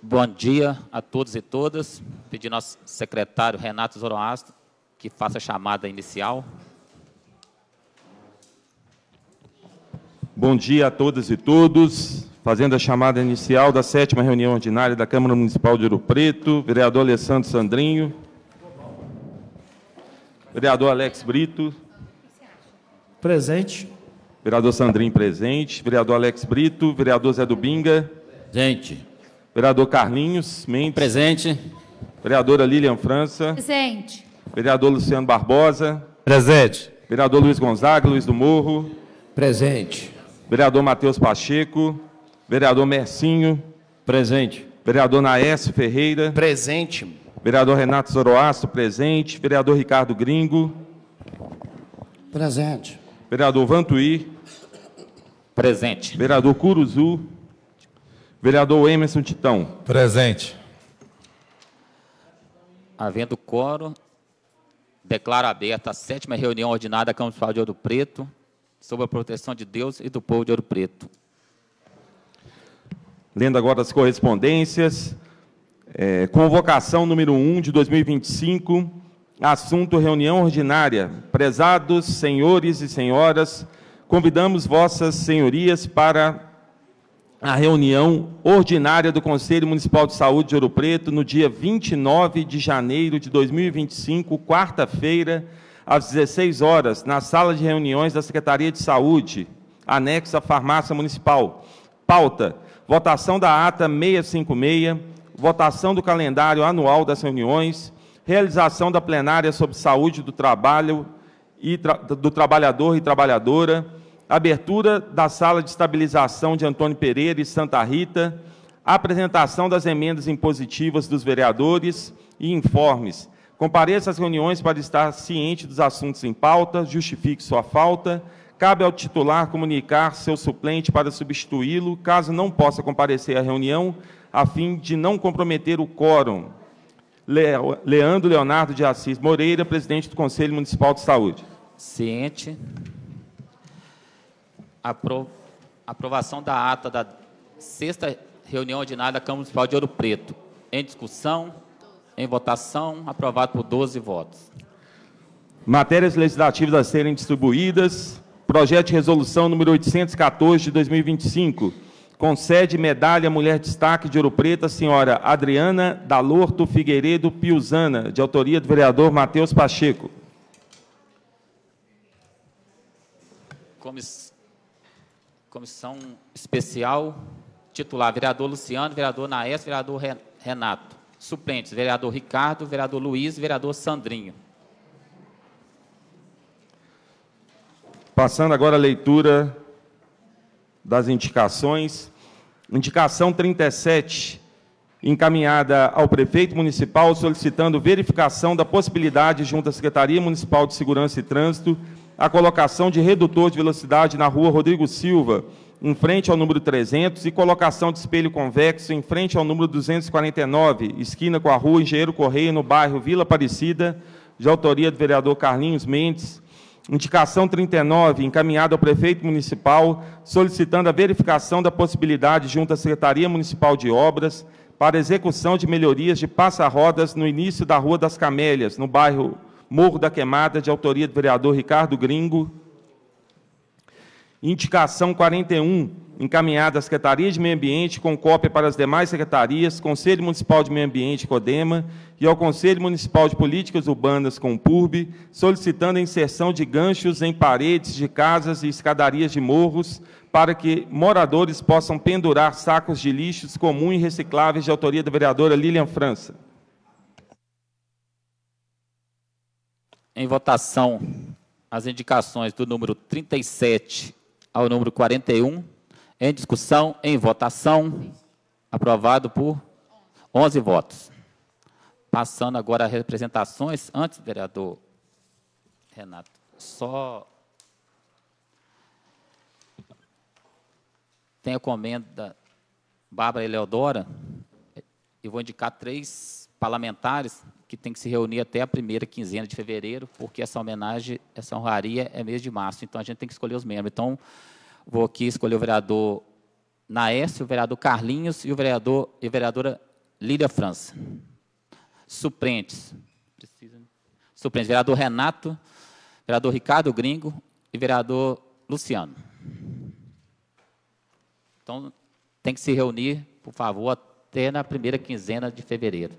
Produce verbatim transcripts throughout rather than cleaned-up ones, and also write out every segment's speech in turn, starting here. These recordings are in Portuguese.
Bom dia a todos e todas. Pedir nosso secretário Renato Zoroastro que faça a chamada inicial. Bom dia a todas e todos. Fazendo a chamada inicial da sétima reunião ordinária da Câmara Municipal de Ouro Preto, vereador Alessandro Sandrinho, vereador Alex Brito. Presente. Vereador Sandrinho presente, vereador Alex Brito, vereador Zé Dubinga. Presente. Vereador Carlinhos Mendes. Presente. Vereadora Lilian França. Presente. Vereador Luciano Barbosa. Presente. Vereador Luiz Gonzaga, Luiz do Morro. Presente. Vereador Matheus Pacheco. Vereador Mercinho. Presente. Vereador Naércio Ferreira. Presente. Vereador Renato Zoroastro, presente. Vereador Ricardo Gringo. Presente. Vereador Vantuí. Presente. Vereador Curuzu. Vereador Emerson Titão. Presente. Havendo quórum, declaro aberta a sétima reunião ordinária da Câmara Municipal de Ouro Preto, sob a proteção de Deus e do povo de Ouro Preto. Lendo agora as correspondências. É, convocação número um de dois mil e vinte e cinco. Assunto reunião ordinária. Prezados senhores e senhoras, convidamos vossas senhorias para a reunião ordinária do Conselho Municipal de Saúde de Ouro Preto no dia vinte e nove de janeiro de dois mil e vinte e cinco, quarta-feira, às dezesseis horas, na sala de reuniões da Secretaria de Saúde, anexo à Farmácia Municipal. Pauta: votação da ata seiscentos e cinquenta e seis, votação do calendário anual das reuniões, realização da plenária sobre saúde do trabalho e tra do trabalhador e trabalhadora, abertura da sala de estabilização de Antônio Pereira e Santa Rita, apresentação das emendas impositivas dos vereadores e informes. Compareça às reuniões para estar ciente dos assuntos em pauta, justifique sua falta. Cabe ao titular comunicar seu suplente para substituí-lo, caso não possa comparecer à reunião, a fim de não comprometer o quórum. Leandro Leonardo de Assis Moreira, presidente do Conselho Municipal de Saúde. Ciente. Apro... Aprovação da ata da sexta reunião ordinária da Câmara Municipal de Ouro Preto. Em discussão, em votação, aprovado por doze votos. Matérias legislativas a serem distribuídas. Projeto de resolução número oitocentos e quatorze de dois mil e vinte e cinco. Concede medalha Mulher Destaque de Ouro Preto a senhora Adriana Dalorto Figueiredo Piusana, de autoria do vereador Matheus Pacheco. Comiss... Comissão especial, titular, vereador Luciano, vereador Naércio, vereador Renato. Suplentes, vereador Ricardo, vereador Luiz, vereador Sandrinho. Passando agora a leitura das indicações. Indicação trinta e sete, encaminhada ao prefeito municipal, solicitando verificação da possibilidade, junto à Secretaria Municipal de Segurança e Trânsito, a colocação de redutor de velocidade na rua Rodrigo Silva, em frente ao número trezentos, e colocação de espelho convexo em frente ao número duzentos e quarenta e nove, esquina com a rua Engenheiro Correia, no bairro Vila Aparecida, de autoria do vereador Carlinhos Mendes. Indicação trinta e nove, encaminhada ao prefeito municipal, solicitando a verificação da possibilidade, junto à Secretaria Municipal de Obras, para execução de melhorias de passa-rodas no início da Rua das Camélias, no bairro Morro da Queimada, de autoria do vereador Ricardo Gringo. Indicação quarenta e um, encaminhada à Secretaria de Meio Ambiente, com cópia para as demais secretarias, Conselho Municipal de Meio Ambiente, CODEMA, e ao Conselho Municipal de Políticas Urbanas, CONPURB, solicitando a inserção de ganchos em paredes de casas e escadarias de morros, para que moradores possam pendurar sacos de lixos comuns e recicláveis, de autoria da vereadora Lilian França. Em votação, as indicações do número trinta e sete ao número quarenta e um. Em discussão, em votação, aprovado por onze votos. Passando agora às representações. Antes, vereador Renato, só tem a comenda Bárbara Eleodora, e vou indicar três parlamentares que tem que se reunir até a primeira quinzena de fevereiro, porque essa homenagem, essa honraria é mês de março, então a gente tem que escolher os membros. Então, vou aqui escolher o vereador Naércio, o vereador Carlinhos e o vereador e a vereadora Lília França. Suplentes. Precisa. Suplentes, vereador Renato, vereador Ricardo Gringo e vereador Luciano. Então, tem que se reunir, por favor, até na primeira quinzena de fevereiro.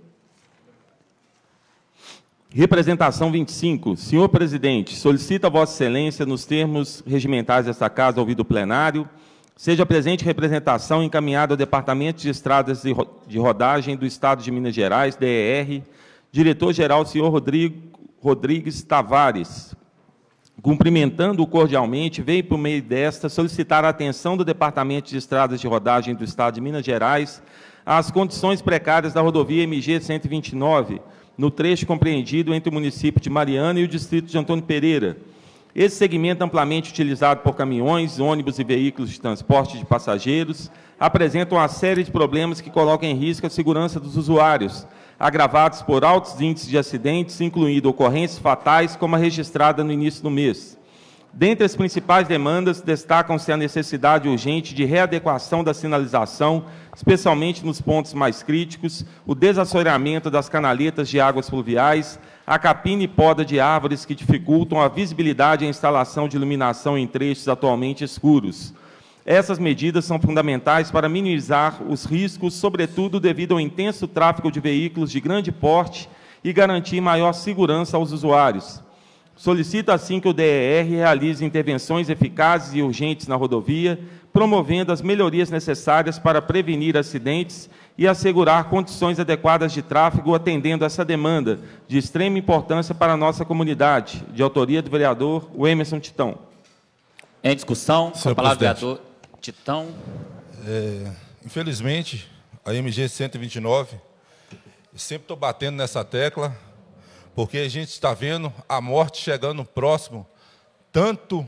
Representação vinte e cinco. Senhor presidente, solicito a Vossa Excelência, nos termos regimentais desta Casa, ouvido o plenário, seja presente representação encaminhada ao Departamento de Estradas de Rodagem do Estado de Minas Gerais, D E R, diretor-geral, senhor Rodrigo, Rodrigues Tavares. Cumprimentando-o cordialmente, veio por meio desta solicitar a atenção do Departamento de Estradas de Rodagem do Estado de Minas Gerais às condições precárias da rodovia M G cento e vinte e nove, no trecho compreendido entre o município de Mariana e o distrito de Antônio Pereira. Esse segmento, amplamente utilizado por caminhões, ônibus e veículos de transporte de passageiros, apresenta uma série de problemas que colocam em risco a segurança dos usuários, agravados por altos índices de acidentes, incluindo ocorrências fatais, como a registrada no início do mês. Dentre as principais demandas, destacam-se a necessidade urgente de readequação da sinalização, especialmente nos pontos mais críticos, o desassoreamento das canaletas de águas pluviais, a capina e poda de árvores que dificultam a visibilidade e a instalação de iluminação em trechos atualmente escuros. Essas medidas são fundamentais para minimizar os riscos, sobretudo devido ao intenso tráfego de veículos de grande porte e garantir maior segurança aos usuários. Solicito, assim, que o D E R realize intervenções eficazes e urgentes na rodovia, promovendo as melhorias necessárias para prevenir acidentes e assegurar condições adequadas de tráfego, atendendo essa demanda de extrema importância para a nossa comunidade, de autoria do vereador Emerson Titão. Em discussão, com a palavra do vereador Titão. É, infelizmente, a M G cento e vinte e nove, eu sempre estou batendo nessa tecla, porque a gente está vendo a morte chegando próximo, tanto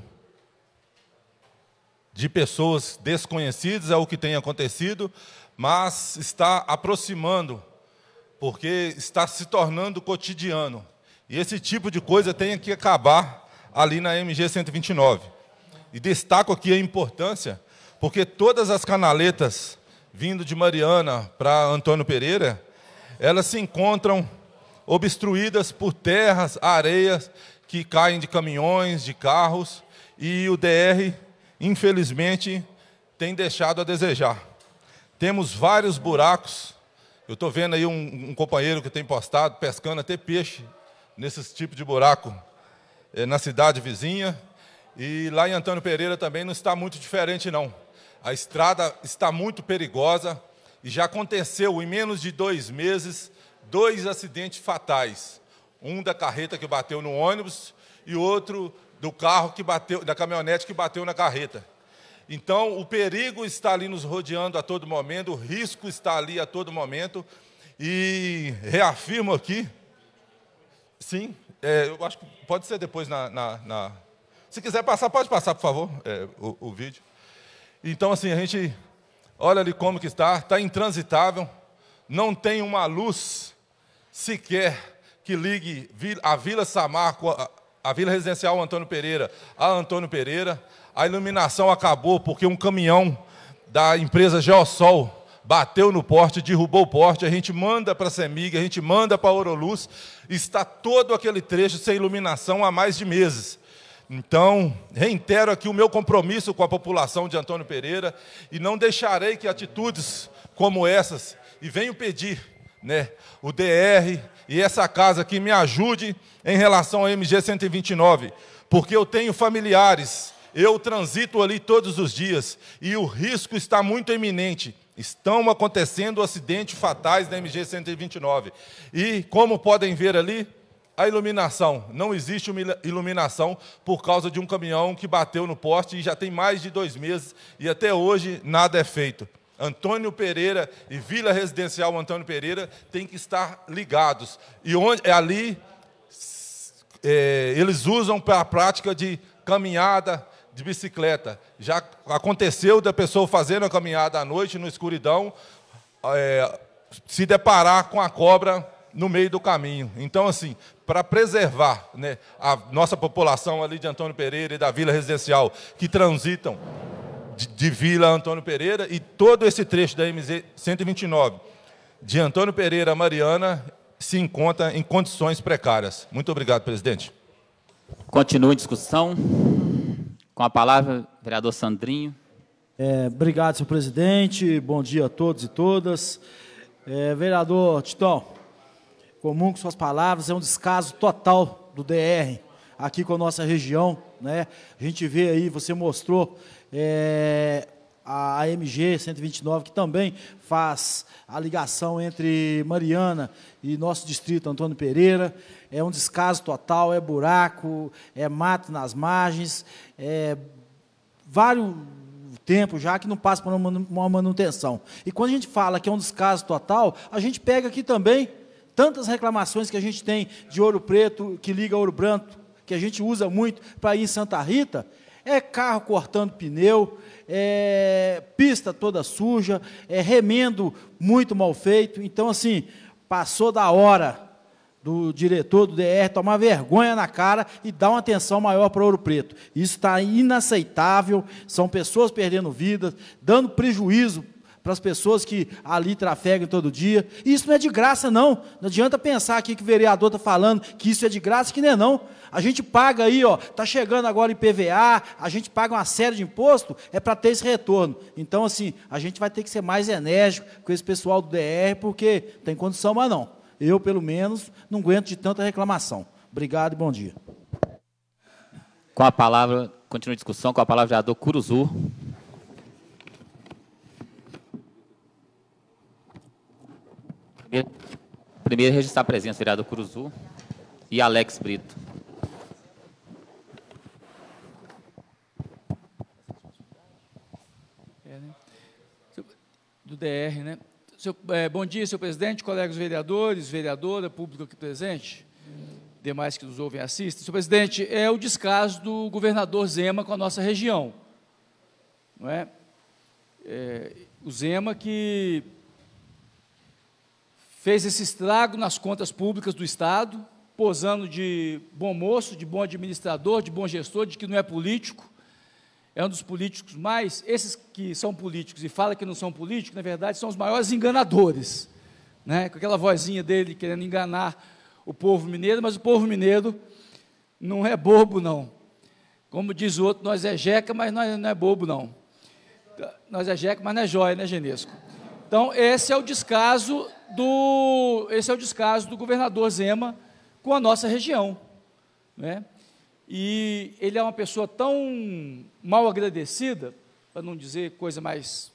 de pessoas desconhecidas, é o que tem acontecido, mas está aproximando, porque está se tornando cotidiano. E esse tipo de coisa tem que acabar ali na M G cento e vinte e nove. E destaco aqui a importância, porque todas as canaletas vindo de Mariana para Antônio Pereira, elas se encontram obstruídas por terras, areias que caem de caminhões, de carros, e o D R, infelizmente, tem deixado a desejar. Temos vários buracos. Eu estou vendo aí um, um companheiro que tem postado, pescando até peixe nesses tipos de buraco é, na cidade vizinha. E lá em Antônio Pereira também não está muito diferente, não. A estrada está muito perigosa e já aconteceu, em menos de dois meses, dois acidentes fatais. Um da carreta que bateu no ônibus e outro do carro que bateu, da caminhonete que bateu na carreta. Então, o perigo está ali nos rodeando a todo momento, o risco está ali a todo momento. E reafirmo aqui, sim, é, eu acho que pode ser depois na... na, na se quiser passar, pode passar, por favor, é, o, o vídeo. Então, assim, a gente olha ali como que está, está intransitável, não tem uma luz sequer que ligue a Vila Samarco, a, a Vila Residencial Antônio Pereira a Antônio Pereira. A iluminação acabou porque um caminhão da empresa Geosol bateu no poste, derrubou o poste, a gente manda para a CEMIG, a gente manda para a Oroluz, está todo aquele trecho sem iluminação há mais de meses. Então, reitero aqui o meu compromisso com a população de Antônio Pereira e não deixarei que atitudes como essas, e venho pedir, né, o D R e essa casa aqui me ajude em relação à M G cento e vinte e nove, porque eu tenho familiares, eu transito ali todos os dias e o risco está muito iminente. Estão acontecendo acidentes fatais na M G cento e vinte e nove. E, como podem ver ali, a iluminação. Não existe iluminação por causa de um caminhão que bateu no poste e já tem mais de dois meses e até hoje nada é feito. Antônio Pereira e Vila Residencial Antônio Pereira têm que estar ligados. E onde, ali é, eles usam para a prática de caminhada, de bicicleta. Já aconteceu da pessoa fazendo a caminhada à noite, na escuridão, é, se deparar com a cobra no meio do caminho. Então, assim, para preservar, né, a nossa população ali de Antônio Pereira e da Vila Residencial, que transitam de, de Vila Antônio Pereira e todo esse trecho da M G cento e vinte e nove, de Antônio Pereira a Mariana se encontra em condições precárias. Muito obrigado, presidente. Continua em discussão. Com a palavra, vereador Sandrinho. É, obrigado, senhor presidente. Bom dia a todos e todas. É, vereador Titão, comum com suas palavras, é um descaso total do D R aqui com a nossa região, né? A gente vê aí, você mostrou é, a A M G cento e vinte e nove, que também faz a ligação entre Mariana e nosso distrito Antônio Pereira. É um descaso total, é buraco, é mato nas margens, é vários tempo já que não passa por uma manutenção. E quando a gente fala que é um descaso total, a gente pega aqui também tantas reclamações que a gente tem de Ouro Preto, que liga a Ouro Branco, que a gente usa muito para ir em Santa Rita, é carro cortando pneu, é pista toda suja, é remendo muito mal feito. Então, assim, passou da hora do diretor do D R tomar vergonha na cara e dar uma atenção maior para Ouro Preto. Isso está inaceitável, são pessoas perdendo vidas, dando prejuízo para as pessoas que ali trafegam todo dia. E isso não é de graça, não. Não adianta pensar aqui que o vereador está falando que isso é de graça, que não é não. A gente paga aí, ó, está chegando agora em I P V A, a gente paga uma série de impostos, é para ter esse retorno. Então, assim, a gente vai ter que ser mais enérgico com esse pessoal do D R, porque tem condição, mas não. Eu, pelo menos, não aguento de tanta reclamação. Obrigado e bom dia. Com a palavra, continua a discussão, com a palavra, vereador Curuzu. Primeiro, primeiro registrar a presença, vereador Curuzu e Alex Brito. É, né? Do D R, né? Seu, é, bom dia, senhor presidente, colegas vereadores, vereadora, público aqui presente, demais que nos ouvem e assistem. Senhor presidente, é o descaso do governador Zema com a nossa região. Não é? É, o Zema que fez esse estrago nas contas públicas do Estado, posando de bom moço, de bom administrador, de bom gestor, de que não é político. É um dos políticos mais, esses que são políticos e falam que não são políticos, na verdade, são os maiores enganadores, né? Com aquela vozinha dele querendo enganar o povo mineiro, mas o povo mineiro não é bobo, não. Como diz o outro, nós é jeca, mas nós não é bobo, não. Nós é jeca, mas não é jóia, né, Genesco? Então, esse é o descaso do, esse é o descaso do governador Zema com a nossa região, né? E ele é uma pessoa tão mal agradecida, para não dizer coisa mais,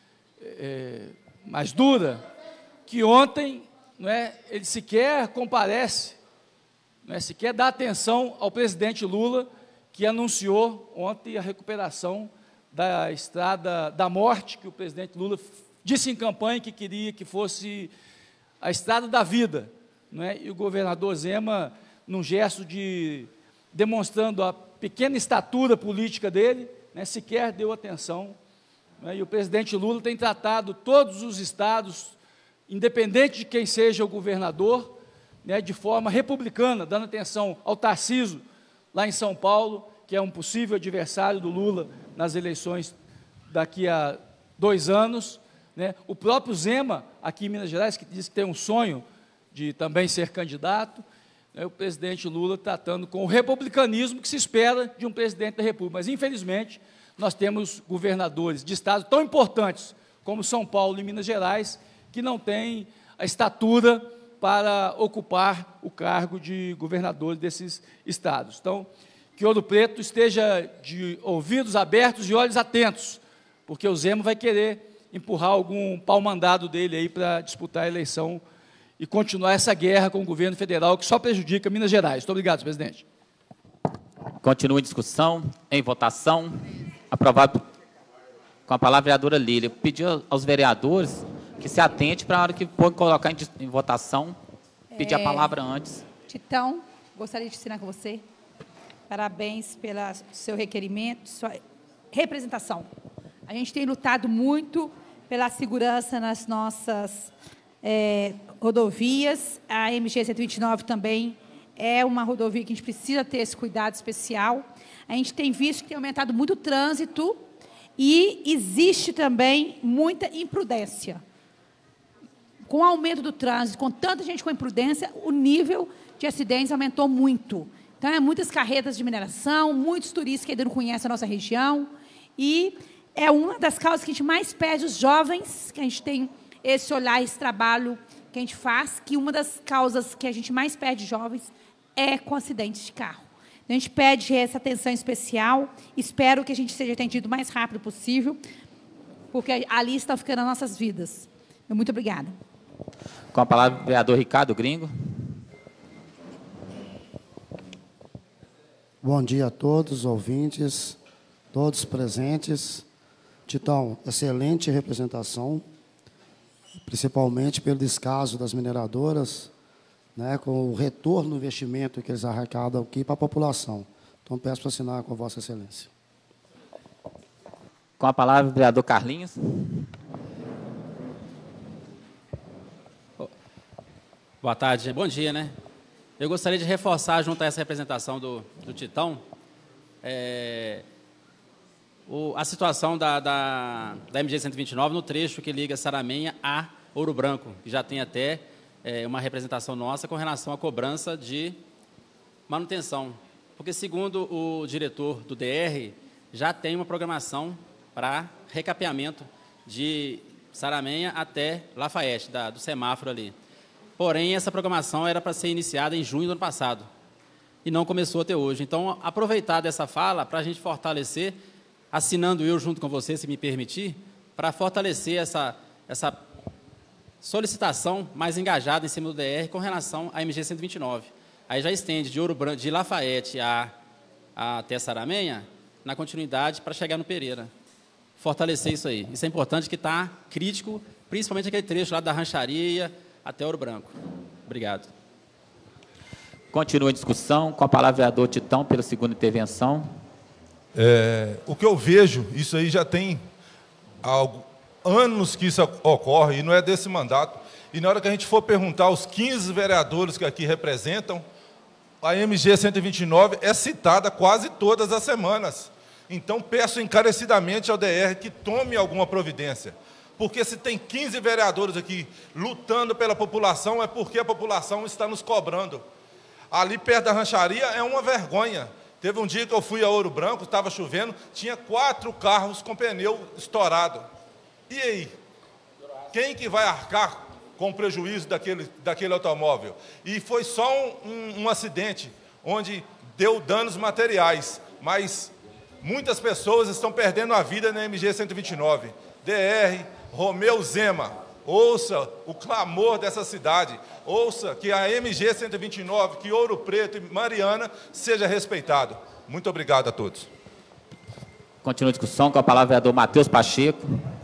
é, mais dura, que ontem, não é, ele sequer comparece, não é, sequer dá atenção ao presidente Lula, que anunciou ontem a recuperação da estrada da morte, que o presidente Lula disse em campanha que queria que fosse a estrada da vida, não é? E o governador Zema, num gesto de demonstrando a pequena estatura política dele, né, sequer deu atenção, né, e o presidente Lula tem tratado todos os estados, independente de quem seja o governador, né, de forma republicana, dando atenção ao Tarcísio, lá em São Paulo, que é um possível adversário do Lula nas eleições daqui a dois anos, né, o próprio Zema, aqui em Minas Gerais, que diz que tem um sonho de também ser candidato, o presidente Lula tratando com o republicanismo que se espera de um presidente da República. Mas, infelizmente, nós temos governadores de estados tão importantes como São Paulo e Minas Gerais, que não têm a estatura para ocupar o cargo de governador desses estados. Então, que Ouro Preto esteja de ouvidos abertos e olhos atentos, porque o Zema vai querer empurrar algum pau-mandado dele aí para disputar a eleição e continuar essa guerra com o governo federal, que só prejudica Minas Gerais. Muito obrigado, senhor presidente. Continua em discussão, em votação. Aprovado com a palavra a vereadora Lília. Pedi aos vereadores que se atente para a hora que for colocar em, em votação, pedir é, a palavra antes. Titão, gostaria de assinar com você. Parabéns pelo seu requerimento, sua representação. A gente tem lutado muito pela segurança nas nossas É, rodovias. A M G cento e vinte e nove também é uma rodovia que a gente precisa ter esse cuidado especial. A gente tem visto que tem aumentado muito o trânsito e existe também muita imprudência. Com o aumento do trânsito, com tanta gente com imprudência, o nível de acidentes aumentou muito. Então, é muitas carretas de mineração, muitos turistas que ainda não conhecem a nossa região, e é uma das causas que a gente mais pede os jovens, que a gente tem esse olhar, esse trabalho que a gente faz, que uma das causas que a gente mais pede jovens é com acidentes de carro. A gente pede essa atenção especial, espero que a gente seja atendido o mais rápido possível, porque ali está ficando as nossas vidas. Muito obrigada. Com a palavra, o vereador Ricardo Gringo. Bom dia a todos, ouvintes, todos presentes. Titão, excelente representação, principalmente pelo descaso das mineradoras, né, com o retorno do investimento que eles arrecadam aqui para a população. Então, peço para assinar com a Vossa Excelência. Com a palavra, o vereador Carlinhos. Boa tarde, bom dia, né? Eu gostaria de reforçar, junto a essa representação do, do Titão, é, o, a situação da, da, da M G cento e vinte e nove no trecho que liga Saramenha a Ouro Branco, que já tem até é, uma representação nossa com relação à cobrança de manutenção. Porque, segundo o diretor do D R, já tem uma programação para recapeamento de Saramenha até Lafayette, da, do semáforo ali. Porém, essa programação era para ser iniciada em junho do ano passado e não começou até hoje. Então, aproveitar dessa fala para a gente fortalecer, assinando eu junto com você, se me permitir, para fortalecer essa, essa solicitação mais engajada em cima do D R com relação à M G cento e vinte e nove. Aí já estende de Ouro Branco, de Lafayette a, a até Saramenha, na continuidade para chegar no Pereira. Fortalecer isso aí. Isso é importante, que está crítico, principalmente aquele trecho lá da Rancharia até Ouro Branco. Obrigado. Continua a discussão. Com a palavra, o vereador Titão, pela segunda intervenção. É, o que eu vejo, isso aí já tem algo, anos que isso ocorre, e não é desse mandato. E na hora que a gente for perguntar aos quinze vereadores que aqui representam, a M G cento e vinte e nove é citada quase todas as semanas. Então, peço encarecidamente ao D R que tome alguma providência. Porque se tem quinze vereadores aqui lutando pela população, é porque a população está nos cobrando. Ali perto da rancharia é uma vergonha. Teve um dia que eu fui a Ouro Branco, estava chovendo, tinha quatro carros com pneu estourado. E aí? Quem que vai arcar com o prejuízo daquele, daquele automóvel? E foi só um, um, um acidente, onde deu danos materiais, mas muitas pessoas estão perdendo a vida na M G cento e vinte e nove. D R, Romeu Zema, ouça o clamor dessa cidade, ouça que a M G cento e vinte e nove, que Ouro Preto e Mariana seja respeitado. Muito obrigado a todos. Continua a discussão. Com a palavra, o vereador Matheus Pacheco.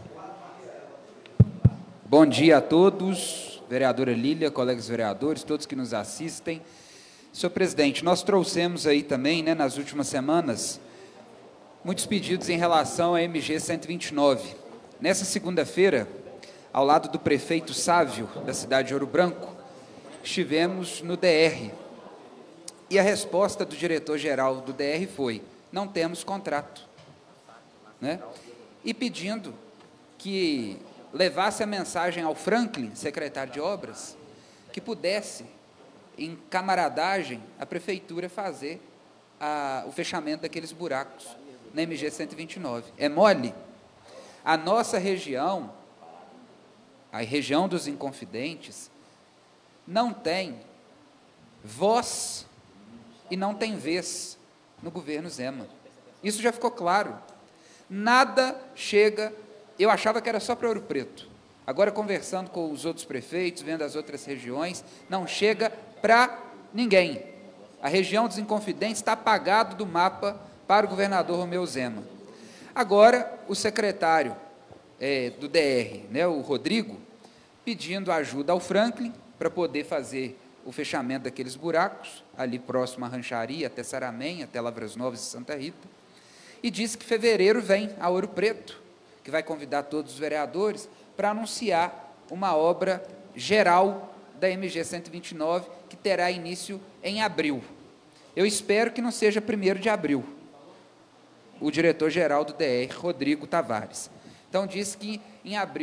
Bom dia a todos, vereadora Lília, colegas vereadores, todos que nos assistem. Senhor presidente, nós trouxemos aí também, né, nas últimas semanas, muitos pedidos em relação à M G cento e vinte e nove. Nessa segunda-feira, ao lado do prefeito Sávio, da cidade de Ouro Branco, estivemos no D R. E a resposta do diretor-geral do D R foi: não temos contrato. Né? E pedindo que levasse a mensagem ao Franklin, secretário de obras, que pudesse, em camaradagem, a prefeitura fazer a, o fechamento daqueles buracos na M G cento e vinte e nove. É mole? A nossa região, a região dos Inconfidentes, não tem voz e não tem vez no governo Zema. Isso já ficou claro. Nada chega. Eu achava que era só para Ouro Preto. Agora, conversando com os outros prefeitos, vendo as outras regiões, não chega para ninguém. A região dos Inconfidentes está apagado do mapa para o governador Romeu Zema. Agora, o secretário é, do D R, né, o Rodrigo, pedindo ajuda ao Franklin para poder fazer o fechamento daqueles buracos, ali próximo à Rancharia, até Saramenha, até Lavras Novas e Santa Rita, e disse que fevereiro vem a Ouro Preto, que vai convidar todos os vereadores para anunciar uma obra geral da M G cento e vinte e nove, que terá início em abril. Eu espero que não seja primeiro de abril. O diretor-geral do D R, Rodrigo Tavares. Então, disse que em abril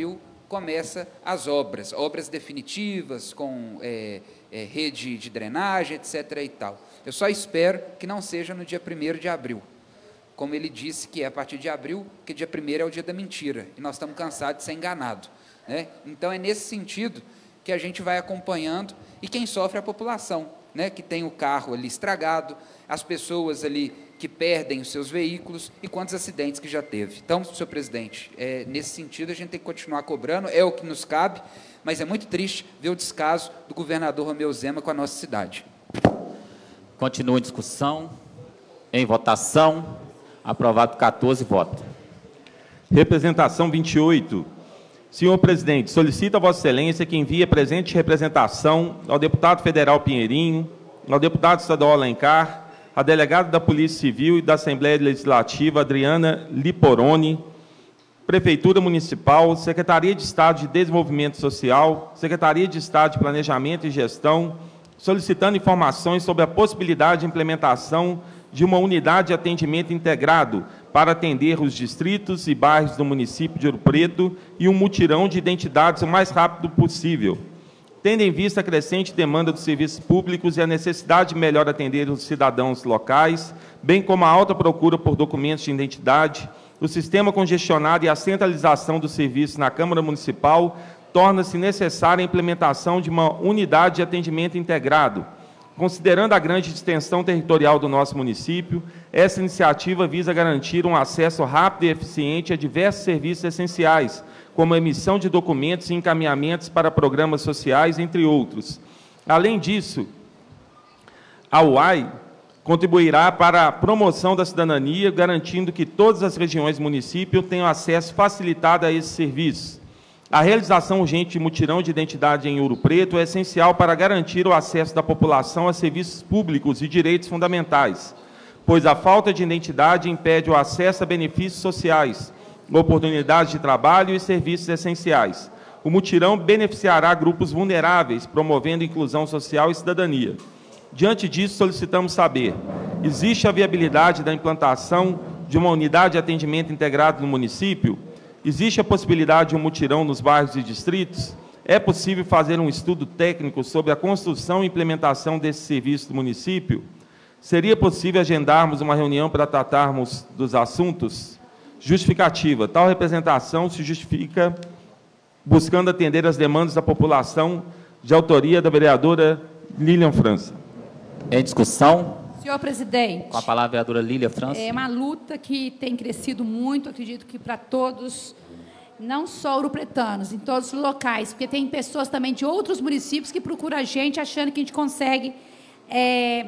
começa as obras, obras definitivas, com é, é, rede de drenagem, etcétera e tal. Eu só espero que não seja no dia primeiro de abril, como ele disse que é a partir de abril, porque dia primeiro é o dia da mentira, e nós estamos cansados de ser enganados, né? Então, é nesse sentido que a gente vai acompanhando, e quem sofre é a população, né, que tem o carro ali estragado, as pessoas ali que perdem os seus veículos, e quantos acidentes que já teve. Então, senhor presidente, é, nesse sentido a gente tem que continuar cobrando, é o que nos cabe, mas é muito triste ver o descaso do governador Romeu Zema com a nossa cidade. Continua em discussão, em votação, aprovado quatorze votos. Representação vinte e oito. Senhor presidente, solicito a Vossa Excelência que envie a presente representação ao deputado federal Pinheirinho, ao deputado estadual Alencar, a delegada da Polícia Civil e da Assembleia Legislativa, Adriana Liporoni, Prefeitura Municipal, Secretaria de Estado de Desenvolvimento Social, Secretaria de Estado de Planejamento e Gestão, solicitando informações sobre a possibilidade de implementação de uma unidade de atendimento integrado para atender os distritos e bairros do município de Ouro Preto e um mutirão de identidades o mais rápido possível. Tendo em vista a crescente demanda dos serviços públicos e a necessidade de melhor atender os cidadãos locais, bem como a alta procura por documentos de identidade, o sistema congestionado e a centralização dos serviços na Câmara Municipal, torna-se necessária a implementação de uma unidade de atendimento integrado. Considerando a grande extensão territorial do nosso município, essa iniciativa visa garantir um acesso rápido e eficiente a diversos serviços essenciais, como a emissão de documentos e encaminhamentos para programas sociais, entre outros. Além disso, a U A I contribuirá para a promoção da cidadania, garantindo que todas as regiões do município tenham acesso facilitado a esses serviços. A realização urgente de mutirão de identidade em Ouro Preto é essencial para garantir o acesso da população a serviços públicos e direitos fundamentais, pois a falta de identidade impede o acesso a benefícios sociais, oportunidades de trabalho e serviços essenciais. O mutirão beneficiará grupos vulneráveis, promovendo inclusão social e cidadania. Diante disso, solicitamos saber: existe a viabilidade da implantação de uma unidade de atendimento integrado no município? Existe a possibilidade de um mutirão nos bairros e distritos? É possível fazer um estudo técnico sobre a construção e implementação desse serviço do município? Seria possível agendarmos uma reunião para tratarmos dos assuntos? Justificativa. Tal representação se justifica buscando atender as demandas da população, de autoria da vereadora Lilian França. Em discussão. Senhor presidente. Com a palavra a vereadora Lília França. É uma luta que tem crescido muito, acredito que para todos, não só ouropretanos, em todos os locais, porque tem pessoas também de outros municípios que procuram a gente achando que a gente consegue é,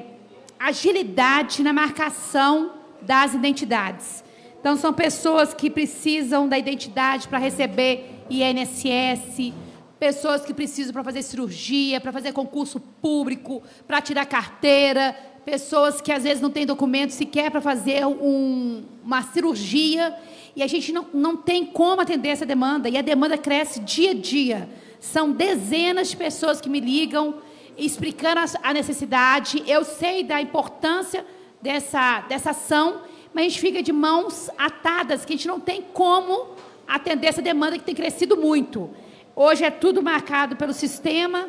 agilidade na marcação das identidades. Então, são pessoas que precisam da identidade para receber I N S S, pessoas que precisam para fazer cirurgia, para fazer concurso público, para tirar carteira, pessoas que, às vezes, não têm documento sequer para fazer um, uma cirurgia, e a gente não, não tem como atender essa demanda, e a demanda cresce dia a dia. São dezenas de pessoas que me ligam, explicando a necessidade. Eu sei da importância dessa, dessa ação, mas a gente fica de mãos atadas, que a gente não tem como atender essa demanda que tem crescido muito. Hoje é tudo marcado pelo sistema,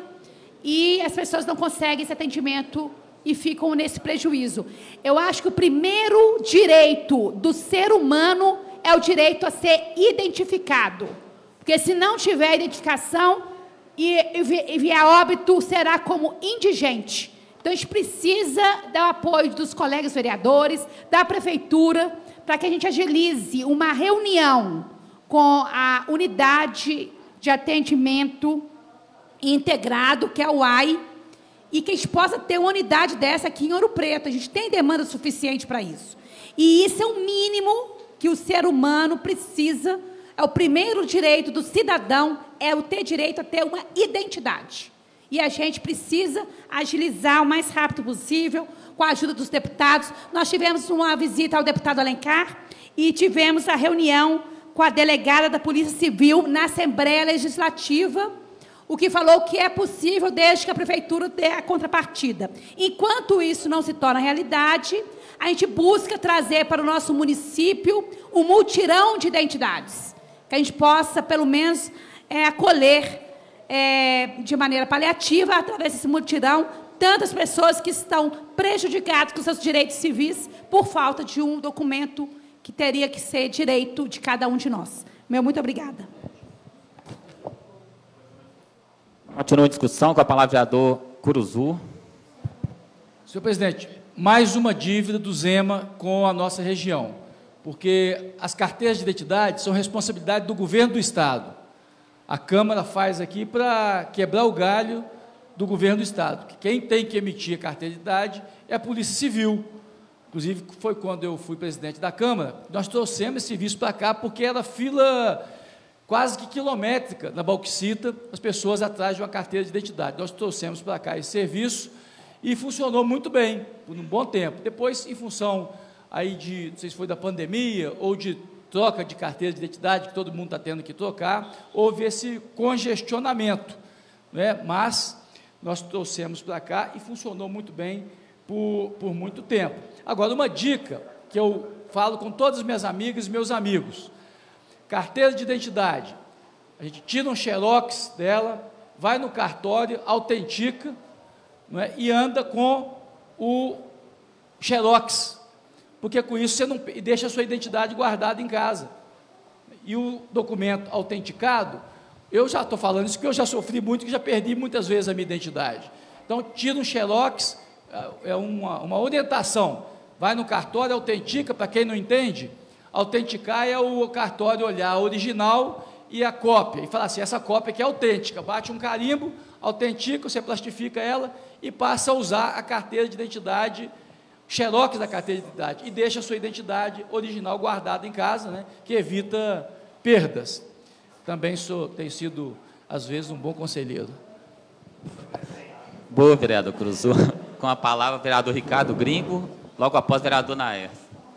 e as pessoas não conseguem esse atendimento e ficam nesse prejuízo. Eu acho que o primeiro direito do ser humano é o direito a ser identificado. Porque se não tiver identificação e, e vier a óbito, será como indigente. Então, a gente precisa do apoio dos colegas vereadores, da prefeitura, para que a gente agilize uma reunião com a unidade de atendimento integrado, que é o U A I, e que a gente possa ter uma unidade dessa aqui em Ouro Preto. A gente tem demanda suficiente para isso. E isso é o mínimo que o ser humano precisa, é o primeiro direito do cidadão, é o ter direito a ter uma identidade. E a gente precisa agilizar o mais rápido possível, com a ajuda dos deputados. Nós tivemos uma visita ao deputado Alencar e tivemos a reunião com a delegada da Polícia Civil na Assembleia Legislativa, o que falou que é possível desde que a prefeitura dê a contrapartida. Enquanto isso não se torna realidade, a gente busca trazer para o nosso município um mutirão de identidades, que a gente possa, pelo menos, é, acolher é, de maneira paliativa, através desse mutirão, tantas pessoas que estão prejudicadas com seus direitos civis por falta de um documento que teria que ser direito de cada um de nós. Meu muito obrigada. Continua a discussão com a palavra o vereador Curuzu. Senhor presidente, mais uma dívida do Zema com a nossa região, porque as carteiras de identidade são responsabilidade do governo do Estado. A Câmara faz aqui para quebrar o galho do governo do Estado, que quem tem que emitir a carteira de identidade é a Polícia Civil. Inclusive, foi quando eu fui presidente da Câmara, nós trouxemos esse serviço para cá, porque era fila quase que quilométrica na Bauxita, as pessoas atrás de uma carteira de identidade. Nós trouxemos para cá esse serviço e funcionou muito bem, por um bom tempo. Depois, em função aí de, não sei se foi da pandemia ou de troca de carteira de identidade, que todo mundo está tendo que trocar, houve esse congestionamento, né? Mas nós trouxemos para cá e funcionou muito bem por, por muito tempo. Agora, uma dica que eu falo com todas as minhas amigas e meus amigos: carteira de identidade, a gente tira um xerox dela, vai no cartório, autentica, não é? E anda com o xerox, porque com isso você não e deixa a sua identidade guardada em casa. E o documento autenticado, eu já estou falando isso porque eu já sofri muito, que já perdi muitas vezes a minha identidade. Então, tira um xerox, é uma, uma orientação, vai no cartório, autentica, para quem não entende, autenticar é o cartório olhar a original e a cópia, e falar assim, essa cópia aqui é autêntica, bate um carimbo, autentica, você plastifica ela e passa a usar a carteira de identidade, xerox da carteira de identidade, e deixa a sua identidade original guardada em casa, né, que evita perdas. Também sou, tenho sido, às vezes, um bom conselheiro. Boa, vereador Curuzu. Com a palavra, o vereador Ricardo Gringo, logo após o vereador Naer.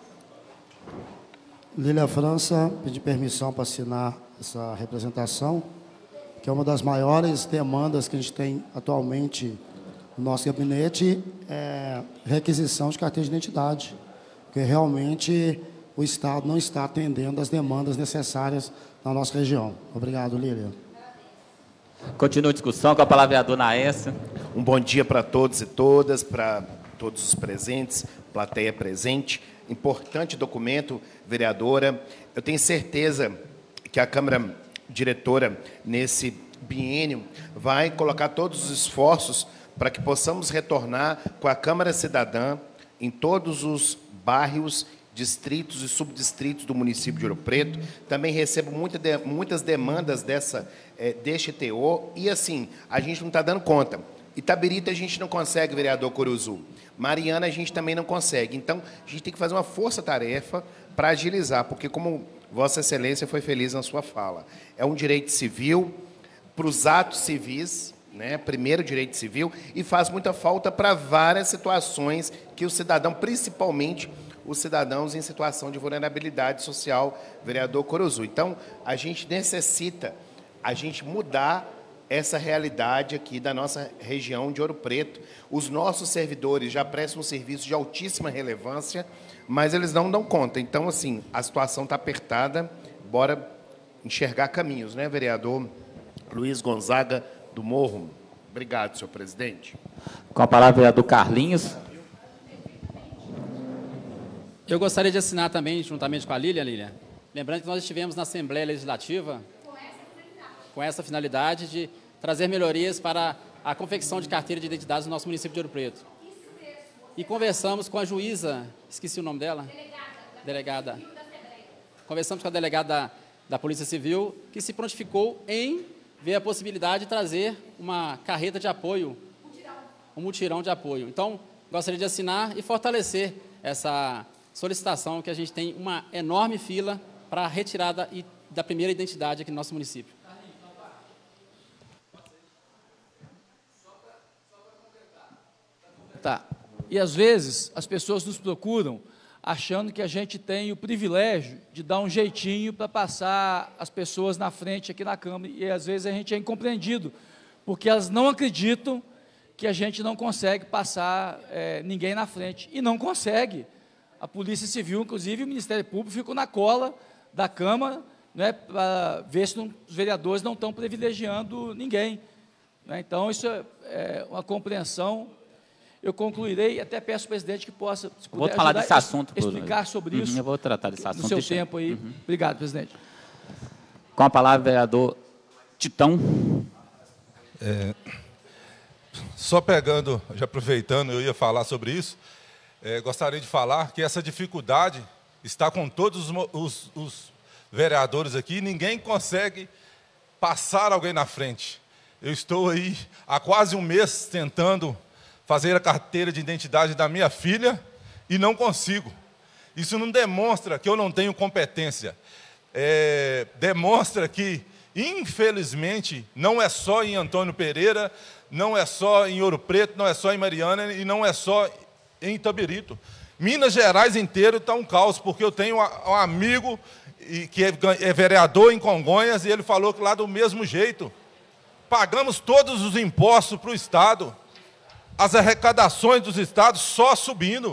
Lília França, pedi permissão para assinar essa representação, que é uma das maiores demandas que a gente tem atualmente no nosso gabinete, é requisição de carteira de identidade, porque realmente o Estado não está atendendo as demandas necessárias na nossa região. Obrigado, Lília. Continua a discussão com a palavra, vereador Naércio. Um bom dia para todos e todas, para todos os presentes, plateia presente. Importante documento, vereadora. Eu tenho certeza que a Câmara Diretora, nesse biênio, vai colocar todos os esforços para que possamos retornar com a Câmara Cidadã em todos os bairros, distritos e subdistritos do município de Ouro Preto. Também recebo muita de, muitas demandas dessa, é, deste T O, e assim, a gente não está dando conta. Itabirita a gente não consegue, vereador Curuzu. Mariana a gente também não consegue. Então, a gente tem que fazer uma força-tarefa para agilizar, porque como Vossa Excelência foi feliz na sua fala, é um direito civil para os atos civis, né? Primeiro direito civil, e faz muita falta para várias situações que o cidadão, principalmente os cidadãos em situação de vulnerabilidade social, vereador Curuzu. Então, a gente necessita, a gente mudar essa realidade aqui da nossa região de Ouro Preto. Os nossos servidores já prestam um serviço de altíssima relevância, mas eles não dão conta. Então, assim, a situação está apertada, bora enxergar caminhos, né, vereador Luiz Gonzaga do Morro? Obrigado, senhor presidente. Com a palavra, vereador Carlinhos. Eu gostaria de assinar também, juntamente com a Lília, Lília, lembrando que nós estivemos na Assembleia Legislativa com essa finalidade de trazer melhorias para a confecção de carteira de identidade no nosso município de Ouro Preto. E conversamos com a juíza, esqueci o nome dela? Delegada. Delegada. Conversamos com a delegada da, da Polícia Civil, que se prontificou em ver a possibilidade de trazer uma carreta de apoio, um mutirão de apoio. Então, gostaria de assinar e fortalecer essa solicitação, que a gente tem uma enorme fila para a retirada da primeira identidade aqui no nosso município. Tá. E, às vezes, as pessoas nos procuram achando que a gente tem o privilégio de dar um jeitinho para passar as pessoas na frente aqui na Câmara, e, às vezes, a gente é incompreendido, porque elas não acreditam que a gente não consegue passar é, ninguém na frente, e não consegue. A Polícia Civil, inclusive, o Ministério Público ficou na cola da Câmara, né, para ver se não, os vereadores não estão privilegiando ninguém. Né? Então, isso é, é uma compreensão. Eu concluirei, até peço ao presidente que possa, se puder, vou falar desse assunto, explicar sobre uhum, isso. Eu vou tratar desse assunto. No seu deixa... tempo aí. Uhum. Obrigado, presidente. Com a palavra, vereador Titão. É, só pegando, já aproveitando, eu ia falar sobre isso, é, gostaria de falar que essa dificuldade está com todos os, os, os vereadores aqui, ninguém consegue passar alguém na frente. Eu estou aí há quase um mês tentando fazer a carteira de identidade da minha filha e não consigo. Isso não demonstra que eu não tenho competência. É, demonstra que, infelizmente, não é só em Antônio Pereira, não é só em Ouro Preto, não é só em Mariana e não é só em Itabirito. Minas Gerais inteiro está um caos, porque eu tenho um amigo que é vereador em Congonhas e ele falou que lá do mesmo jeito. Pagamos todos os impostos para o Estado, as arrecadações dos estados só subindo.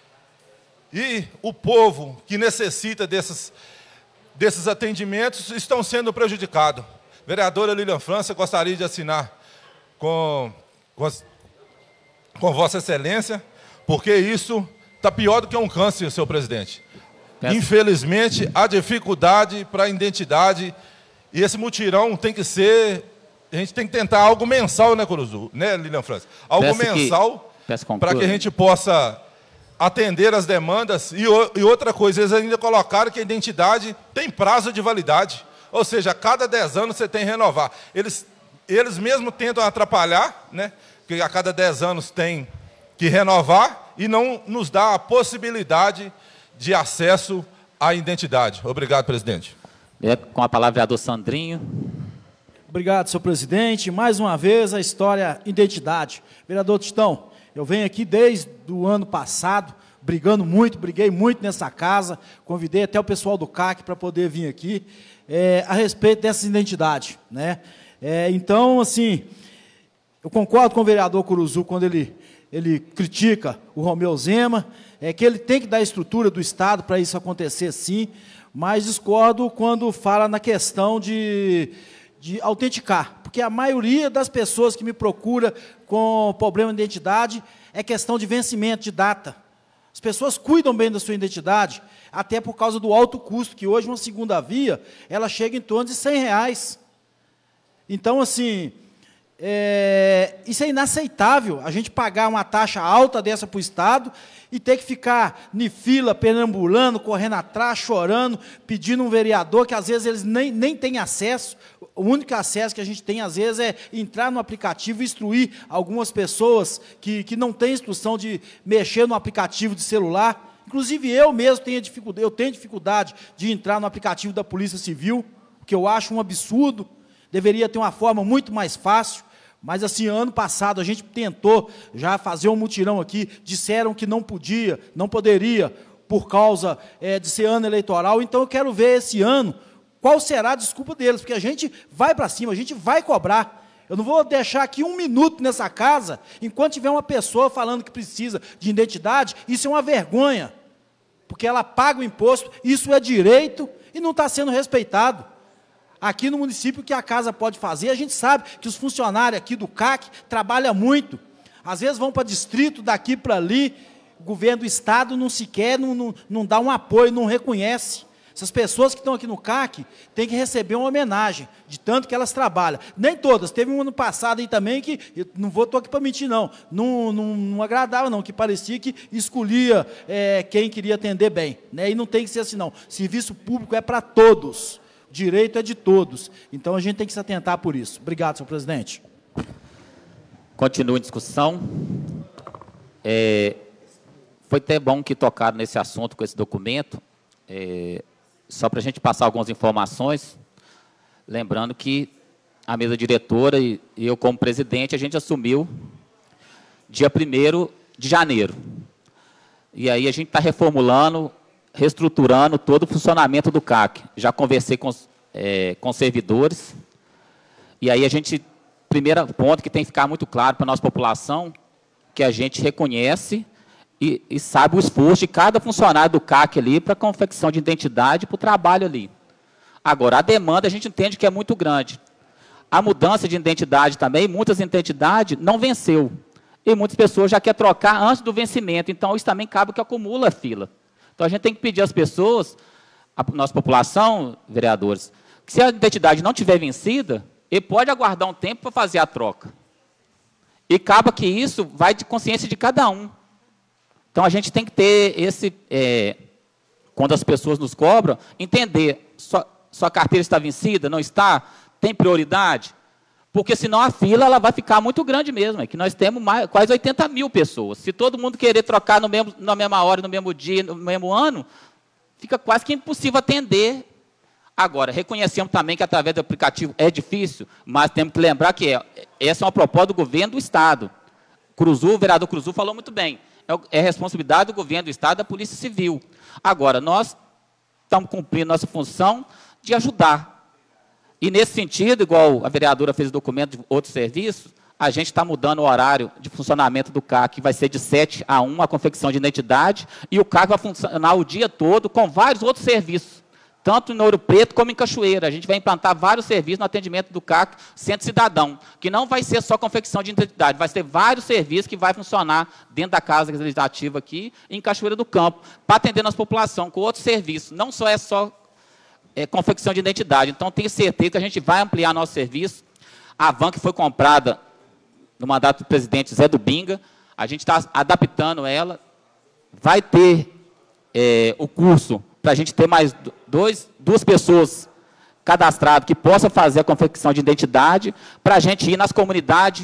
E o povo que necessita desses, desses atendimentos estão sendo prejudicados. Vereadora Lilian França, gostaria de assinar com, com, com Vossa Excelência, porque isso está pior do que um câncer, senhor presidente. Peço. Infelizmente, há dificuldade para a identidade, e esse mutirão tem que ser... A gente tem que tentar algo mensal, né, Curuzu? Né, Lilian França? Algo peço mensal para que a gente possa atender as demandas. E, e outra coisa, eles ainda colocaram que a identidade tem prazo de validade. Ou seja, a cada dez anos você tem que renovar. Eles, eles mesmos tentam atrapalhar, né? Que a cada dez anos tem que renovar e não nos dá a possibilidade de acesso à identidade. Obrigado, presidente. É, com a palavra, vereador Sandrinho. Obrigado, senhor presidente. Mais uma vez, a história identidade. Vereador Titão, eu venho aqui desde o ano passado, brigando muito, briguei muito nessa casa, convidei até o pessoal do C A C para poder vir aqui, é, a respeito dessa identidade. Né? É, então, assim, eu concordo com o vereador Curuzu quando ele, ele critica o Romeu Zema, é, que ele tem que dar a estrutura do Estado para isso acontecer, sim, mas discordo quando fala na questão de... de autenticar, porque a maioria das pessoas que me procura com problema de identidade é questão de vencimento de data. As pessoas cuidam bem da sua identidade, até por causa do alto custo, que hoje uma segunda via, ela chega em torno de cem reais. Então, assim, é, isso é inaceitável, a gente pagar uma taxa alta dessa para o Estado e ter que ficar em fila, perambulando, correndo atrás, chorando, pedindo um vereador que às vezes eles nem, nem têm acesso. O único acesso que a gente tem, às vezes, é entrar no aplicativo e instruir algumas pessoas que, que não têm instrução de mexer no aplicativo de celular. Inclusive, eu mesmo tenho dificuldade, eu tenho dificuldade de entrar no aplicativo da Polícia Civil, que eu acho um absurdo. Deveria ter uma forma muito mais fácil. Mas, assim, ano passado, a gente tentou já fazer um mutirão aqui, disseram que não podia, não poderia, por causa é, de ser ano eleitoral. Então, eu quero ver esse ano qual será a desculpa deles, porque a gente vai para cima, a gente vai cobrar. Eu não vou deixar aqui um minuto nessa casa, enquanto tiver uma pessoa falando que precisa de identidade, isso é uma vergonha, porque ela paga o imposto, isso é direito e não está sendo respeitado. Aqui no município, o que a casa pode fazer, a gente sabe que os funcionários aqui do C A C trabalham muito. Às vezes vão para distrito, daqui para ali, o governo do Estado não sequer, não, não, não dá um apoio, não reconhece. Essas pessoas que estão aqui no C A C têm que receber uma homenagem, de tanto que elas trabalham. Nem todas, teve um ano passado aí também que, eu não vou, estou aqui para mentir não, não, não, não agradava não, que parecia que escolhia é, quem queria atender bem. Né? E não tem que ser assim não, serviço público é para todos. Direito é de todos. Então, a gente tem que se atentar por isso. Obrigado, senhor presidente. Continua em discussão. É, foi até bom que tocaram nesse assunto com esse documento. É, só para a gente passar algumas informações. Lembrando que a mesa diretora e, e eu, como presidente, a gente assumiu dia primeiro de janeiro. E aí a gente está reformulando, reestruturando todo o funcionamento do C A C. Já conversei com, é, com servidores, e aí a gente, primeiro ponto que tem que ficar muito claro para a nossa população, que a gente reconhece e, e sabe o esforço de cada funcionário do C A C ali para a confecção de identidade para o trabalho ali. Agora, a demanda a gente entende que é muito grande. A mudança de identidade também, muitas identidades não venceu. E muitas pessoas já querem trocar antes do vencimento. Então, isso também cabe que acumula a fila. Então, a gente tem que pedir às pessoas, a nossa população, vereadores, que se a identidade não tiver vencida, ele pode aguardar um tempo para fazer a troca. E acaba que isso vai de consciência de cada um. Então, a gente tem que ter esse, é, quando as pessoas nos cobram, entender, sua, sua carteira está vencida, não está, tem prioridade? Porque senão a fila ela vai ficar muito grande mesmo, é que nós temos mais, quase oitenta mil pessoas. Se todo mundo querer trocar no mesmo, na mesma hora, no mesmo dia, no mesmo ano, fica quase que impossível atender. Agora, reconhecemos também que através do aplicativo é difícil, mas temos que lembrar que é, essa é uma proposta do governo do Estado. Cruzu, o vereador Cruzu falou muito bem, é, é responsabilidade do governo do Estado, da Polícia Civil. Agora, nós estamos cumprindo nossa função de ajudar. E, nesse sentido, igual a vereadora fez o documento de outros serviços, a gente está mudando o horário de funcionamento do C A C, que vai ser de sete a uma, a confecção de identidade, e o C A C vai funcionar o dia todo com vários outros serviços, tanto em Ouro Preto como em Cachoeira. A gente vai implantar vários serviços no atendimento do C A C Centro Cidadão, que não vai ser só confecção de identidade, vai ser vários serviços que vai funcionar dentro da Casa Legislativa aqui, em Cachoeira do Campo, para atender nossa população com outros serviços. Não só é só é, confecção de identidade. Então, tenho certeza que a gente vai ampliar nosso serviço. A van que foi comprada no mandato do presidente Zé do Binga, a gente está adaptando ela, vai ter é, o curso para a gente ter mais dois, duas pessoas cadastradas que possam fazer a confecção de identidade, para a gente ir nas comunidades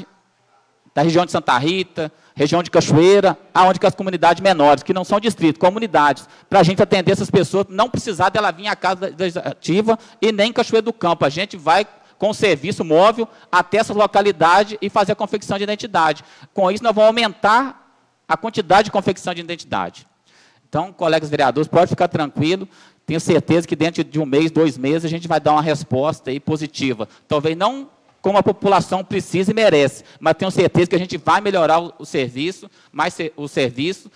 da região de Santa Rita, região de Cachoeira, aonde que as comunidades menores, que não são distritos, comunidades, para a gente atender essas pessoas, não precisar dela vir à Casa Legislativa e nem em Cachoeira do Campo. A gente vai com o serviço móvel até essa localidade e fazer a confecção de identidade. Com isso, nós vamos aumentar a quantidade de confecção de identidade. Então, colegas vereadores, pode ficar tranquilo, tenho certeza que dentro de um mês, dois meses, a gente vai dar uma resposta aí positiva. Talvez não como a população precisa e merece, mas tenho certeza que a gente vai melhorar o, o serviço, mais ser, o serviço,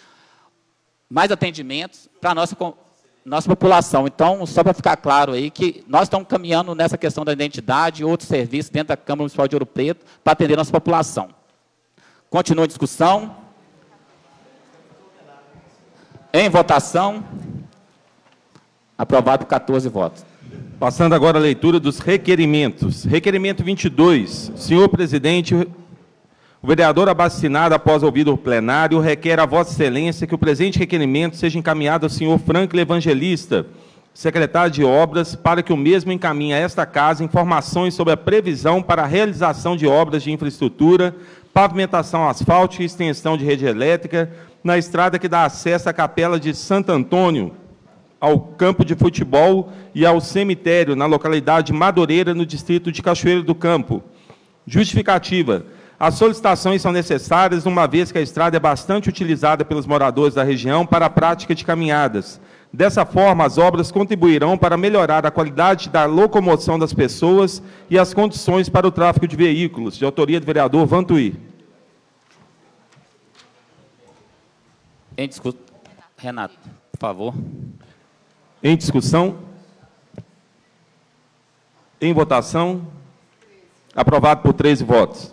mais atendimentos para a nossa, nossa população. Então, só para ficar claro aí, que nós estamos caminhando nessa questão da identidade e outros serviços dentro da Câmara Municipal de Ouro Preto para atender a nossa população. Continua a discussão. Em votação, aprovado por quatorze votos. Passando agora a leitura dos requerimentos. Requerimento vinte e dois. Senhor presidente, o vereador abaixo-assinado, após ouvido o plenário, requer a Vossa Excelência que o presente requerimento seja encaminhado ao senhor Franklin Evangelista, secretário de Obras, para que o mesmo encaminhe a esta casa informações sobre a previsão para a realização de obras de infraestrutura, pavimentação asfáltica e extensão de rede elétrica na estrada que dá acesso à Capela de Santo Antônio, ao campo de futebol e ao cemitério, na localidade de Madureira, no distrito de Cachoeira do Campo. Justificativa. As solicitações são necessárias, uma vez que a estrada é bastante utilizada pelos moradores da região para a prática de caminhadas. Dessa forma, as obras contribuirão para melhorar a qualidade da locomoção das pessoas e as condições para o tráfego de veículos. De autoria do vereador Vantuí. Em discussão. Renato, por favor. Em discussão. Em votação. Aprovado por treze votos.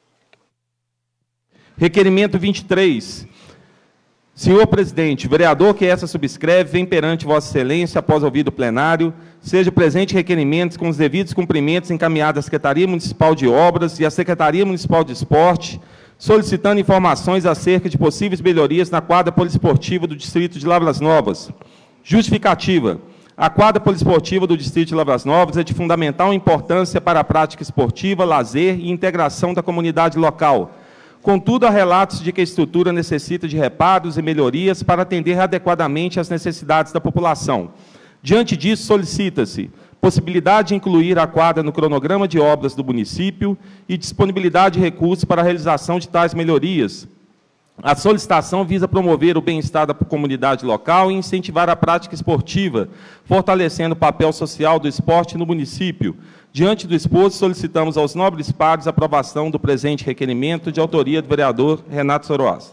Requerimento vinte e três. Senhor presidente, o vereador que essa subscreve vem perante Vossa Excelência, após ouvido o plenário, seja presente requerimentos com os devidos cumprimentos encaminhados à Secretaria Municipal de Obras e à Secretaria Municipal de Esporte, solicitando informações acerca de possíveis melhorias na quadra poliesportiva do distrito de Lavras Novas. Justificativa. A quadra poliesportiva do distrito de Lavras Novas é de fundamental importância para a prática esportiva, lazer e integração da comunidade local. Contudo, há relatos de que a estrutura necessita de reparos e melhorias para atender adequadamente às necessidades da população. Diante disso, solicita-se possibilidade de incluir a quadra no cronograma de obras do município e disponibilidade de recursos para a realização de tais melhorias. A solicitação visa promover o bem-estar da comunidade local e incentivar a prática esportiva, fortalecendo o papel social do esporte no município. Diante do exposto, solicitamos aos nobres pares a aprovação do presente requerimento de autoria do vereador Renato Soroaz.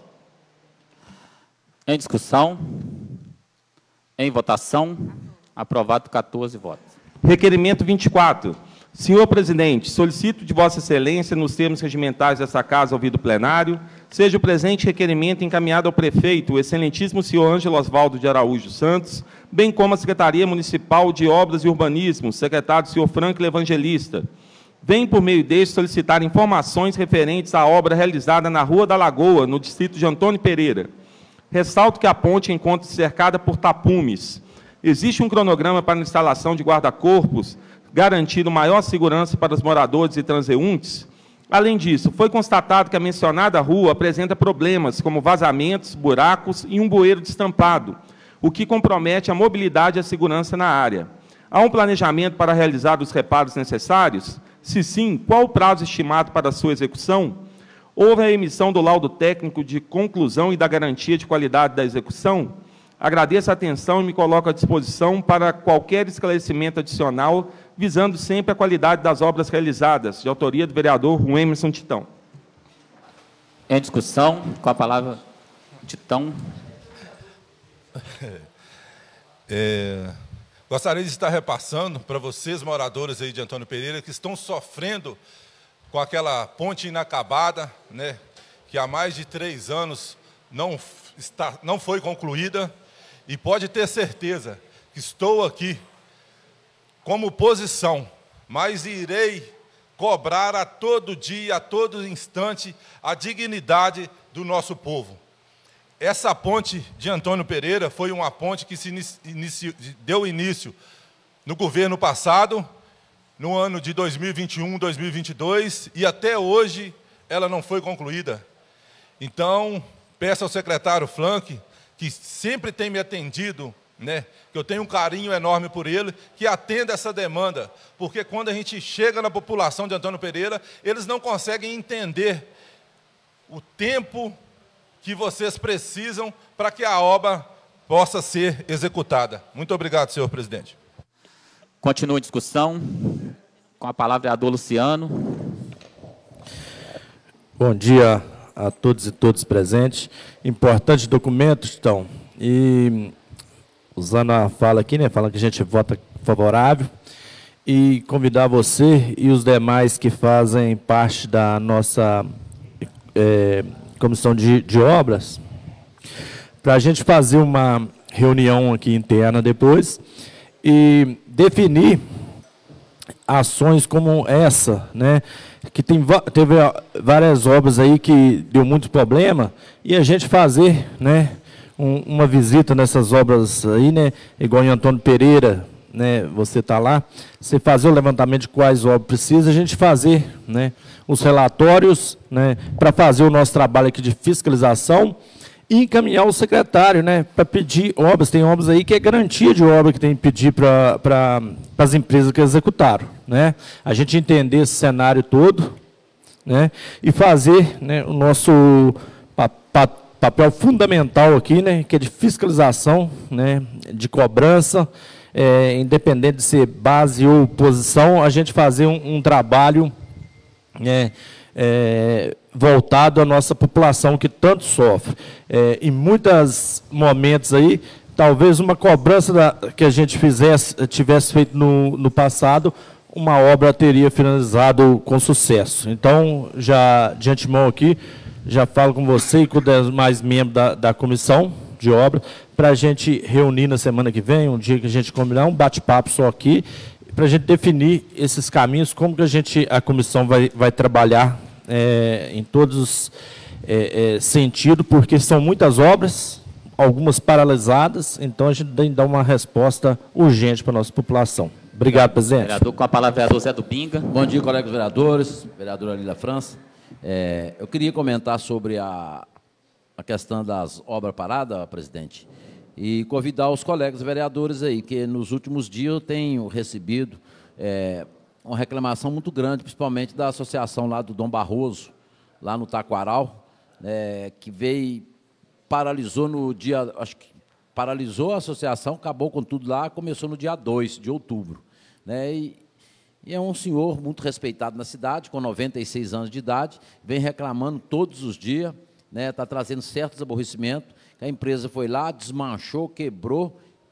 Em discussão. Em votação. Aprovado por quatorze votos. Requerimento vinte e quatro. Senhor presidente, solicito de Vossa Excelência, nos termos regimentais desta Casa, ouvido plenário, seja o presente requerimento encaminhado ao prefeito, o excelentíssimo senhor Ângelo Osvaldo de Araújo Santos, bem como à Secretaria Municipal de Obras e Urbanismo, secretário senhor Franklin Evangelista. Vem, por meio deste, solicitar informações referentes à obra realizada na Rua da Lagoa, no distrito de Antônio Pereira. Ressalto que a ponte encontra-se cercada por tapumes. Existe um cronograma para a instalação de guarda-corpos, garantindo maior segurança para os moradores e transeuntes. Além disso, foi constatado que a mencionada rua apresenta problemas como vazamentos, buracos e um bueiro destampado, o que compromete a mobilidade e a segurança na área. Há um planejamento para realizar os reparos necessários? Se sim, qual o prazo estimado para a sua execução? Houve a emissão do laudo técnico de conclusão e da garantia de qualidade da execução? Agradeço a atenção e me coloco à disposição para qualquer esclarecimento adicional, visando sempre a qualidade das obras realizadas, de autoria do vereador Emerson Titão. Em discussão, com a palavra, Titão. É, gostaria de estar repassando para vocês, moradores aí de Antônio Pereira, que estão sofrendo com aquela ponte inacabada, né, que há mais de três anos não, está, não foi concluída, e pode ter certeza que estou aqui como oposição, mas irei cobrar a todo dia, a todo instante, a dignidade do nosso povo. Essa ponte de Antônio Pereira foi uma ponte que se inicio, deu início no governo passado, no ano de dois mil e vinte e um, dois mil e vinte e dois, e até hoje ela não foi concluída. Então, peço ao secretário Frank, que sempre tem me atendido, né, que eu tenho um carinho enorme por ele, que atenda essa demanda, porque quando a gente chega na população de Antônio Pereira, eles não conseguem entender o tempo que vocês precisam para que a obra possa ser executada. Muito obrigado, senhor presidente. Continua a discussão. Com a palavra, vereador Luciano. Bom dia a todos e todas presentes. Importante documento, então, e usando a fala aqui, né, falando que a gente vota favorável, e convidar você e os demais que fazem parte da nossa é, comissão de, de obras, para a gente fazer uma reunião aqui interna depois e definir ações como essa, né, que tem, teve várias obras aí que deu muito problema, e a gente fazer, né, um, uma visita nessas obras aí, né, igual em Antônio Pereira, né, você está lá, você fazer o levantamento de quais obras precisa, a gente fazer, né, os relatórios, né, para fazer o nosso trabalho aqui de fiscalização e encaminhar o secretário, né, para pedir obras. Tem obras aí que é garantia de obra que tem que pedir para pra, as empresas que executaram, né? A gente entender esse cenário todo, né, e fazer, né, o nosso pa, pa, papel fundamental aqui, né, que é de fiscalização, né, de cobrança, é, independente de ser base ou posição, a gente fazer um, um trabalho, né, é, voltado à nossa população que tanto sofre. É, em muitos momentos aí, talvez uma cobrança da, que a gente fizesse, tivesse feito no, no passado, uma obra teria finalizado com sucesso. Então, já de antemão aqui, já falo com você e com os demais membros da, da comissão de obra, para a gente reunir na semana que vem, um dia que a gente combinar, um bate-papo só aqui, para a gente definir esses caminhos, como que a gente, a comissão vai, vai trabalhar é, em todos os é, é, sentidos, porque são muitas obras, algumas paralisadas, então a gente tem que dar uma resposta urgente para a nossa população. Obrigado, presidente. Vereador, com a palavra, vereador Zé do Pinga. Bom dia, colegas vereadores, vereadora Lília França. É, eu queria comentar sobre a, a questão das obras paradas, presidente, e convidar os colegas vereadores aí, que nos últimos dias eu tenho recebido é, uma reclamação muito grande, principalmente da associação lá do Dom Barroso, lá no Taquaral, é, que veio, paralisou no dia, acho que paralisou a associação, acabou com tudo lá, começou no dia dois de outubro. Né, e, e é um senhor muito respeitado na cidade, com noventa e seis anos de idade, vem reclamando todos os dias, né, está trazendo certos aborrecimentos, que a empresa foi lá, desmanchou, quebrou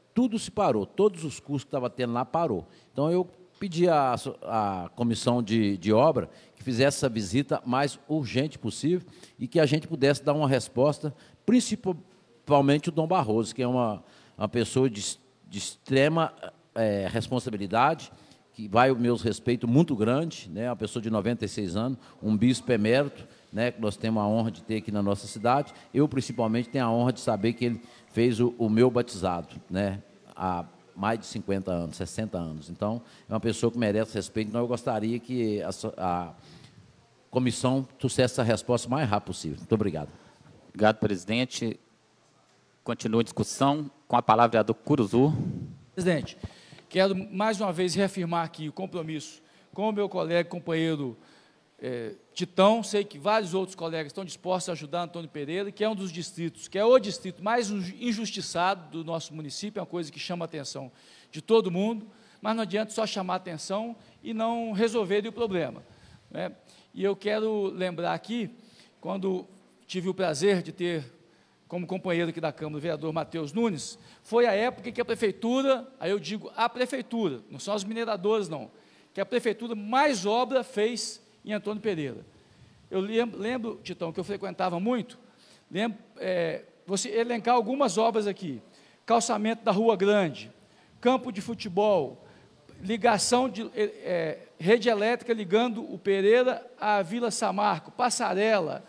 tudo se parou, todos os custos que estava tendo lá parou. Então, eu pedi à, à comissão de, de obra que fizesse essa visita mais urgente possível e que a gente pudesse dar uma resposta, principalmente o Dom Barroso, que é uma, uma pessoa de, de extrema é, responsabilidade, que vai o meu respeito muito grande, né, uma pessoa de noventa e seis anos, um bispo emérito, né, que nós temos a honra de ter aqui na nossa cidade. Eu, principalmente, tenho a honra de saber que ele fez o, o meu batizado, né, há mais de cinquenta anos, sessenta anos. Então, é uma pessoa que merece respeito. Então, eu gostaria que a, a comissão trouxesse essa resposta o mais rápido possível. Muito obrigado. Obrigado, presidente. Continua a discussão. Com a palavra, vereador Curuzu. Presidente, quero mais uma vez reafirmar aqui o compromisso com o meu colega e companheiro é, Titão. Sei que vários outros colegas estão dispostos a ajudar Antônio Pereira, que é um dos distritos, que é o distrito mais injustiçado do nosso município, é uma coisa que chama a atenção de todo mundo, mas não adianta só chamar a atenção e não resolver o problema, né? E eu quero lembrar aqui, quando tive o prazer de ter como companheiro aqui da Câmara, o vereador Matheus Nunes, foi a época em que a prefeitura, aí eu digo a prefeitura, não são as mineradoras não, que a prefeitura mais obra fez em Antônio Pereira. Eu lembro, lembro Titão, que eu frequentava muito, lembro, é, você elencar algumas obras aqui, calçamento da Rua Grande, campo de futebol, ligação de é, rede elétrica ligando o Pereira à Vila Samarco, passarela,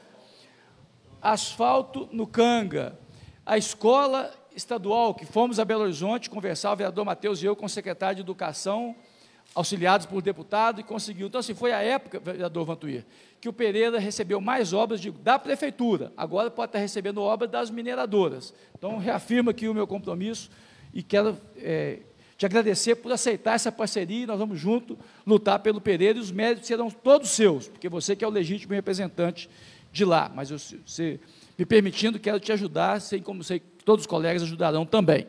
asfalto no Canga, a escola estadual, que fomos a Belo Horizonte conversar, o vereador Matheus e eu com o secretário de Educação, auxiliados por deputado, e conseguiu. Então, assim, foi a época, vereador Vantuir, que o Pereira recebeu mais obras de, da prefeitura, agora pode estar recebendo obras das mineradoras. Então, reafirmo aqui o meu compromisso e quero é, te agradecer por aceitar essa parceria, e nós vamos juntos lutar pelo Pereira, e os méritos serão todos seus, porque você que é o legítimo representante de lá, mas eu, se me permitindo, quero te ajudar, sei como sei que todos os colegas ajudarão também.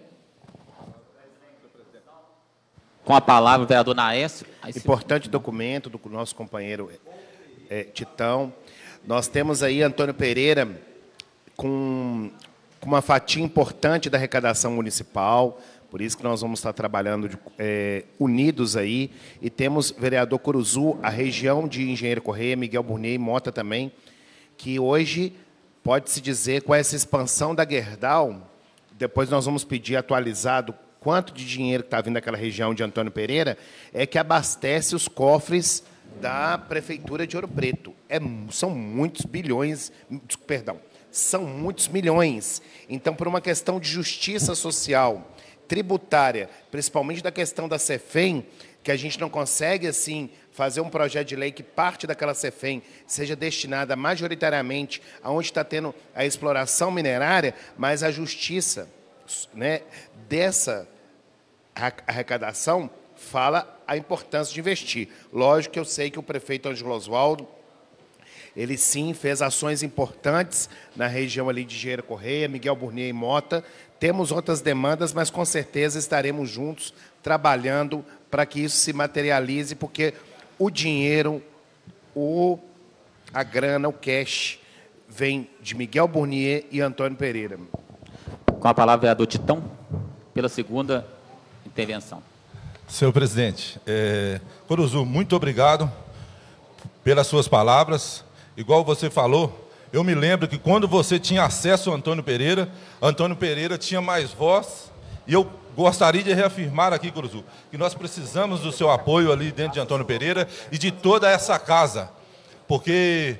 Com a palavra, o vereador Naércio. Importante documento do nosso companheiro é, Titão. Nós temos aí Antônio Pereira com, com uma fatia importante da arrecadação municipal, por isso que nós vamos estar trabalhando de, é, unidos aí, e temos vereador Curuzu, a região de Engenheiro Correia, Miguel Burnier e Mota também, que hoje pode-se dizer, com essa expansão da Gerdau, depois nós vamos pedir atualizado quanto de dinheiro que está vindo daquela região de Antônio Pereira, é que abastece os cofres da Prefeitura de Ouro Preto. É, são muitos bilhões, perdão, são muitos milhões. Então, por uma questão de justiça social, tributária, principalmente da questão da Cefem, que a gente não consegue, assim, fazer um projeto de lei que parte daquela Cefem seja destinada majoritariamente aonde está tendo a exploração minerária, mas a justiça, né, dessa arrecadação fala a importância de investir. Lógico que eu sei que o prefeito Ângelo Oswaldo, ele sim fez ações importantes na região ali de Engenheiro Correia, Miguel Burnier e Mota. Temos outras demandas, mas com certeza estaremos juntos trabalhando para que isso se materialize, porque o dinheiro, o, a grana, o cash, vem de Miguel Burnier e Antônio Pereira. Com a palavra, vereador Titão, pela segunda intervenção. Senhor presidente, é, Curuzu, muito obrigado pelas suas palavras. Igual você falou, eu me lembro que quando você tinha acesso ao Antônio Pereira, Antônio Pereira tinha mais voz, e eu gostaria de reafirmar aqui, Curuzu, que nós precisamos do seu apoio ali dentro de Antônio Pereira e de toda essa casa, porque,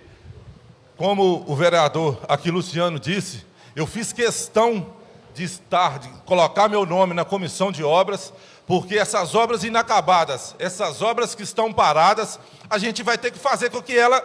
como o vereador aqui, Luciano, disse, eu fiz questão de estar, de colocar meu nome na comissão de obras, porque essas obras inacabadas, essas obras que estão paradas, a gente vai ter que fazer com que ela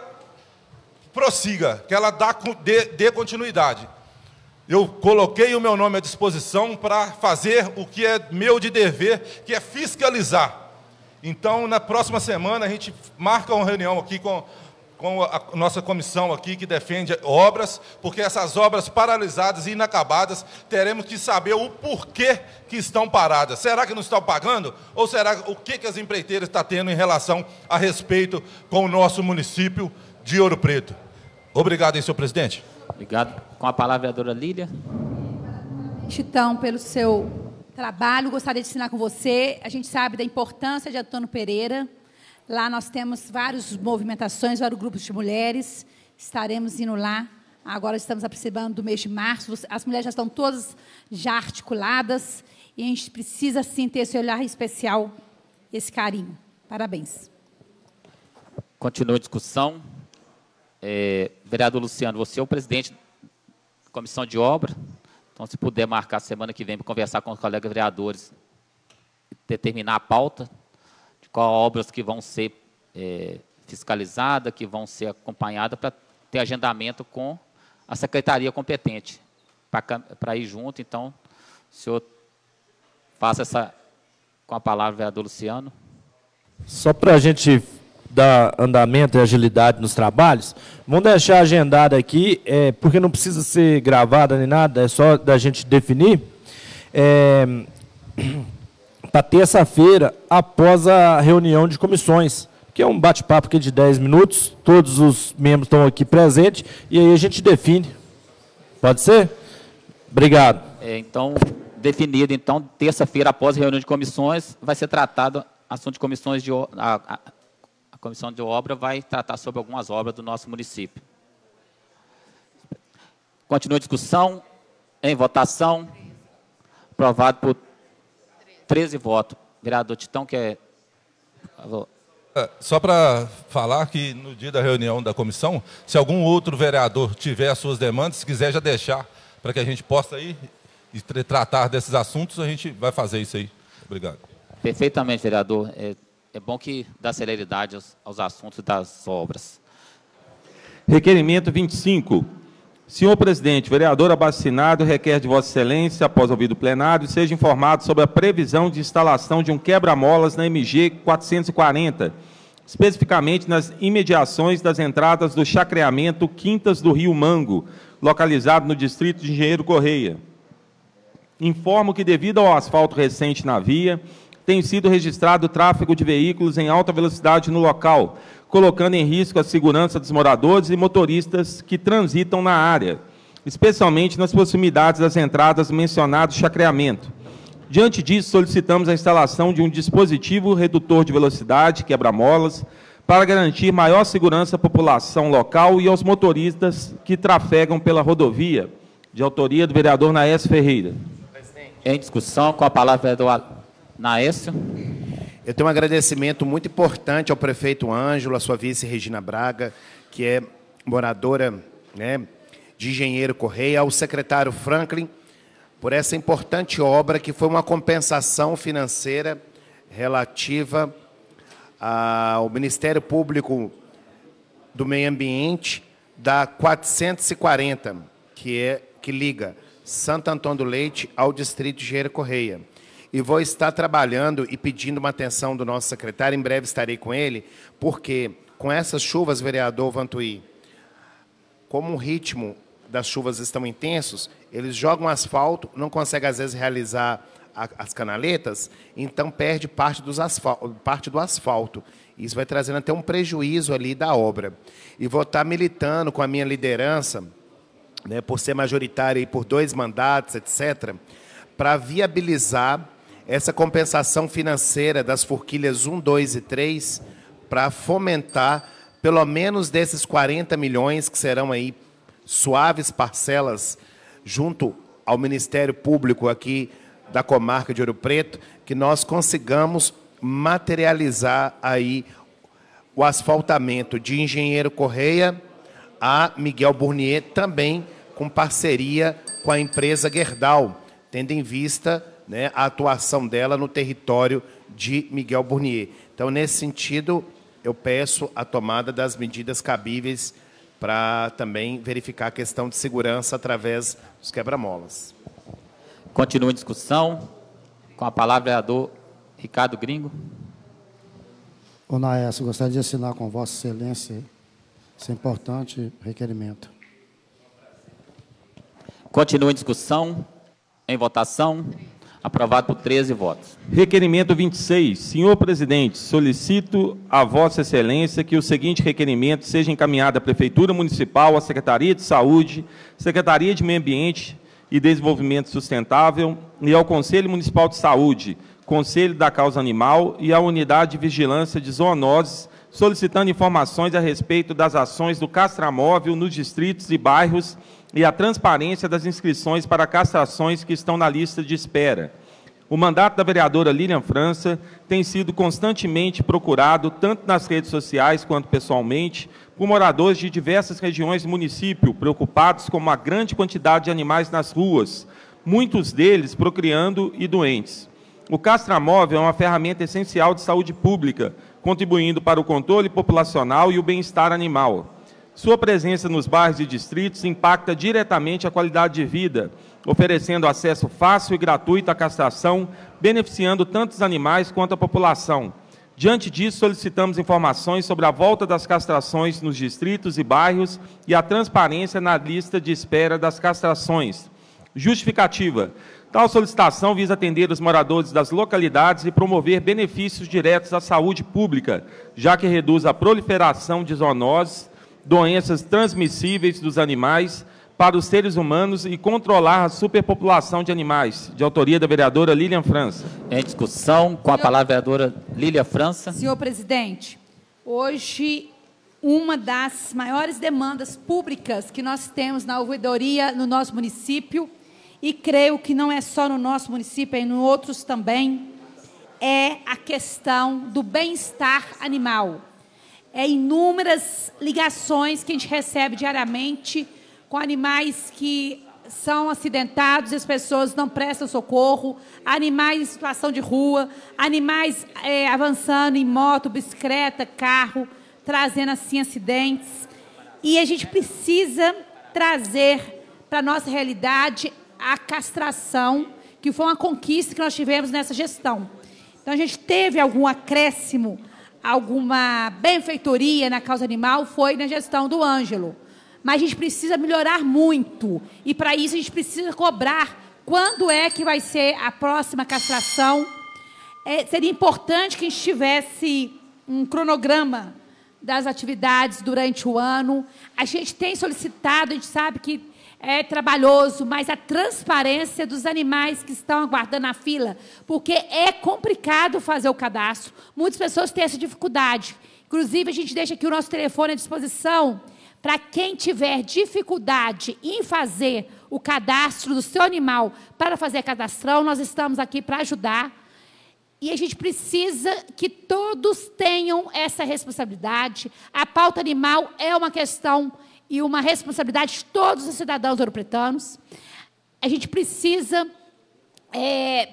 prossiga, que ela dê, dê continuidade. Eu coloquei o meu nome à disposição para fazer o que é meu de dever, que é fiscalizar. Então, na próxima semana, a gente marca uma reunião aqui com, com a nossa comissão aqui, que defende obras, porque essas obras paralisadas e inacabadas, teremos que saber o porquê que estão paradas. Será que não estão pagando? Ou será o que, que as empreiteiras estão tendo em relação a respeito com o nosso município de Ouro Preto? Obrigado, hein, senhor presidente. Obrigado. Com a palavra, a vereadora Lília. Titão, pelo seu trabalho, gostaria de assinar com você. A gente sabe da importância de Antônio Pereira. Lá nós temos várias movimentações, vários grupos de mulheres. Estaremos indo lá. Agora estamos aproximando do mês de março. As mulheres já estão todas já articuladas. E a gente precisa, sim, ter esse olhar especial, esse carinho. Parabéns. Continua a discussão. É, vereador Luciano, você é o presidente da Comissão de Obra. Então, se puder marcar semana que vem para conversar com os colegas vereadores, determinar a pauta de quais obras que vão ser é, fiscalizadas, que vão ser acompanhadas, para ter agendamento com a secretaria competente, para ir junto. Então, o senhor faça essa, com a palavra, vereador Luciano. Só para a gente dar andamento e agilidade nos trabalhos, vamos deixar agendado aqui, é, porque não precisa ser gravada nem nada, é só da gente definir, é, para terça-feira, após a reunião de comissões, que é um bate-papo aqui de dez minutos, todos os membros estão aqui presentes, e aí a gente define. Pode ser? Obrigado. É, então, definido, então, terça-feira, após a reunião de comissões, vai ser tratado assunto de comissões de... A, a, a comissão de obra vai tratar sobre algumas obras do nosso município. Continua a discussão, em votação, aprovado por treze votos. Vereador Titão, quer... É, só para falar que no dia da reunião da comissão, se algum outro vereador tiver as suas demandas, se quiser já deixar para que a gente possa ir e tratar desses assuntos, a gente vai fazer isso aí. Obrigado. Perfeitamente, vereador. É, é bom que dá celeridade aos, aos assuntos das obras. Requerimento vinte e cinco. Senhor presidente, vereador abaixo-assinado requer de Vossa Excelência, após ouvido o plenário, seja informado sobre a previsão de instalação de um quebra-molas na M G quatrocentos e quarenta, especificamente nas imediações das entradas do chacreamento Quintas do Rio Mango, localizado no distrito de Engenheiro Correia. Informo que, devido ao asfalto recente na via, tem sido registrado o tráfego de veículos em alta velocidade no local, colocando em risco a segurança dos moradores e motoristas que transitam na área, especialmente nas proximidades das entradas do mencionado chacreamento. Diante disso, solicitamos a instalação de um dispositivo redutor de velocidade, quebra-molas, para garantir maior segurança à população local e aos motoristas que trafegam pela rodovia, de autoria do vereador Naécio Ferreira. Em discussão, com a palavra, vereador Naécio. Eu tenho um agradecimento muito importante ao prefeito Ângelo, à sua vice Regina Braga, que é moradora, né, de Engenheiro Correia, ao secretário Franklin, por essa importante obra que foi uma compensação financeira relativa ao Ministério Público do Meio Ambiente da quatrocentos e quarenta, que, é, que liga Santo Antônio do Leite ao distrito de Engenheiro Correia. E vou estar trabalhando e pedindo uma atenção do nosso secretário, em breve estarei com ele, porque com essas chuvas, vereador Vantuí, como o ritmo das chuvas estão intensos, eles jogam asfalto, não conseguem às vezes realizar a, as canaletas, então perde parte, dos asfalto, parte do asfalto. Isso vai trazendo até um prejuízo ali da obra. E vou estar militando com a minha liderança, né, por ser majoritária e por dois mandatos, etcétera, para viabilizar essa compensação financeira das forquilhas um, dois e três, para fomentar, pelo menos desses quarenta milhões, que serão aí suaves parcelas, junto ao Ministério Público aqui da comarca de Ouro Preto, que nós consigamos materializar aí o asfaltamento de Engenheiro Correia a Miguel Burnier, também com parceria com a empresa Gerdau, tendo em vista, né, a atuação dela no território de Miguel Burnier. Então, nesse sentido, eu peço a tomada das medidas cabíveis para também verificar a questão de segurança através dos quebra-molas. Continua a discussão. Com a palavra, vereador Ricardo Gringo. Ô, Naécio, gostaria de assinar com Vossa Excelência esse importante requerimento. Continua a discussão. Em votação, aprovado por treze votos. Requerimento vinte e seis. Senhor presidente, solicito a Vossa Excelência que o seguinte requerimento seja encaminhado à Prefeitura Municipal, à Secretaria de Saúde, Secretaria de Meio Ambiente e Desenvolvimento Sustentável, e ao Conselho Municipal de Saúde, Conselho da Causa Animal e à Unidade de Vigilância de Zoonoses, solicitando informações a respeito das ações do castramóvel nos distritos e bairros e a transparência das inscrições para castrações que estão na lista de espera. O mandato da vereadora Lilian França tem sido constantemente procurado, tanto nas redes sociais quanto pessoalmente, por moradores de diversas regiões do município, preocupados com a grande quantidade de animais nas ruas, muitos deles procriando e doentes. O castramóvel é uma ferramenta essencial de saúde pública, contribuindo para o controle populacional e o bem-estar animal. Sua presença nos bairros e distritos impacta diretamente a qualidade de vida, oferecendo acesso fácil e gratuito à castração, beneficiando tanto os animais quanto a população. Diante disso, solicitamos informações sobre a volta das castrações nos distritos e bairros e a transparência na lista de espera das castrações. Justificativa. Tal solicitação visa atender os moradores das localidades e promover benefícios diretos à saúde pública, já que reduz a proliferação de zoonoses, doenças transmissíveis dos animais para os seres humanos e controlar a superpopulação de animais. De autoria da vereadora Lilian França. Em discussão, com a palavra a vereadora Lília França. Senhor presidente, hoje uma das maiores demandas públicas que nós temos na ouvidoria no nosso município, e creio que não é só no nosso município, é em outros também, é a questão do bem-estar animal. É inúmeras ligações que a gente recebe diariamente com animais que são acidentados e as pessoas não prestam socorro, animais em situação de rua, animais é, avançando em moto, bicicleta, carro, trazendo assim acidentes. E a gente precisa trazer para a nossa realidade a castração, que foi uma conquista que nós tivemos nessa gestão. Então, a gente teve algum acréscimo, alguma benfeitoria na causa animal, foi na gestão do Ângelo. Mas a gente precisa melhorar muito, e para isso a gente precisa cobrar quando é que vai ser a próxima castração. É, seria importante que a gente tivesse um cronograma das atividades durante o ano. A gente tem solicitado, a gente sabe que é trabalhoso, mas a transparência dos animais que estão aguardando a fila, porque é complicado fazer o cadastro. Muitas pessoas têm essa dificuldade. Inclusive, a gente deixa aqui o nosso telefone à disposição para quem tiver dificuldade em fazer o cadastro do seu animal para fazer a cadastrão. Nós estamos aqui para ajudar. E a gente precisa que todos tenham essa responsabilidade. A pauta animal é uma questão e uma responsabilidade de todos os cidadãos ouropretanos. A gente precisa é,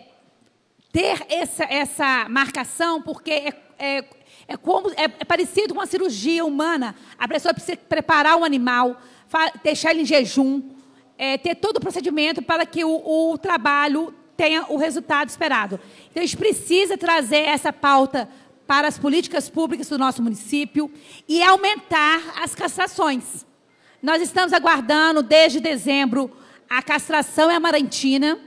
ter essa, essa marcação, porque é, é, é, como, é, é parecido com uma cirurgia humana. A pessoa precisa preparar um animal, deixar ele em jejum, é, ter todo o procedimento para que o, o trabalho tenha o resultado esperado. Então, a gente precisa trazer essa pauta para as políticas públicas do nosso município e aumentar as castrações. Nós estamos aguardando, desde dezembro, a castração em Amarantina.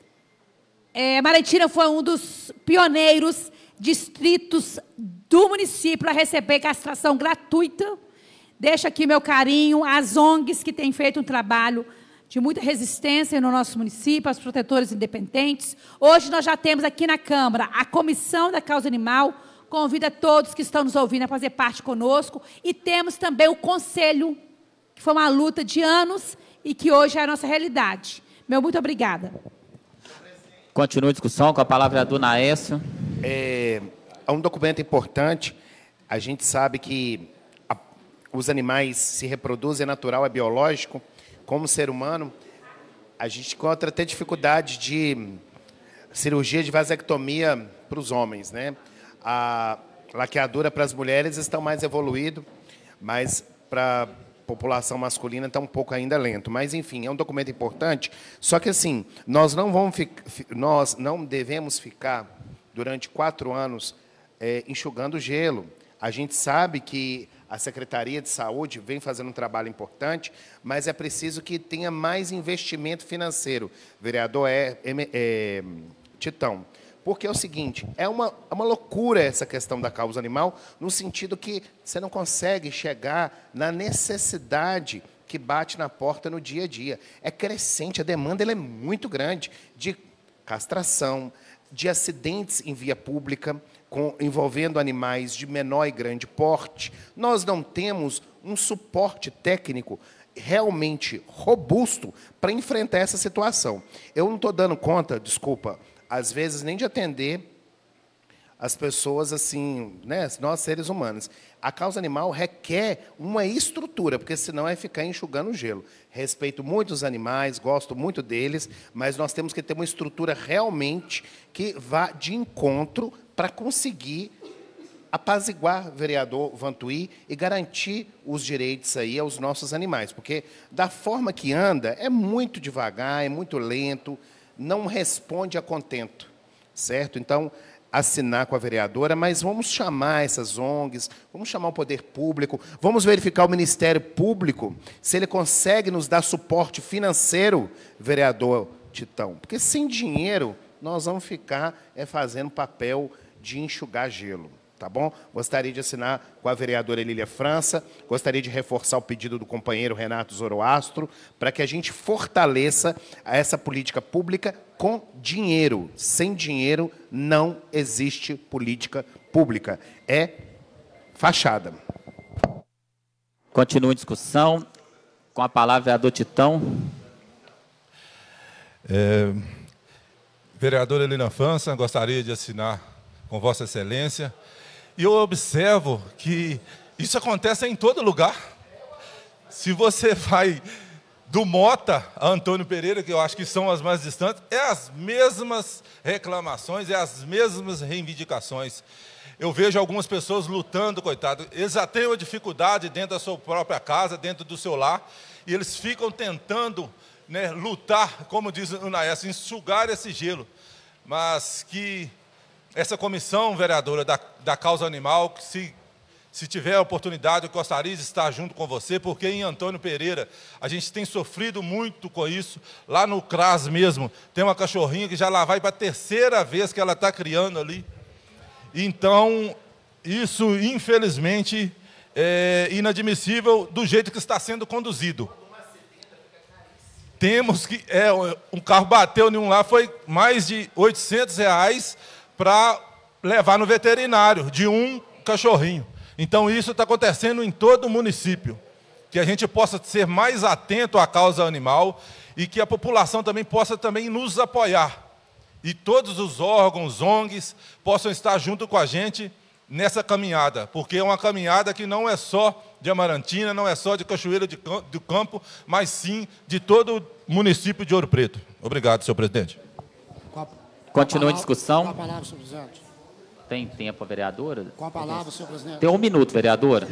É, Amarantina foi um dos pioneiros distritos do município para receber castração gratuita. Deixo aqui meu carinho às O N Gs que têm feito um trabalho de muita resistência no nosso município, aos protetores independentes. Hoje nós já temos aqui na Câmara a Comissão da Causa Animal. Convido a todos que estão nos ouvindo a fazer parte conosco. E temos também o Conselho, que foi uma luta de anos e que hoje é a nossa realidade. Meu muito obrigada. Continua a discussão com a palavra a dona Aécio. É, é um documento importante. A gente sabe que a, os animais se reproduzem, é natural, é biológico. Como ser humano, a gente encontra até dificuldade de cirurgia de vasectomia para os homens, né? A laqueadura para as mulheres está mais evoluído, mas para a população masculina está um pouco ainda lento. Mas, enfim, é um documento importante. Só que, assim, nós não, vamos nós não devemos ficar, durante quatro anos, é, enxugando gelo. A gente sabe que a Secretaria de Saúde vem fazendo um trabalho importante, mas é preciso que tenha mais investimento financeiro. Vereador é, é, é, Titão. Porque é o seguinte, é uma, é uma loucura essa questão da causa animal, no sentido que você não consegue chegar na necessidade que bate na porta no dia a dia. É crescente, a demanda ela é muito grande de castração, de acidentes em via pública, com, envolvendo animais de menor e grande porte. Nós não temos um suporte técnico realmente robusto para enfrentar essa situação. Eu não estou dando conta, desculpa, às vezes nem de atender as pessoas assim, né, nós seres humanos. A causa animal requer uma estrutura, porque senão é ficar enxugando gelo. Respeito muito os animais, gosto muito deles, mas nós temos que ter uma estrutura realmente que vá de encontro para conseguir apaziguar o vereador Vantuí e garantir os direitos aí aos nossos animais, porque da forma que anda é muito devagar, é muito lento, não responde a contento, certo? Então, assinar com a vereadora, mas vamos chamar essas O N Gs, vamos chamar o poder público, vamos verificar o Ministério Público, se ele consegue nos dar suporte financeiro, vereador Titão, porque sem dinheiro nós vamos ficar é, fazendo papel de enxugar gelo. Tá bom? Gostaria de assinar com a vereadora Lília França, gostaria de reforçar o pedido do companheiro Renato Zoroastro, para que a gente fortaleça essa política pública com dinheiro. Sem dinheiro não existe política pública. É fachada. Continua a discussão. Com a palavra, vereador Titão. É, vereadora Lília França, gostaria de assinar com Vossa Excelência. E eu observo que isso acontece em todo lugar. Se você vai do Mota a Antônio Pereira, que eu acho que são as mais distantes, é as mesmas reclamações, é as mesmas reivindicações. Eu vejo algumas pessoas lutando, coitado, eles já têm uma dificuldade dentro da sua própria casa, dentro do seu lar, e eles ficam tentando, né, lutar, como diz o Naes, enxugar esse gelo. Mas que essa comissão, vereadora, da, da causa animal, que se, se tiver a oportunidade, eu gostaria de estar junto com você, porque em Antônio Pereira a gente tem sofrido muito com isso. Lá no C R A S mesmo, tem uma cachorrinha que já lá vai para a terceira vez que ela está criando ali. Então, isso, infelizmente, é inadmissível do jeito que está sendo conduzido. Temos que... É, um carro bateu em um lá, foi mais de oitocentos reais para levar no veterinário, de um cachorrinho. Então, isso está acontecendo em todo o município. Que a gente possa ser mais atento à causa animal e que a população também possa também nos apoiar. E todos os órgãos, O N Gs, possam estar junto com a gente nessa caminhada, porque é uma caminhada que não é só de Amarantina, não é só de Cachoeira do Campo, mas sim de todo o município de Ouro Preto. Obrigado, senhor presidente. Continua a discussão. Com a palavra, senhor presidente. Tem tempo a vereadora? Com a palavra, senhor presidente. Tem um minuto, vereadora.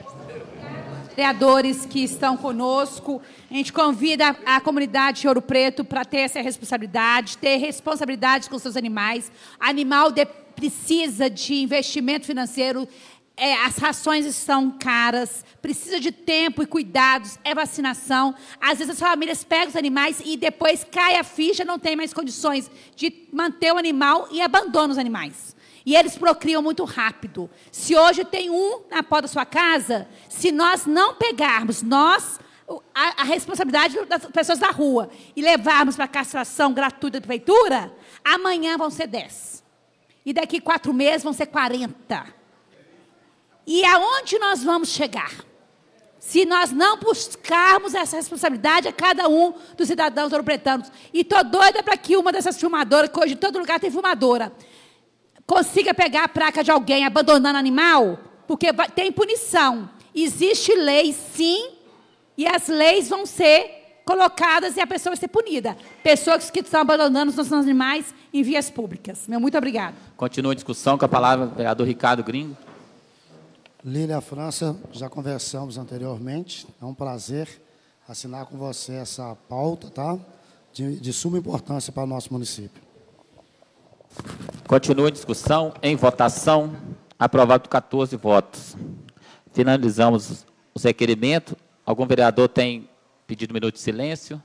Vereadores que estão conosco, a gente convida a comunidade de Ouro Preto para ter essa responsabilidade, ter responsabilidade com seus animais. Animal de, precisa de investimento financeiro, é, as rações estão caras, precisa de tempo e cuidados, é vacinação. Às vezes as famílias pegam os animais e depois cai a ficha, não tem mais condições de manter o animal e abandonam os animais. E eles procriam muito rápido. Se hoje tem um na porta da sua casa, se nós não pegarmos, nós, a, a responsabilidade das pessoas da rua, e levarmos para a castração gratuita da prefeitura, amanhã vão ser dez. E daqui quatro meses vão ser quarenta. E aonde nós vamos chegar? Se nós não buscarmos essa responsabilidade a cada um dos cidadãos ouropretanos. E estou doida para que uma dessas filmadoras, que hoje em todo lugar tem filmadora, consiga pegar a placa de alguém abandonando animal, porque vai, tem punição. Existe lei, sim, e as leis vão ser colocadas e a pessoa vai ser punida. Pessoas que estão abandonando os nossos animais em vias públicas. Meu muito obrigado. Continua a discussão com a palavra o vereador Ricardo Gringo. Lília França, já conversamos anteriormente. É um prazer assinar com você essa pauta, tá? De, de suma importância para o nosso município. Continua a discussão. Em votação. Aprovado por quatorze votos. Finalizamos os requerimentos. Algum vereador tem pedido um minuto de silêncio?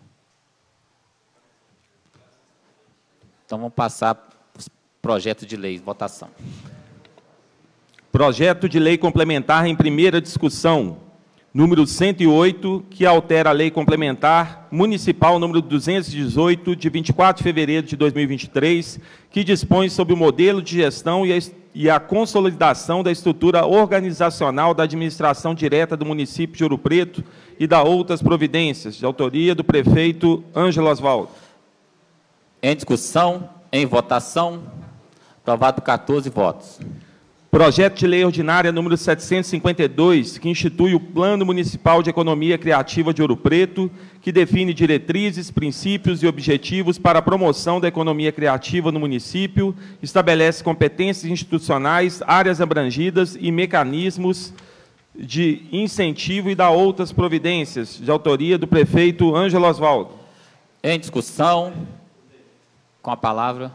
Então, vamos passar para os projetos de lei. Votação. Projeto de lei complementar em primeira discussão. número cento e oito, que altera a Lei Complementar Municipal número duzentos e dezoito, de vinte e quatro de fevereiro de dois mil e vinte e três, que dispõe sobre o modelo de gestão e a, e a consolidação da estrutura organizacional da administração direta do município de Ouro Preto e da outras providências, de autoria do prefeito Ângelo Osvaldo. Em discussão, em votação, aprovado por quatorze votos. Projeto de Lei Ordinária número setecentos e cinquenta e dois, que institui o Plano Municipal de Economia Criativa de Ouro Preto, que define diretrizes, princípios e objetivos para a promoção da economia criativa no município, estabelece competências institucionais, áreas abrangidas e mecanismos de incentivo e dá outras providências, de autoria do prefeito Ângelo Osvaldo. Em discussão, com a palavra...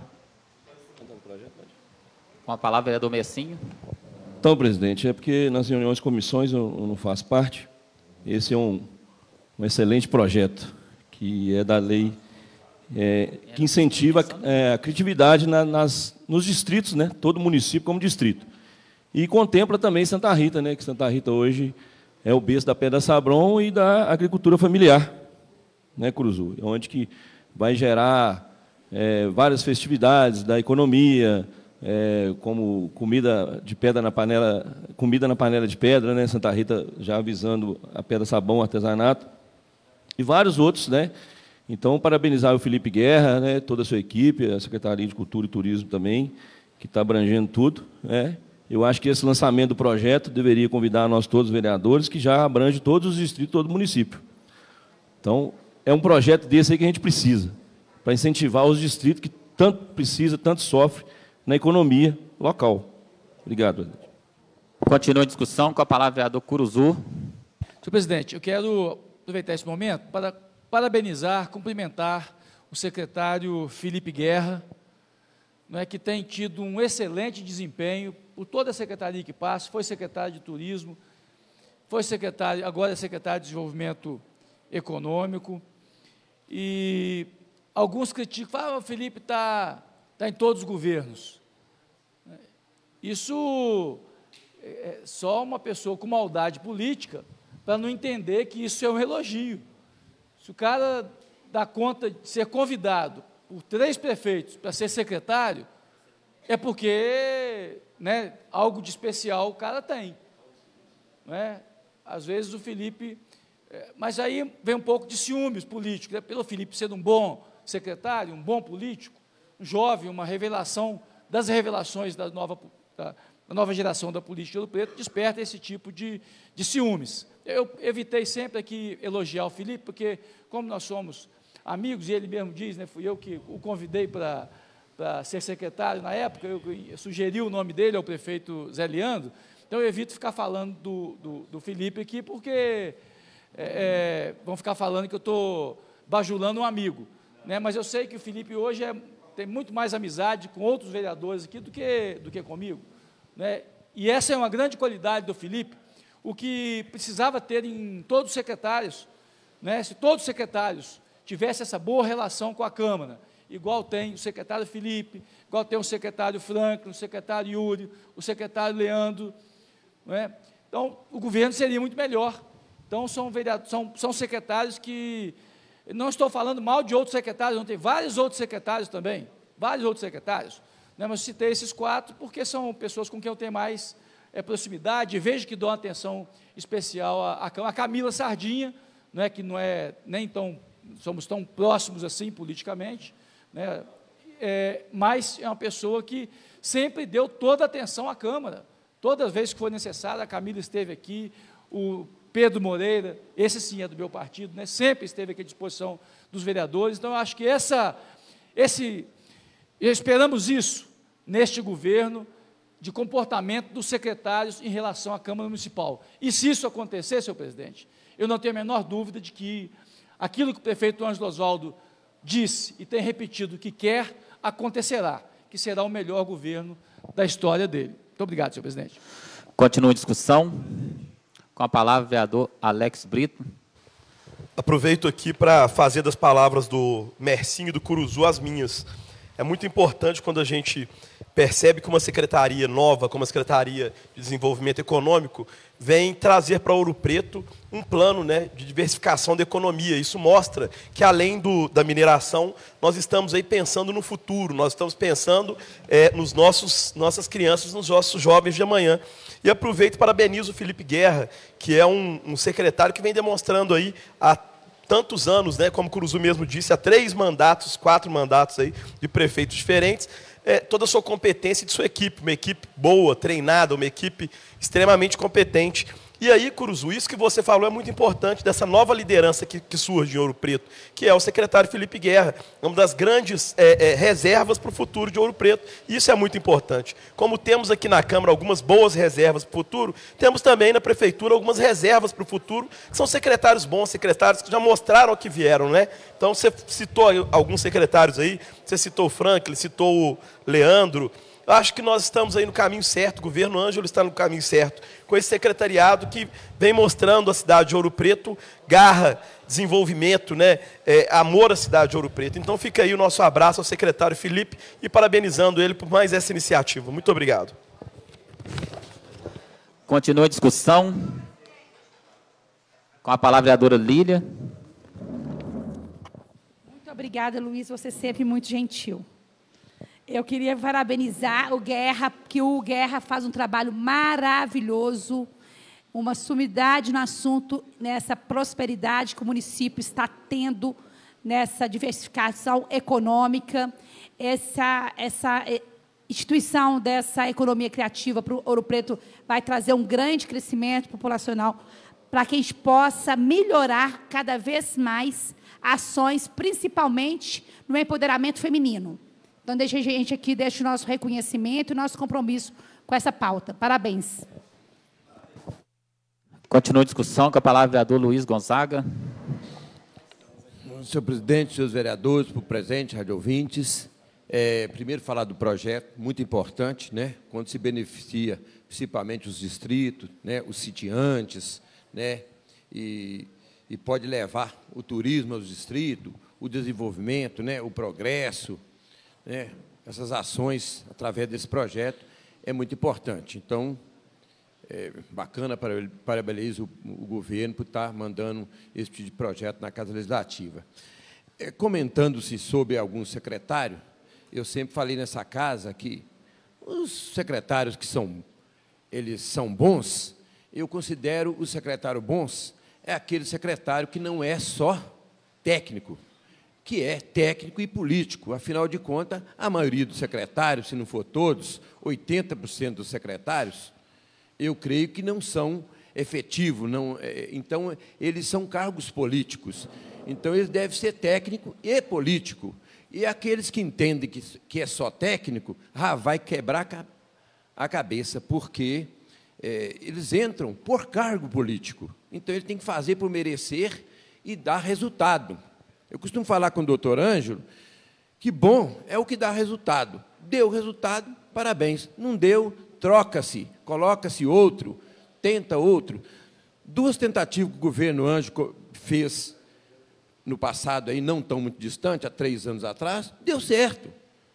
Com a palavra, vereador Messinho. Então, presidente, é porque nas reuniões de comissões eu, eu não faço parte. Esse é um, um excelente projeto, que é da lei, é, que incentiva é, a criatividade na, nas, nos distritos, né? Todo município como distrito. E contempla também Santa Rita, né? Que Santa Rita hoje é o berço da Pedra Sabron e da agricultura familiar, né, Curuzu? Onde que vai gerar é, várias festividades da economia, É, como comida de pedra na panela, comida na panela de pedra, né? Santa Rita já avisando a Pedra Sabão, artesanato, e vários outros, né? Então, parabenizar o Felipe Guerra, né? Toda a sua equipe, a Secretaria de Cultura e Turismo também, que está abrangendo tudo, né? Eu acho que esse lançamento do projeto deveria convidar nós todos, vereadores, que já abrange todos os distritos, todo o município. Então, é um projeto desse aí que a gente precisa, para incentivar os distritos que tanto precisa, tanto sofre, na economia local. Obrigado, presidente. Continua a discussão com a palavra, vereador Curuzu. Senhor presidente, eu quero aproveitar esse momento para parabenizar, cumprimentar o secretário Felipe Guerra, não é, que tem tido um excelente desempenho por toda a secretaria que passa, foi secretário de Turismo, foi secretário, agora é secretário de Desenvolvimento Econômico, e alguns criticam, falam, ah, o Felipe está tá em todos os governos. Isso é só uma pessoa com maldade política para não entender que isso é um elogio. Se o cara dá conta de ser convidado por três prefeitos para ser secretário, é porque, né, algo de especial o cara tem. Não é? Às vezes o Felipe... É, mas aí vem um pouco de ciúmes políticos, né? Pelo Felipe ser um bom secretário, um bom político, um jovem, uma revelação das revelações da nova, da, da nova geração da política de Ouro Preto, desperta esse tipo de, de ciúmes. Eu evitei sempre aqui elogiar o Felipe, porque, como nós somos amigos, e ele mesmo diz, né, fui eu que o convidei para ser secretário na época, eu, eu sugeri o nome dele ao prefeito Zé Leandro, então eu evito ficar falando do, do, do Felipe aqui, porque é, é, vão ficar falando que eu estou bajulando um amigo, né, mas eu sei que o Felipe hoje é, tem muito mais amizade com outros vereadores aqui do que, do que comigo, né, e essa é uma grande qualidade do Felipe, o que precisava ter em todos os secretários, né, se todos os secretários tivessem essa boa relação com a Câmara, igual tem o secretário Felipe, igual tem o secretário Franklin, o secretário Yuri, o secretário Leandro, não é? Então, o governo seria muito melhor. Então, são, vereadores, são, são secretários que... Não estou falando mal de outros secretários, não tem vários outros secretários também, vários outros secretários, né? Mas citei esses quatro porque são pessoas com quem eu tenho mais é, proximidade, vejo que dão atenção especial à, à Camila Sardinha, não é, que não é nem tão... somos tão próximos assim politicamente, né? É, mas é uma pessoa que sempre deu toda a atenção à Câmara, todas as vezes que foi necessário. A Camila esteve aqui, o Pedro Moreira, esse sim é do meu partido, né? Sempre esteve aqui à disposição dos vereadores. Então, eu acho que essa, esse, esperamos isso neste governo, de comportamento dos secretários em relação à Câmara Municipal. E se isso acontecer, senhor presidente, eu não tenho a menor dúvida de que aquilo que o prefeito Ângelo Osvaldo disse e tem repetido que quer, acontecerá, que será o melhor governo da história dele. Muito obrigado, senhor presidente. Continua a discussão. Com a palavra, o vereador Alex Brito. Aproveito aqui para fazer das palavras do Mercinho e do Curuzu as minhas. É muito importante quando a gente percebe que uma secretaria nova, como a Secretaria de Desenvolvimento Econômico, vem trazer para Ouro Preto um plano, né, de diversificação da economia. Isso mostra que, além do, da mineração, nós estamos aí pensando no futuro, nós estamos pensando é, nos nossos nossas crianças, nos nossos jovens de amanhã. E aproveito e parabenizo o Felipe Guerra, que é um, um secretário que vem demonstrando aí há tantos anos, né, como o Curuzu mesmo disse, há três mandatos, quatro mandatos aí de prefeitos diferentes, é, toda a sua competência e de sua equipe, uma equipe boa, treinada, uma equipe extremamente competente. E aí, Curuzu, isso que você falou é muito importante, dessa nova liderança que, que surge em Ouro Preto, que é o secretário Felipe Guerra, uma das grandes é, é, reservas para o futuro de Ouro Preto. Isso é muito importante. Como temos aqui na Câmara algumas boas reservas para o futuro, temos também na Prefeitura algumas reservas para o futuro, que são secretários bons, secretários que já mostraram que vieram, né? Então, você citou alguns secretários aí, você citou o Franklin, citou o Leandro. Eu acho que nós estamos aí no caminho certo, o governo Ângelo está no caminho certo, com esse secretariado que vem mostrando a cidade de Ouro Preto, garra, desenvolvimento, né, é, amor à cidade de Ouro Preto. Então fica aí o nosso abraço ao secretário Felipe e parabenizando ele por mais essa iniciativa. Muito obrigado. Continua a discussão. Com a palavra a vereadora Lília. Muito obrigada, Luiz, você sempre muito gentil. Eu queria parabenizar o Guerra, que o Guerra faz um trabalho maravilhoso, uma sumidade no assunto, nessa prosperidade que o município está tendo, nessa diversificação econômica, essa, essa instituição dessa economia criativa para o Ouro Preto vai trazer um grande crescimento populacional para que a gente possa melhorar cada vez mais ações, principalmente no empoderamento feminino. Então, deixa a gente aqui, deixa o nosso reconhecimento e o nosso compromisso com essa pauta. Parabéns. Continua a discussão com a palavra o vereador Luiz Gonzaga. Senhor presidente, senhores vereadores, por presente, rádio ouvintes, é, primeiro falar do projeto, muito importante, né, quando se beneficia principalmente os distritos, né, os sitiantes, né, e, e pode levar o turismo aos distritos, o desenvolvimento, né, o progresso, né, essas ações através desse projeto é muito importante. Então, é bacana, parabenizo o, o governo por estar mandando esse tipo de projeto na Casa Legislativa. É, comentando-se sobre alguns secretários, eu sempre falei nessa casa que os secretários que são, eles são bons, eu considero os secretários bons é aquele secretário que não é só técnico, que é técnico e político. Afinal de contas, a maioria dos secretários, se não for todos, oitenta por cento dos secretários, eu creio que não são efetivos. Não, é, então, eles são cargos políticos. Então, eles devem ser técnico e político. E aqueles que entendem que, que é só técnico, ah, vai quebrar a cabeça, porque é, eles entram por cargo político. Então, ele tem que fazer por merecer e dar resultado. Eu costumo falar com o doutor Ângelo que bom é o que dá resultado. Deu resultado, parabéns. Não deu, troca-se, coloca-se outro, tenta outro. Duas tentativas que o governo Ângelo fez no passado, aí, não tão muito distante, há três anos atrás, deu certo.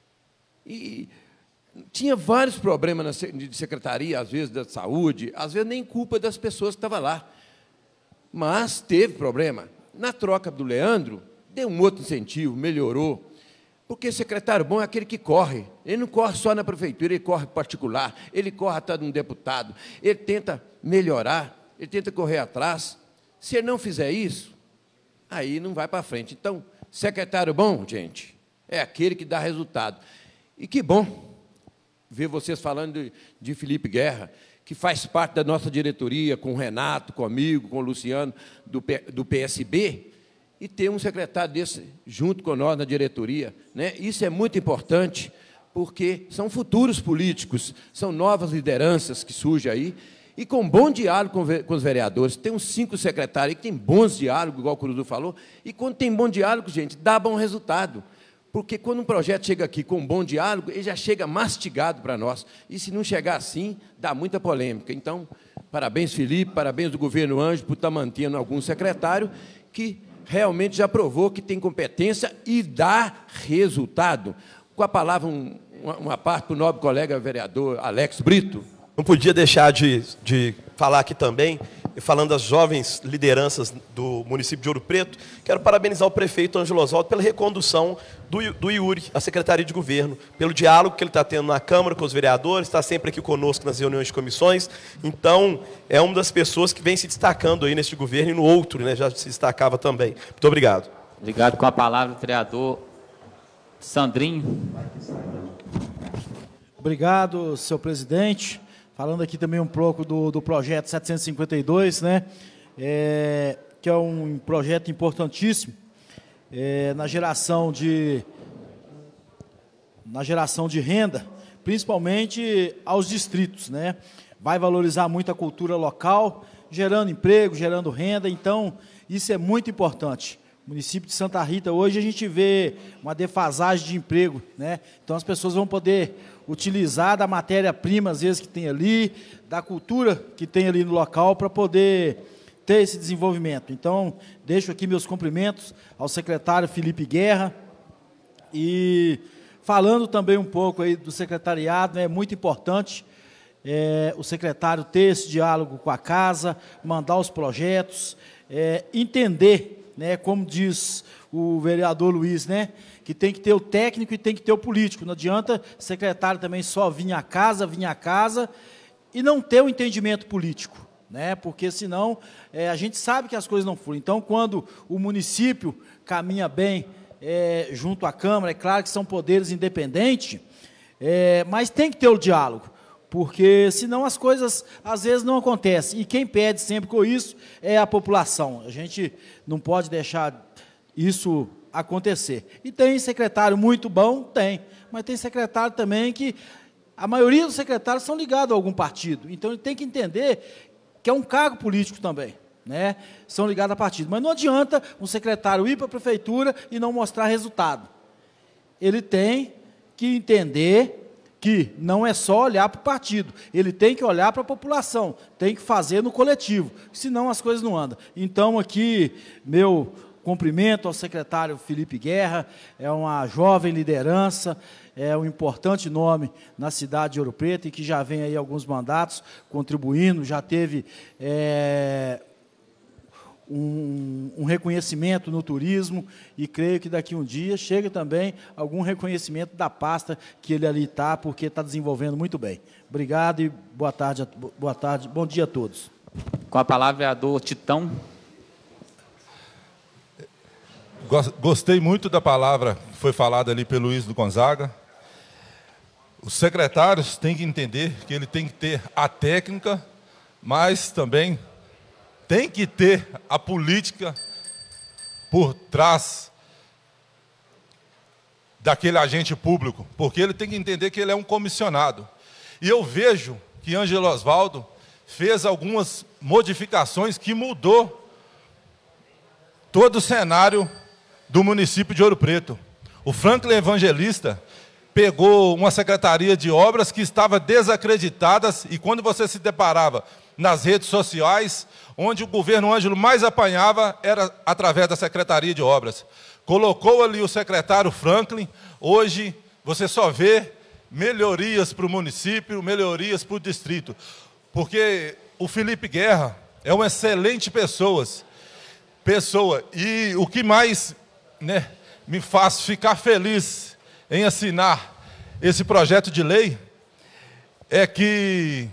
E tinha vários problemas de secretaria, às vezes da saúde, às vezes nem culpa das pessoas que estavam lá. Mas teve problema. Na troca do Leandro, deu um outro incentivo, melhorou. Porque secretário bom é aquele que corre. Ele não corre só na prefeitura, ele corre particular, ele corre atrás de um deputado, ele tenta melhorar, ele tenta correr atrás. Se ele não fizer isso, aí não vai para frente. Então, secretário bom, gente, é aquele que dá resultado. E que bom ver vocês falando de, de Felipe Guerra, que faz parte da nossa diretoria, com o Renato, comigo, com o Luciano, do, P, do P S B, e ter um secretário desse junto com nós na diretoria, né? Isso é muito importante, porque são futuros políticos, são novas lideranças que surgem aí, e com bom diálogo com, com os vereadores. Tem uns cinco secretários que têm bons diálogos, igual o Curuzu falou, e quando tem bom diálogo, gente, dá bom resultado. Porque quando um projeto chega aqui com um bom diálogo, ele já chega mastigado para nós. E se não chegar assim, dá muita polêmica. Então, parabéns, Felipe, parabéns do governo Ângelo por estar mantendo algum secretário que realmente já provou que tem competência e dá resultado. Com a palavra, um, uma, uma parte para o nobre colega vereador Alex Brito. Não podia deixar de, de falar aqui também, falando das jovens lideranças do município de Ouro Preto, quero parabenizar o prefeito Ângelo Osvaldo pela recondução do, do Iuri à Secretaria de Governo, pelo diálogo que ele está tendo na Câmara com os vereadores, está sempre aqui conosco nas reuniões de comissões. Então, é uma das pessoas que vem se destacando aí neste governo e no outro, né, já se destacava também. Muito obrigado. Obrigado. Com a palavra, o vereador Sandrinho. Obrigado, senhor presidente. Falando aqui também um pouco do, do projeto setecentos e cinquenta e dois, né, é, que é um projeto importantíssimo é, na geração de na geração de renda, principalmente aos distritos, né? Vai valorizar muito a cultura local, gerando emprego, gerando renda. Então, isso é muito importante. No município de Santa Rita, hoje a gente vê uma defasagem de emprego, né? Então, as pessoas vão poder utilizar da matéria-prima, às vezes, que tem ali, da cultura que tem ali no local, para poder ter esse desenvolvimento. Então, deixo aqui meus cumprimentos ao secretário Felipe Guerra. E falando também um pouco aí do secretariado, né, é muito importante é, o secretário ter esse diálogo com a casa, mandar os projetos, é, entender, né, como diz o vereador Luiz, né, que tem que ter o técnico e tem que ter o político. Não adianta o secretário também só vir à casa, vir à casa e não ter o entendimento político, né, porque senão é, a gente sabe que as coisas não fluem. Então, quando o município caminha bem é, junto à Câmara, é claro que são poderes independentes, é, mas tem que ter o diálogo, porque senão as coisas às vezes não acontecem. E quem perde sempre com isso é a população. A gente não pode deixar isso acontecer. E tem secretário muito bom? Tem. Mas tem secretário também que... A maioria dos secretários são ligados a algum partido. Então, ele tem que entender que é um cargo político também, né? São ligados a partido. Mas não adianta um secretário ir para a prefeitura e não mostrar resultado. Ele tem que entender que não é só olhar para o partido, ele tem que olhar para a população, tem que fazer no coletivo, senão as coisas não andam. Então, aqui, meu cumprimento ao secretário Felipe Guerra, é uma jovem liderança, é um importante nome na cidade de Ouro Preto e que já vem aí alguns mandatos contribuindo, já teve é, um, um reconhecimento no turismo e creio que daqui a um dia chega também algum reconhecimento da pasta que ele ali está, porque está desenvolvendo muito bem. Obrigado e boa tarde, boa tarde, bom dia a todos. Com a palavra, vereador Titão. Gostei muito da palavra que foi falada ali pelo Luiz do Gonzaga. Os secretários têm que entender que ele tem que ter a técnica, mas também tem que ter a política por trás daquele agente público, porque ele tem que entender que ele é um comissionado. E eu vejo que Ângelo Osvaldo fez algumas modificações que mudou todo o cenário do município de Ouro Preto. O Franklin Evangelista pegou uma secretaria de obras que estava desacreditada e quando você se deparava nas redes sociais, onde o governo Ângelo mais apanhava era através da secretaria de obras. Colocou ali o secretário Franklin, hoje você só vê melhorias para o município, melhorias para o distrito, porque o Felipe Guerra é uma excelente pessoa, pessoa e o que mais, né, me faz ficar feliz em assinar esse projeto de lei é que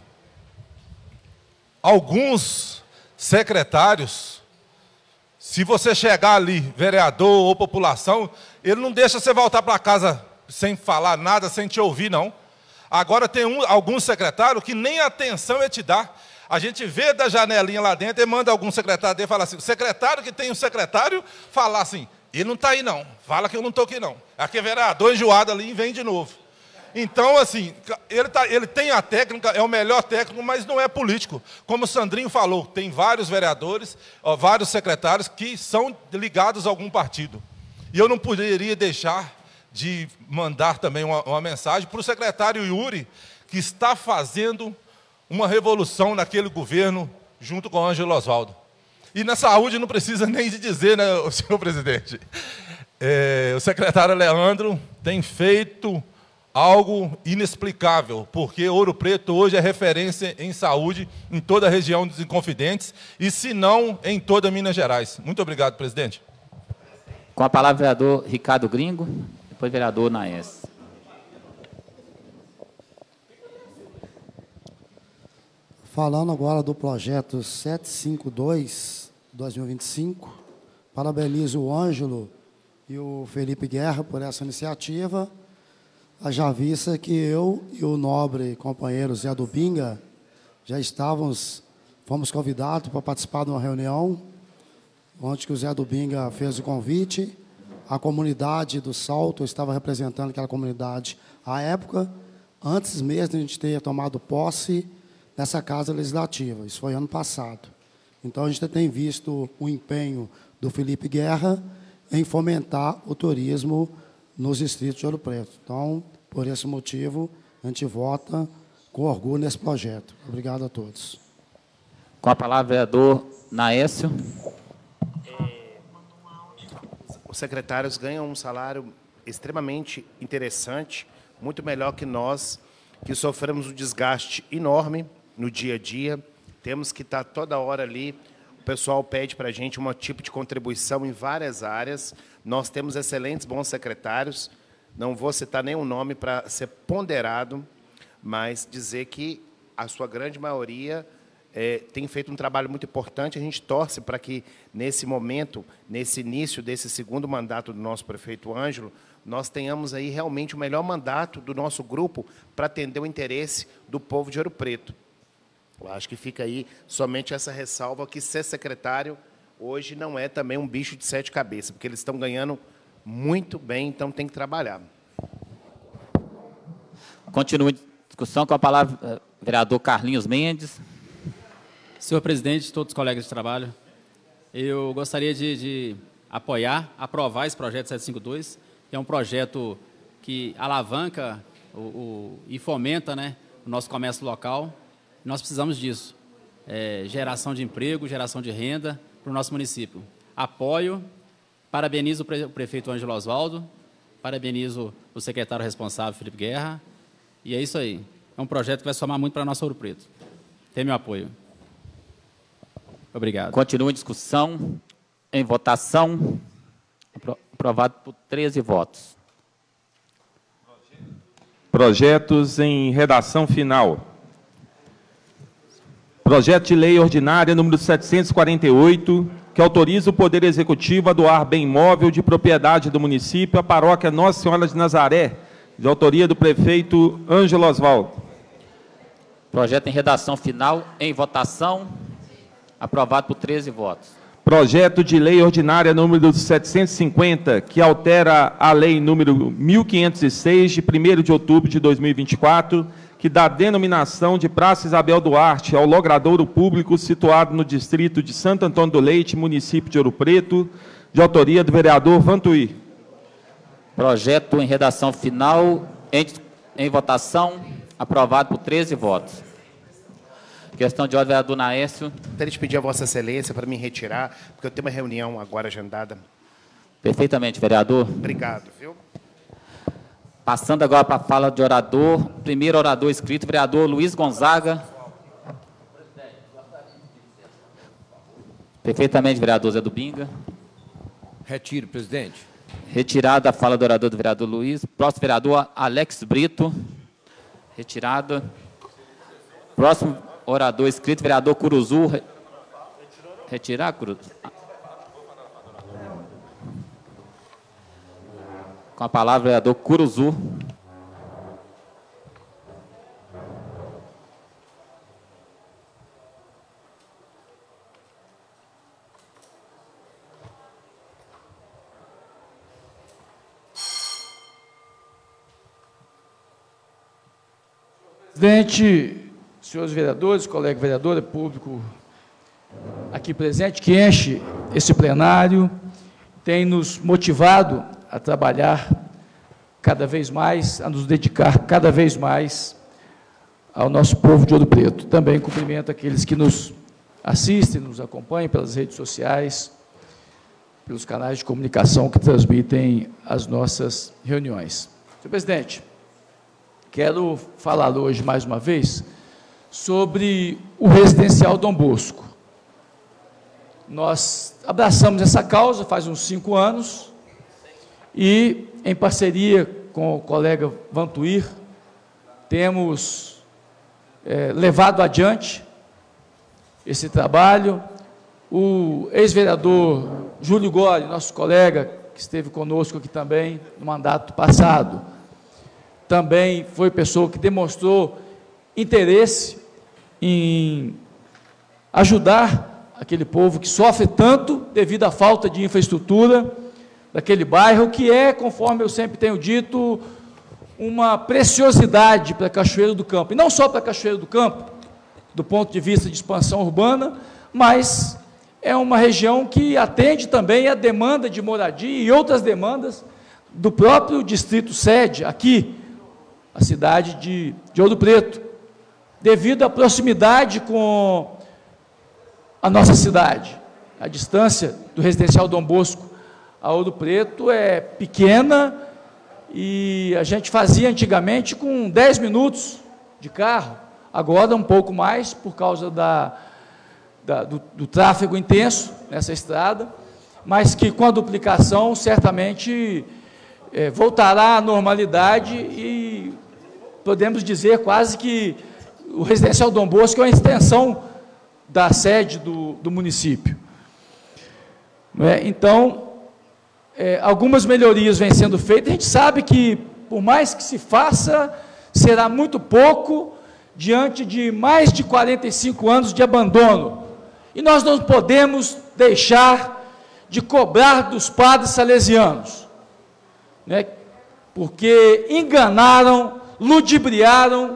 alguns secretários, se você chegar ali, vereador ou população, ele não deixa você voltar para casa sem falar nada, sem te ouvir, não. Agora tem um, alguns secretários que nem atenção ele te dá. A gente vê da janelinha lá dentro e manda algum secretário dele falar assim, o secretário que tem um secretário falar assim, ele não está aí não, fala que eu não estou aqui não. Aqui é vereador enjoado ali e vem de novo. Então, assim, ele, tá, ele tem a técnica, é o melhor técnico, mas não é político. Como o Sandrinho falou, tem vários vereadores, ó, vários secretários que são ligados a algum partido. E eu não poderia deixar de mandar também uma, uma mensagem para o secretário Yuri, que está fazendo uma revolução naquele governo junto com o Ângelo Osvaldo. E na saúde não precisa nem de dizer, né, senhor presidente? É, o secretário Leandro tem feito algo inexplicável, porque Ouro Preto hoje é referência em saúde em toda a região dos Inconfidentes, e se não, em toda Minas Gerais. Muito obrigado, presidente. Com a palavra, vereador Ricardo Gringo, depois vereador Naes. Falando agora do projeto setecentos e cinquenta e dois, dois mil e vinte e cinco, parabenizo o Ângelo e o Felipe Guerra por essa iniciativa. Haja vista que eu e o nobre companheiro Zé Dubinga já estávamos, fomos convidados para participar de uma reunião, onde que o Zé Dubinga fez o convite. A comunidade do Salto, eu estava representando aquela comunidade à época, antes mesmo de a gente ter tomado posse nessa Casa Legislativa. Isso foi ano passado. Então, a gente tem visto o empenho do Felipe Guerra em fomentar o turismo nos distritos de Ouro Preto. Então, por esse motivo, a gente vota com orgulho nesse projeto. Obrigado a todos. Com a palavra, vereador Naécio. Os secretários ganham um salário extremamente interessante, muito melhor que nós, que sofremos um desgaste enorme no dia a dia. Temos que estar toda hora ali. O pessoal pede para a gente um tipo de contribuição em várias áreas. Nós temos excelentes bons secretários. Não vou citar nenhum nome para ser ponderado, mas dizer que a sua grande maioria é, tem feito um trabalho muito importante. A gente torce para que, nesse momento, nesse início desse segundo mandato do nosso prefeito Ângelo, nós tenhamos aí realmente o melhor mandato do nosso grupo para atender o interesse do povo de Ouro Preto. Eu acho que fica aí somente essa ressalva que ser secretário hoje não é também um bicho de sete cabeças, porque eles estão ganhando muito bem, então tem que trabalhar. Continua a discussão com a palavra, vereador Carlinhos Mendes. Senhor presidente, todos os colegas de trabalho, eu gostaria de, de apoiar, aprovar esse projeto setecentos e cinquenta e dois, que é um projeto que alavanca o, o, e fomenta, né, o nosso comércio local. Nós precisamos disso, é, geração de emprego, geração de renda para o nosso município. Apoio, parabenizo o, pre, o prefeito Ângelo Osvaldo, parabenizo o secretário responsável, Felipe Guerra, e é isso aí. É um projeto que vai somar muito para a nossa Ouro Preto. Tem meu apoio. Obrigado. Continua a discussão. Em votação. Aprovado por treze votos. Projetos em redação final. Projeto de lei ordinária número setecentos e quarenta e oito, que autoriza o Poder Executivo a doar bem imóvel de propriedade do município à paróquia Nossa Senhora de Nazaré, de autoria do prefeito Ângelo Osvaldo. Projeto em redação final, em votação, aprovado por treze votos. Projeto de lei ordinária número setecentos e cinquenta, que altera a lei número mil quinhentos e seis, de primeiro de outubro de dois mil e vinte e quatro, que dá denominação de Praça Isabel Duarte ao logradouro público situado no distrito de Santo Antônio do Leite, município de Ouro Preto, de autoria do vereador Vantuí. Projeto em redação final, em, em votação, aprovado por treze votos. Questão de ordem, vereador Naécio. Gostaria de pedir a Vossa Excelência para me retirar, porque eu tenho uma reunião agora agendada. Perfeitamente, vereador. Obrigado, viu? Passando agora para a fala de orador. Primeiro orador inscrito, vereador Luiz Gonzaga. Perfeitamente, vereador Zé Dubinga. Retiro, presidente. Retirada a fala do orador do vereador Luiz. Próximo vereador, Alex Brito. Retirada. Próximo orador inscrito, vereador Curuzu. Re... Retirar, Curuzu? Com a palavra, vereador Curuzu. Presidente, senhores vereadores, colega vereadora, público aqui presente, que enche esse plenário, tem nos motivado a trabalhar cada vez mais, a nos dedicar cada vez mais ao nosso povo de Ouro Preto. Também cumprimento aqueles que nos assistem, nos acompanham pelas redes sociais, pelos canais de comunicação que transmitem as nossas reuniões. Senhor presidente, quero falar hoje, mais uma vez, sobre o residencial Dom Bosco. Nós abraçamos essa causa faz uns cinco anos e, em parceria com o colega Vantuir, temos é, levado adiante esse trabalho. O ex-vereador Júlio Gori, nosso colega, que esteve conosco aqui também no mandato passado, também foi pessoa que demonstrou interesse em ajudar aquele povo que sofre tanto devido à falta de infraestrutura daquele bairro, que é, conforme eu sempre tenho dito, uma preciosidade para Cachoeiro do Campo. E não só para Cachoeiro do Campo, do ponto de vista de expansão urbana, mas é uma região que atende também a demanda de moradia e outras demandas do próprio distrito sede, aqui, a cidade de, de Ouro Preto, devido à proximidade com a nossa cidade. A distância do residencial Dom Bosco a Ouro Preto é pequena e a gente fazia antigamente com dez minutos de carro, agora um pouco mais por causa da, da, do, do tráfego intenso nessa estrada, mas que com a duplicação certamente é, voltará à normalidade e podemos dizer quase que o residencial Dom Bosco é uma extensão da sede do, do município. É, então, é, algumas melhorias vêm sendo feitas. A gente sabe que, por mais que se faça, será muito pouco diante de mais de quarenta e cinco anos de abandono. E nós não podemos deixar de cobrar dos padres salesianos, né, porque enganaram, ludibriaram,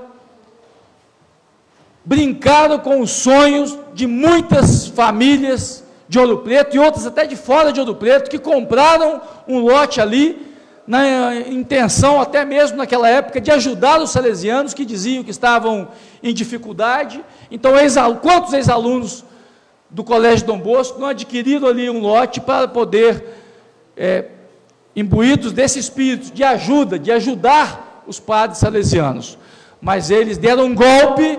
brincaram com os sonhos de muitas famílias de Ouro Preto e outras até de fora de Ouro Preto, que compraram um lote ali, na intenção até mesmo naquela época de ajudar os salesianos que diziam que estavam em dificuldade. Então, ex quantos ex-alunos do Colégio Dom Bosco não adquiriram ali um lote para poder, é, imbuídos desse espírito de ajuda, de ajudar os padres salesianos, mas eles deram um golpe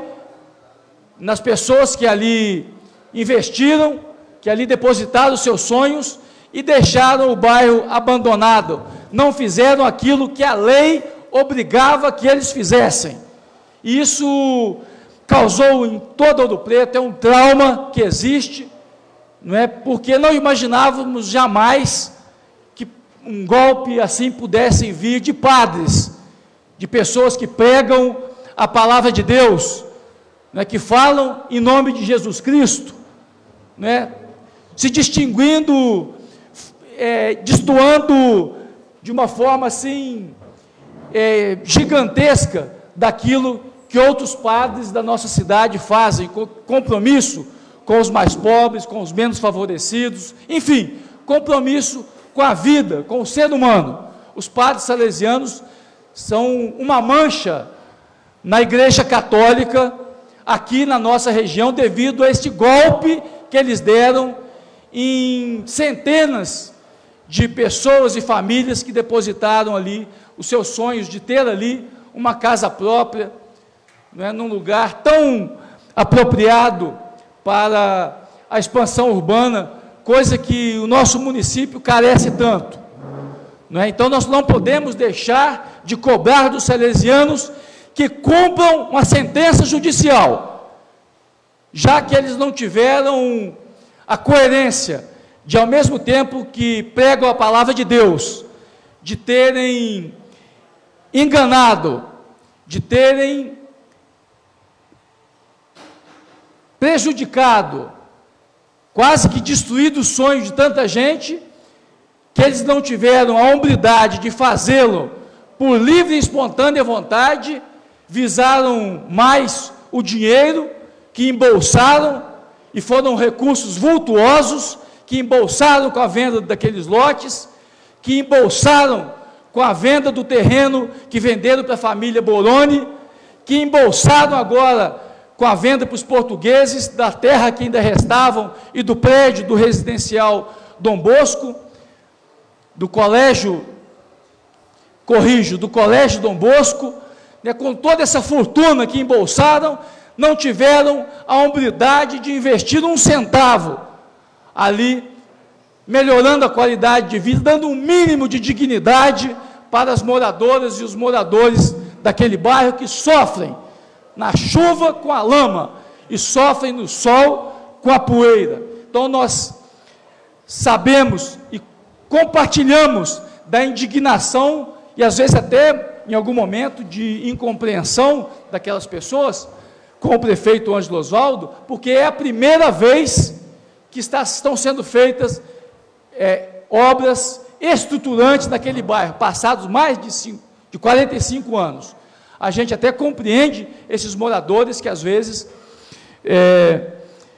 nas pessoas que ali investiram, que ali depositaram os seus sonhos e deixaram o bairro abandonado, não fizeram aquilo que a lei obrigava que eles fizessem. E isso causou em todo Ouro Preto, é um trauma que existe, não é? Porque não imaginávamos jamais que um golpe assim pudesse vir de padres, de pessoas que pregam a palavra de Deus, né, que falam em nome de Jesus Cristo, né, se distinguindo, é, destoando de uma forma assim, é, gigantesca daquilo que outros padres da nossa cidade fazem, com compromisso com os mais pobres, com os menos favorecidos, enfim, compromisso com a vida, com o ser humano. Os padres salesianos são uma mancha na Igreja Católica, aqui na nossa região, devido a este golpe que eles deram em centenas de pessoas e famílias que depositaram ali os seus sonhos de ter ali uma casa própria, não é, num lugar tão apropriado para a expansão urbana, coisa que o nosso município carece tanto. Não é? Então, nós não podemos deixar de cobrar dos salesianos que cumpram uma sentença judicial, já que eles não tiveram a coerência de, ao mesmo tempo que pregam a palavra de Deus, de terem enganado, de terem prejudicado, quase que destruído o sonho de tanta gente, que eles não tiveram a hombridade de fazê-lo por livre e espontânea vontade, visaram mais o dinheiro, que embolsaram, e foram recursos vultuosos, que embolsaram com a venda daqueles lotes, que embolsaram com a venda do terreno que venderam para a família Boroni, que embolsaram agora com a venda para os portugueses da terra que ainda restavam e do prédio do residencial Dom Bosco. do Colégio, corrijo, do Colégio Dom Bosco, né, com toda essa fortuna que embolsaram, não tiveram a hombridade de investir um centavo ali, melhorando a qualidade de vida, dando um mínimo de dignidade para as moradoras e os moradores daquele bairro que sofrem na chuva com a lama e sofrem no sol com a poeira. Então nós sabemos e compartilhamos da indignação e às vezes até em algum momento de incompreensão daquelas pessoas com o prefeito Ângelo Osvaldo, porque é a primeira vez que está, estão sendo feitas é, obras estruturantes naquele bairro, passados mais de, cinco, de quarenta e cinco anos. A gente até compreende esses moradores que às vezes é,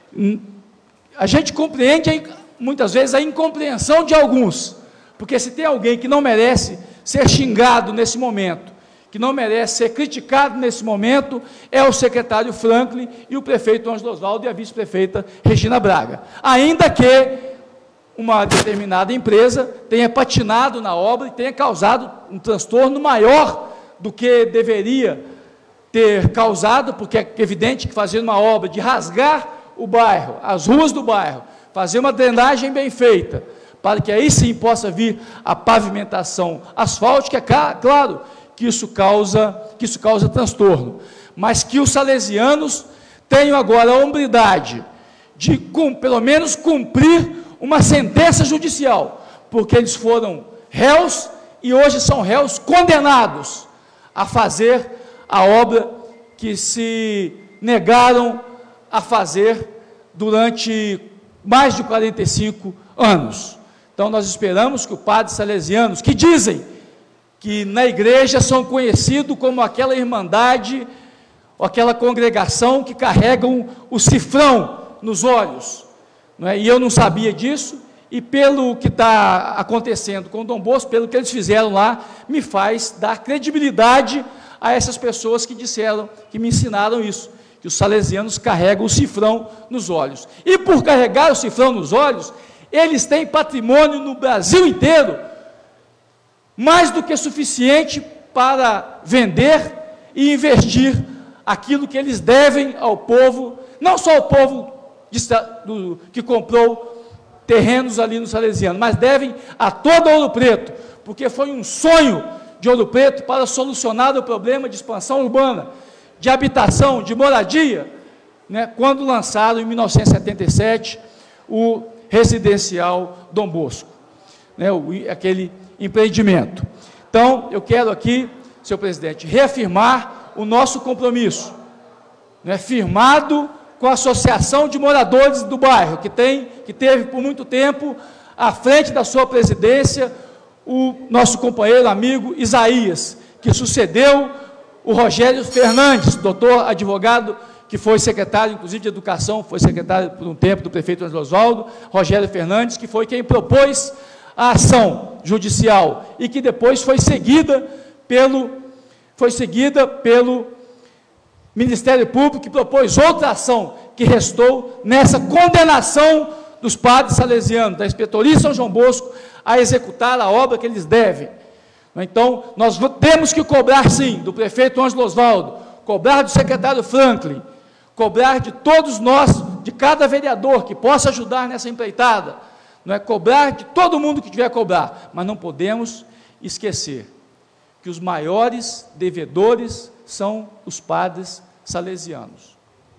a gente compreende muitas vezes a incompreensão de alguns, porque se tem alguém que não merece ser xingado nesse momento, que não merece ser criticado nesse momento, é o secretário Franklin e o prefeito Ângelo Osvaldo e a vice-prefeita Regina Braga. Ainda que uma determinada empresa tenha patinado na obra e tenha causado um transtorno maior do que deveria ter causado, porque é evidente que fazendo uma obra de rasgar o bairro, as ruas do bairro, fazer uma drenagem bem feita, para que aí sim possa vir a pavimentação asfáltica, é claro que isso causa, que isso causa transtorno, mas que os salesianos tenham agora a hombridade de, com, pelo menos, cumprir uma sentença judicial, porque eles foram réus e hoje são réus condenados a fazer a obra que se negaram a fazer durante mais de quarenta e cinco anos. Então nós esperamos que os padres salesianos, que dizem que na igreja são conhecidos como aquela irmandade, ou aquela congregação que carregam o cifrão nos olhos, não é? E eu não sabia disso, e pelo que está acontecendo com o Dom Bosco, pelo que eles fizeram lá, me faz dar credibilidade a essas pessoas que disseram, que me ensinaram isso, que os salesianos carregam o cifrão nos olhos. E por carregar o cifrão nos olhos, eles têm patrimônio no Brasil inteiro, mais do que suficiente para vender e investir aquilo que eles devem ao povo, não só ao povo de, do, que comprou terrenos ali no Salesiano, mas devem a todo Ouro Preto, porque foi um sonho de Ouro Preto para solucionar o problema de expansão urbana, de habitação, de moradia, né, quando lançaram em mil novecentos e setenta e sete o residencial Dom Bosco, né, o, aquele empreendimento. Então, eu quero aqui, senhor presidente, reafirmar o nosso compromisso, né, firmado com a Associação de Moradores do Bairro, que, tem, que teve por muito tempo à frente da sua presidência o nosso companheiro, amigo Isaías, que sucedeu o Rogério Fernandes, doutor advogado, que foi secretário, inclusive, de Educação, foi secretário por um tempo do prefeito Ângelo Osvaldo, Rogério Fernandes, que foi quem propôs a ação judicial e que depois foi seguida pelo, foi seguida pelo Ministério Público, que propôs outra ação, que restou nessa condenação dos padres salesianos, da Inspetoria São João Bosco, a executar a obra que eles devem. Então, nós temos que cobrar, sim, do prefeito Ângelo Osvaldo, cobrar do secretário Franklin, cobrar de todos nós, de cada vereador que possa ajudar nessa empreitada, não é cobrar de todo mundo que tiver a cobrar, mas não podemos esquecer que os maiores devedores são os padres salesianos.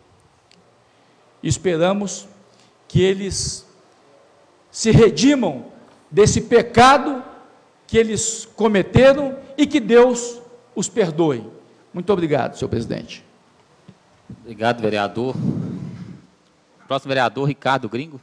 Esperamos que eles se redimam desse pecado que eles cometeram e que Deus os perdoe. Muito obrigado, senhor presidente. Obrigado, vereador. Próximo vereador, Ricardo Gringo.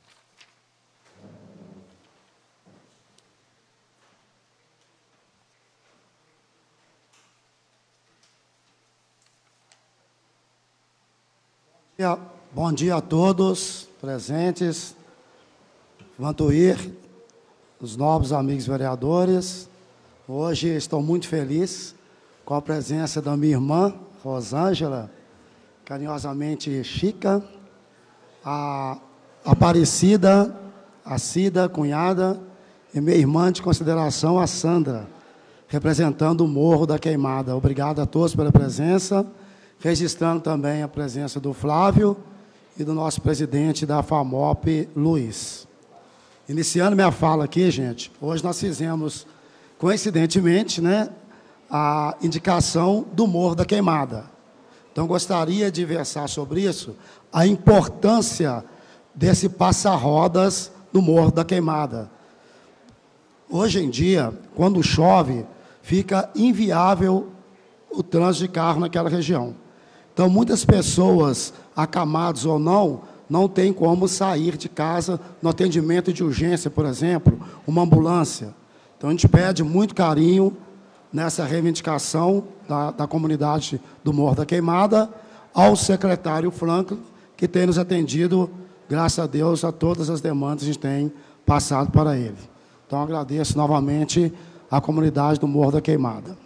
Bom dia a todos presentes. Vantuir, os nobres amigos vereadores. Hoje estou muito feliz com a presença da minha irmã, Rosângela, carinhosamente Chica, a Aparecida, a Cida, cunhada, e minha irmã de consideração, a Sandra, representando o Morro da Queimada. Obrigado a todos pela presença, registrando também a presença do Flávio e do nosso presidente da FAMOP, Luiz. Iniciando minha fala aqui, gente, hoje nós fizemos, coincidentemente, né, a indicação do Morro da Queimada. Então, gostaria de versar sobre isso, a importância desse passa-rodas no Morro da Queimada. Hoje em dia, quando chove, fica inviável o trânsito de carro naquela região. Então, muitas pessoas, acamadas ou não, não têm como sair de casa no atendimento de urgência, por exemplo, uma ambulância. Então, a gente pede muito carinho nessa reivindicação da, da comunidade do Morro da Queimada ao secretário Franklin, que tem nos atendido, graças a Deus, a todas as demandas que a gente tem passado para ele. Então, agradeço novamente à comunidade do Morro da Queimada.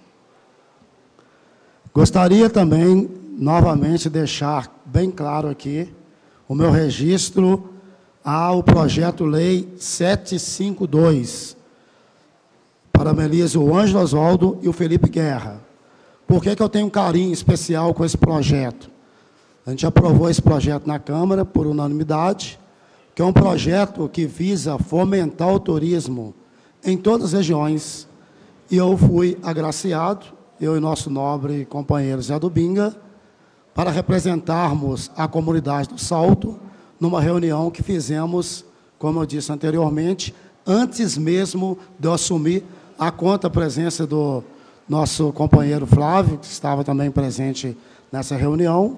Gostaria também, novamente, de deixar bem claro aqui o meu registro ao projeto-lei setecentos e cinquenta e dois, parabenizo o Ângelo Oswaldo e o Felipe Guerra. Por que que eu tenho um carinho especial com esse projeto? A gente aprovou esse projeto na Câmara, por unanimidade, que é um projeto que visa fomentar o turismo em todas as regiões. E eu fui agraciado, eu e nosso nobre companheiro Zé Dubinga, para representarmos a comunidade do Salto numa reunião que fizemos, como eu disse anteriormente, antes mesmo de eu assumir a conta a presença do nosso companheiro Flávio, que estava também presente nessa reunião,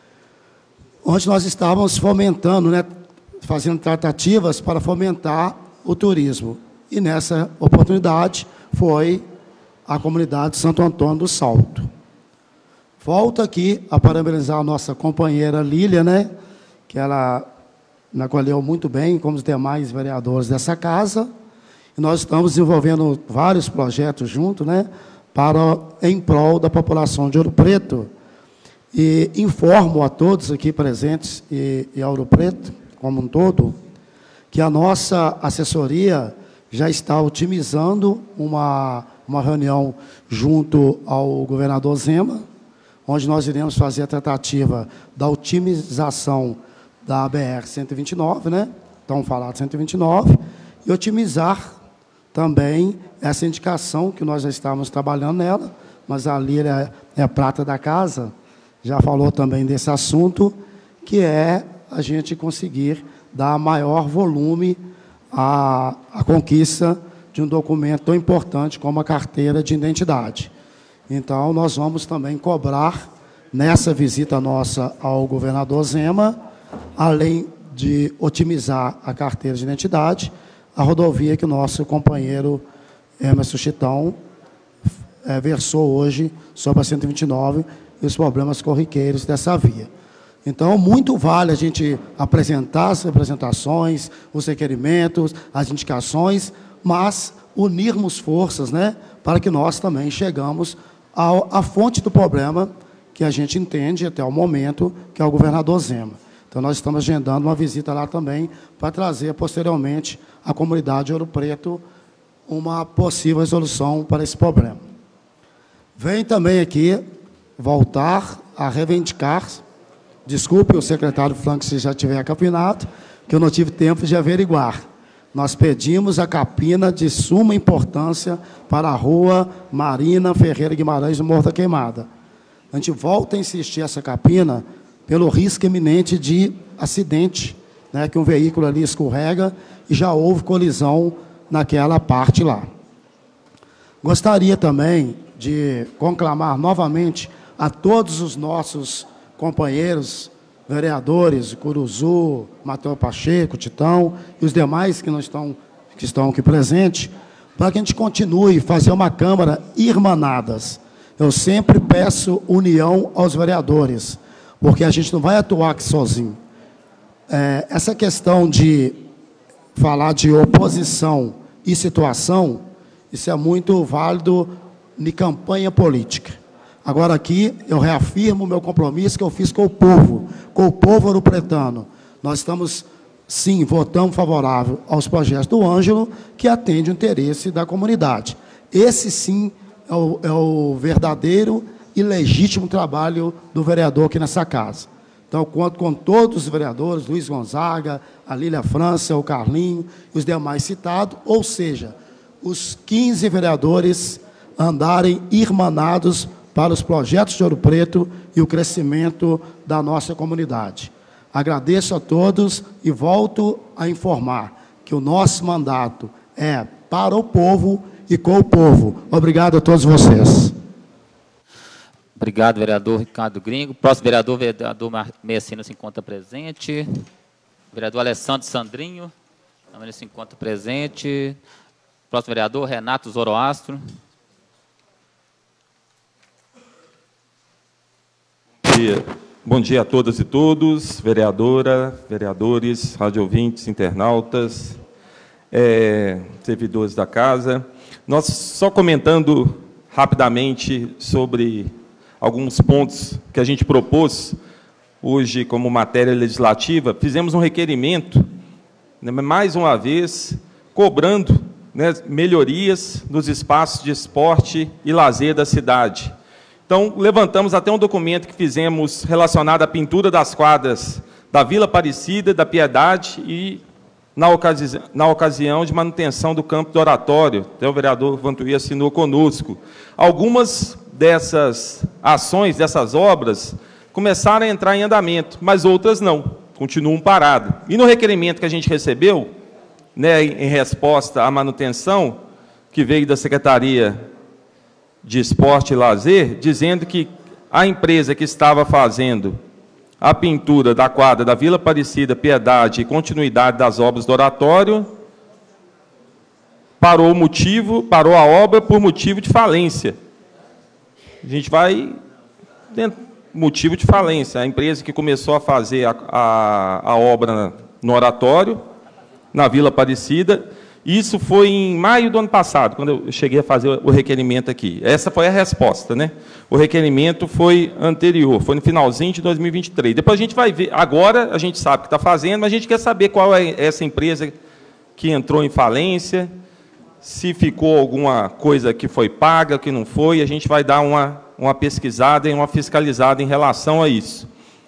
onde nós estávamos fomentando, né, fazendo tratativas para fomentar o turismo. E nessa oportunidade foi a comunidade de Santo Antônio do Salto. Volto aqui a parabenizar a nossa companheira Lília, né, que ela me acolheu muito bem, como os demais vereadores dessa casa. E nós estamos desenvolvendo vários projetos juntos, né, para, em prol da população de Ouro Preto. E informo a todos aqui presentes e, e a Ouro Preto, como um todo, que a nossa assessoria já está otimizando uma, uma reunião junto ao governador Zema, onde nós iremos fazer a tratativa da otimização da B R cento e vinte e nove, né? Então, falar de cento e vinte e nove, e otimizar também essa indicação que nós já estávamos trabalhando nela, mas a Lília é a prata da casa, já falou também desse assunto, que é a gente conseguir dar maior volume à, à conquista de um documento tão importante como a carteira de identidade. Então, nós vamos também cobrar, nessa visita nossa ao governador Zema, além de otimizar a carteira de identidade, a rodovia que o nosso companheiro Emerson Chitão é, versou hoje sobre a cento e vinte e nove e os problemas corriqueiros dessa via. Então, muito vale a gente apresentar as representações, os requerimentos, as indicações, mas unirmos forças, né, para que nós também chegamos ao, à fonte do problema que a gente entende até o momento, que é o governador Zema. Então, nós estamos agendando uma visita lá também para trazer, posteriormente, à comunidade de Ouro Preto uma possível resolução para esse problema. Vem também aqui voltar a reivindicar, desculpe o secretário Franco se já tiver capinado, que eu não tive tempo de averiguar. Nós pedimos a capina de suma importância para a rua Marina Ferreira Guimarães, do Morro da Queimada. A gente volta a insistir essa capina pelo risco iminente de acidente, né, que um veículo ali escorrega e já houve colisão naquela parte lá. Gostaria também de conclamar novamente a todos os nossos companheiros vereadores, Curuzu, Matheus Pacheco, Titão e os demais que não estão, que estão aqui presentes, para que a gente continue a fazer uma Câmara irmanadas. Eu sempre peço união aos vereadores, porque a gente não vai atuar aqui sozinho. É, essa questão de falar de oposição e situação, isso é muito válido em campanha política. Agora aqui eu reafirmo o meu compromisso que eu fiz com o povo, com o povo ouropretano. Nós estamos sim, votamos favorável aos projetos do Ângelo, que atende o interesse da comunidade. Esse, sim, é o, é o verdadeiro e legítimo trabalho do vereador aqui nessa casa. Então, conto com todos os vereadores, Luiz Gonzaga, a Lília França, o Carlinho, e os demais citados, ou seja, os quinze vereadores andarem irmanados para os projetos de Ouro Preto e o crescimento da nossa comunidade. Agradeço a todos e volto a informar que o nosso mandato é para o povo e com o povo. Obrigado a todos vocês. Obrigado, vereador Ricardo Gringo. Próximo vereador, vereador Messina se encontra presente. Vereador Alessandro Sandrinho, também se encontra presente. Próximo vereador, Renato Zoroastro. Bom dia. Bom dia a todas e todos, vereadora, vereadores, radiovintes, internautas, é, servidores da casa. Nós, só comentando rapidamente sobre alguns pontos que a gente propôs hoje como matéria legislativa, fizemos um requerimento, né, mais uma vez, cobrando, né, melhorias nos espaços de esporte e lazer da cidade. Então, levantamos até um documento que fizemos relacionado à pintura das quadras da Vila Aparecida, da Piedade e, na, ocasi na ocasião, de manutenção do campo do oratório. Até o vereador Vantuí assinou conosco. Algumas dessas ações, dessas obras, começaram a entrar em andamento, mas outras não, continuam paradas. E no requerimento que a gente recebeu, né, em resposta à manutenção, que veio da Secretaria de Esporte e Lazer, dizendo que a empresa que estava fazendo a pintura da quadra da Vila Aparecida, Piedade e continuidade das obras do oratório, parou o motivo, parou a obra por motivo de falência. A gente vai dentro, motivo de falência. A empresa que começou a fazer a, a, a obra no oratório, na Vila Aparecida, isso foi em maio do ano passado, quando eu cheguei a fazer o requerimento aqui. Essa foi a resposta, né? O requerimento foi anterior, foi no finalzinho de dois mil e vinte e três. Depois a gente vai ver, agora a gente sabe o que está fazendo, mas a gente quer saber qual é essa empresa que entrou em falência, se ficou alguma coisa que foi paga, que não foi, a gente vai dar uma, uma pesquisada e uma fiscalizada em relação a isso.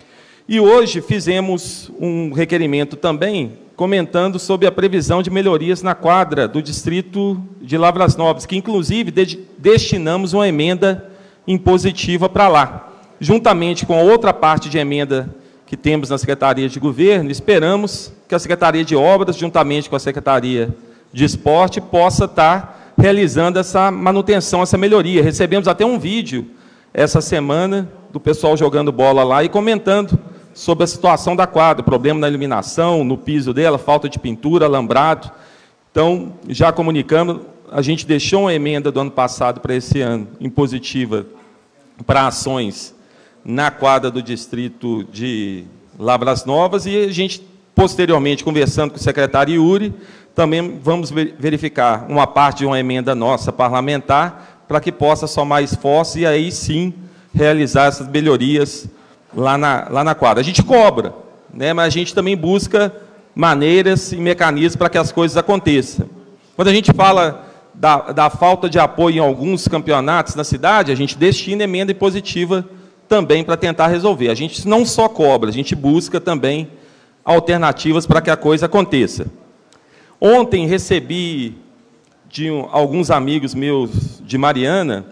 E hoje fizemos um requerimento também, comentando sobre a previsão de melhorias na quadra do distrito de Lavras Novas, que, inclusive, de destinamos uma emenda impositiva para lá. Juntamente com a outra parte de emenda que temos na Secretaria de Governo, esperamos que a Secretaria de Obras, juntamente com a Secretaria de Esporte, possa estar realizando essa manutenção, essa melhoria. Recebemos até um vídeo essa semana do pessoal jogando bola lá e comentando sobre a situação da quadra, problema na iluminação, no piso dela, falta de pintura, alambrado. Então, já comunicamos, a gente deixou uma emenda do ano passado para esse ano, impositiva, para ações na quadra do distrito de Lavras Novas, e a gente, posteriormente, conversando com o secretário Yuri, também vamos verificar uma parte de uma emenda nossa parlamentar, para que possa somar esforço e aí sim realizar essas melhorias lá na, lá na quadra. A gente cobra, né, mas a gente também busca maneiras e mecanismos para que as coisas aconteçam. Quando a gente fala da, da falta de apoio em alguns campeonatos na cidade, a gente destina emenda impositiva também para tentar resolver. A gente não só cobra, a gente busca também alternativas para que a coisa aconteça. Ontem recebi de um, alguns amigos meus de Mariana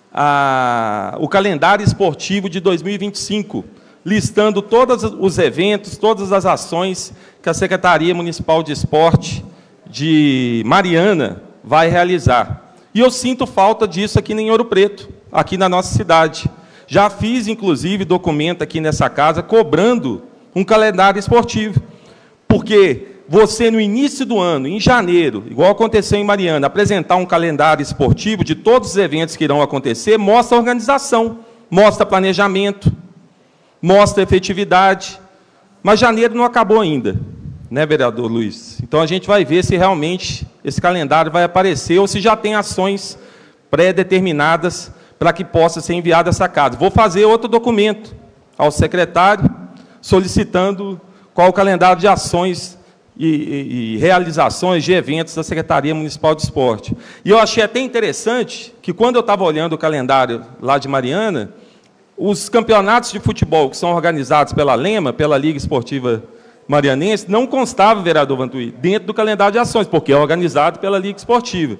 a, o calendário esportivo de dois mil e vinte e cinco, listando todos os eventos, todas as ações que a Secretaria Municipal de Esporte de Mariana vai realizar. E eu sinto falta disso aqui em Ouro Preto, aqui na nossa cidade. Já fiz, inclusive, documento aqui nessa casa, cobrando um calendário esportivo. Porque você, no início do ano, em janeiro, igual aconteceu em Mariana, apresentar um calendário esportivo de todos os eventos que irão acontecer, mostra organização, mostra planejamento, mostra efetividade. Mas janeiro não acabou ainda, né, vereador Luiz? Então, a gente vai ver se realmente esse calendário vai aparecer ou se já tem ações pré-determinadas para que possa ser enviada essa casa. Vou fazer outro documento ao secretário, solicitando qual o calendário de ações e, e, e realizações de eventos da Secretaria Municipal de Esporte. E eu achei até interessante que, quando eu estava olhando o calendário lá de Mariana, os campeonatos de futebol que são organizados pela Lema, pela Liga Esportiva Marianense, não constava, vereador Vantuí, dentro do calendário de ações, porque é organizado pela Liga Esportiva.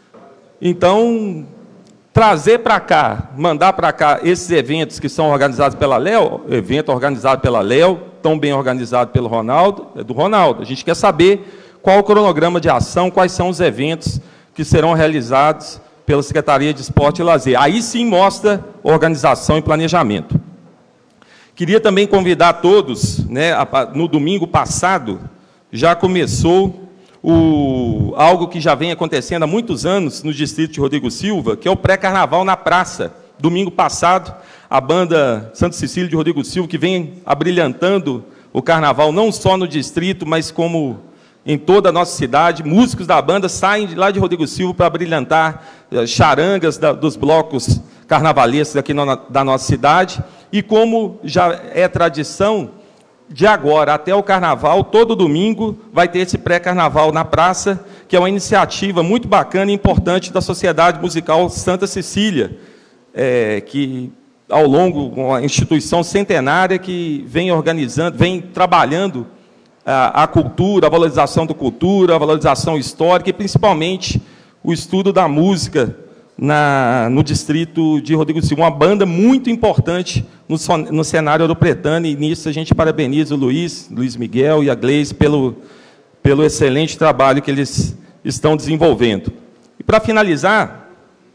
Então, trazer para cá, mandar para cá esses eventos que são organizados pela Léo, evento organizado pela Léo, tão bem organizado pelo Ronaldo, é do Ronaldo. A gente quer saber qual o cronograma de ação, quais são os eventos que serão realizados pela Secretaria de Esporte e Lazer. Aí sim mostra organização e planejamento. Queria também convidar todos, né, no domingo passado, já começou o, algo que já vem acontecendo há muitos anos no distrito de Rodrigo Silva, que é o pré-carnaval na praça. Domingo passado, a banda Santa Cecília de Rodrigo Silva, que vem abrilhantando o carnaval, não só no distrito, mas como em toda a nossa cidade. Músicos da banda saem de lá de Rodrigo Silva para brilhantar charangas da, dos blocos carnavalescos aqui na, da nossa cidade. E como já é tradição, de agora até o carnaval, todo domingo, vai ter esse pré-carnaval na praça, que é uma iniciativa muito bacana e importante da Sociedade Musical Santa Cecília, é, que, ao longo, uma instituição centenária que vem organizando, vem trabalhando a, a cultura, a valorização da cultura, a valorização histórica e, principalmente, o estudo da música na, no distrito de Rodrigo Silva. Uma banda muito importante no, no cenário ouropretano, e nisso a gente parabeniza o Luiz, Luiz Miguel e a Gleice pelo, pelo excelente trabalho que eles estão desenvolvendo. E, para finalizar,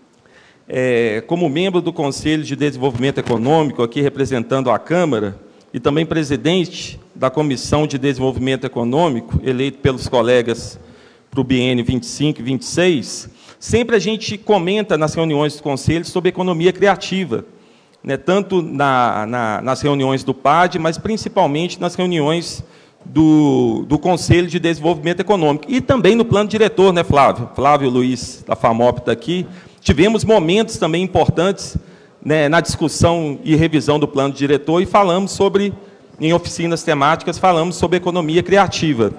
é, como membro do Conselho de Desenvolvimento Econômico, aqui representando a Câmara, e também presidente da Comissão de Desenvolvimento Econômico, eleito pelos colegas para o biênio vinte e cinco e vinte e seis, sempre a gente comenta nas reuniões do Conselho sobre economia criativa, né, tanto na, na, nas reuniões do P A D, mas principalmente nas reuniões do, do Conselho de Desenvolvimento Econômico. E também no plano diretor, né, Flávio? Flávio Luiz, da FAMOP, está aqui. Tivemos momentos também importantes, né, na discussão e revisão do plano diretor, e falamos sobre, em oficinas temáticas, falamos sobre economia criativa.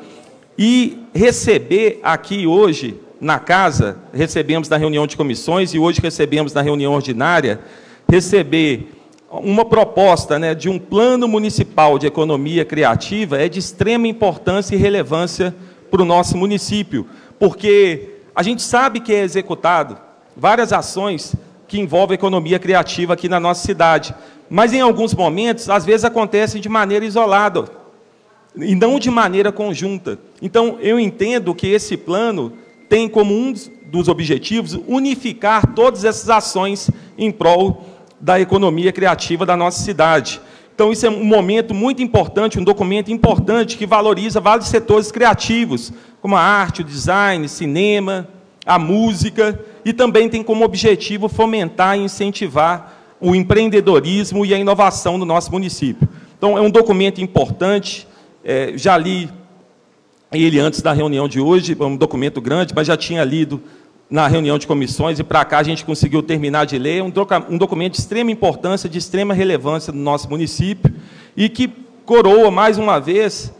E receber aqui hoje, na casa, recebemos na reunião de comissões, e hoje recebemos na reunião ordinária, receber uma proposta, né, de um plano municipal de economia criativa é de extrema importância e relevância para o nosso município, porque a gente sabe que é executado várias ações que envolvem economia criativa aqui na nossa cidade, mas em alguns momentos, às vezes, acontecem de maneira isolada, e não de maneira conjunta. Então, eu entendo que esse plano tem como um dos objetivos unificar todas essas ações em prol da economia criativa da nossa cidade. Então, isso é um momento muito importante, um documento importante que valoriza vários setores criativos, como a arte, o design, cinema, a música, e também tem como objetivo fomentar e incentivar o empreendedorismo e a inovação no nosso município. Então, é um documento importante, é, já li ele antes da reunião de hoje, é um documento grande, mas já tinha lido na reunião de comissões, e para cá a gente conseguiu terminar de ler, um, um documento de extrema importância, de extrema relevância no nosso município, e que coroa, mais uma vez,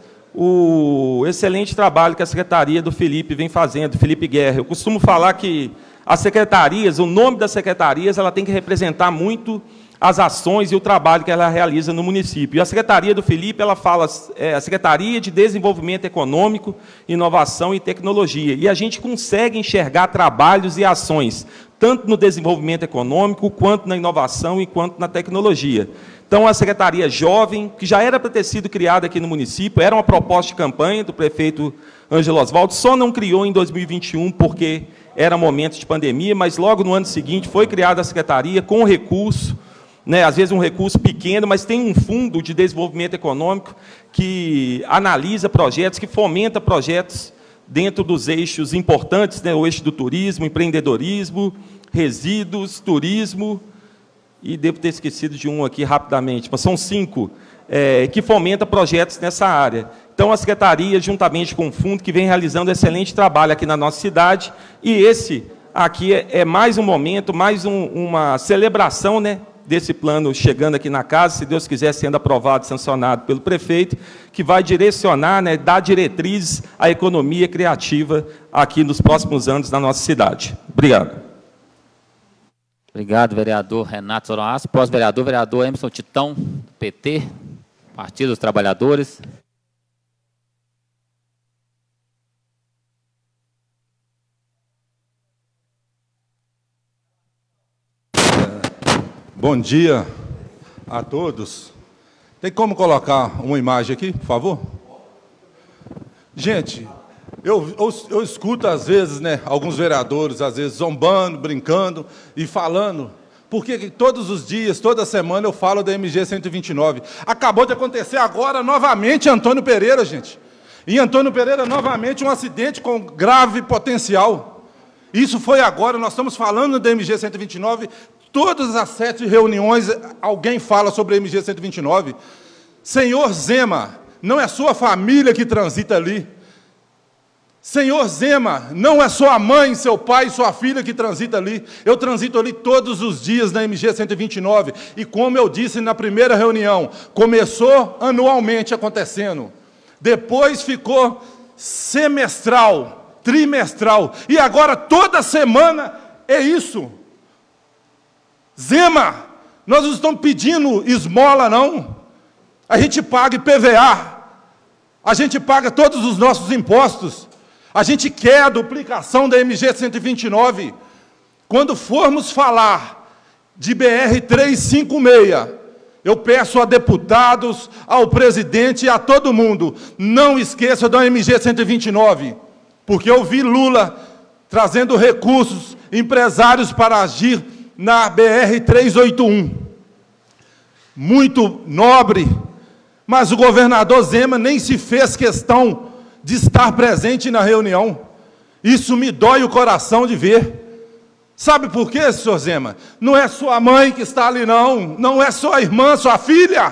o excelente trabalho que a Secretaria do Felipe vem fazendo, Felipe Guerra. Eu costumo falar que as secretarias, o nome das secretarias, ela tem que representar muito as ações e o trabalho que ela realiza no município. E a Secretaria do Felipe, ela fala, é, a Secretaria de Desenvolvimento Econômico, Inovação e Tecnologia. E a gente consegue enxergar trabalhos e ações, tanto no desenvolvimento econômico, quanto na inovação e quanto na tecnologia. Então, a Secretaria Jovem, que já era para ter sido criada aqui no município, era uma proposta de campanha do prefeito Ângelo Osvaldo, só não criou em dois mil e vinte e um, porque era momento de pandemia, mas logo no ano seguinte foi criada a Secretaria com recurso, né, às vezes um recurso pequeno, mas tem um fundo de desenvolvimento econômico que analisa projetos, que fomenta projetos dentro dos eixos importantes, né, o eixo do turismo, empreendedorismo, resíduos, turismo, e devo ter esquecido de um aqui rapidamente, mas são cinco, é, que fomenta projetos nessa área. Então, a Secretaria, juntamente com o fundo, que vem realizando excelente trabalho aqui na nossa cidade, e esse aqui é, é mais um momento, mais um, uma celebração, né, desse plano chegando aqui na casa, se Deus quiser, sendo aprovado e sancionado pelo prefeito, que vai direcionar, né, dar diretrizes à economia criativa aqui nos próximos anos na nossa cidade. Obrigado. Obrigado, vereador Renato Soronassi. Próximo vereador, vereador Emerson Titão, P T, Partido dos Trabalhadores. Bom dia a todos. Tem como colocar uma imagem aqui, por favor? Gente, eu, eu, eu escuto às vezes, né, alguns vereadores, às vezes zombando, brincando e falando, porque todos os dias, toda semana eu falo da M G cento e vinte e nove. Acabou de acontecer agora, novamente, Antônio Pereira, gente. E Antônio Pereira, novamente, um acidente com grave potencial. Isso foi agora, nós estamos falando da M G cento e vinte e nove, todas as sete reuniões, alguém fala sobre a M G cento e vinte e nove. Senhor Zema, não é sua família que transita ali. Senhor Zema, não é sua mãe, seu pai, sua filha que transita ali. Eu transito ali todos os dias na M G cento e vinte e nove. E como eu disse na primeira reunião, começou anualmente acontecendo. Depois ficou semestral, trimestral. E agora toda semana é isso. Zema, nós não estamos pedindo esmola, não. A gente paga I P V A, a gente paga todos os nossos impostos, a gente quer a duplicação da M G cento e vinte e nove. Quando formos falar de B R trezentos e cinquenta e seis, eu peço a deputados, ao presidente e a todo mundo, não esqueça da M G cento e vinte e nove, porque eu vi Lula trazendo recursos, empresários para agir na B R trezentos e oitenta e um. Muito nobre, mas o governador Zema nem se fez questão de estar presente na reunião. Isso me dói o coração de ver. Sabe por quê, senhor Zema? Não é sua mãe que está ali, não. Não é sua irmã, sua filha.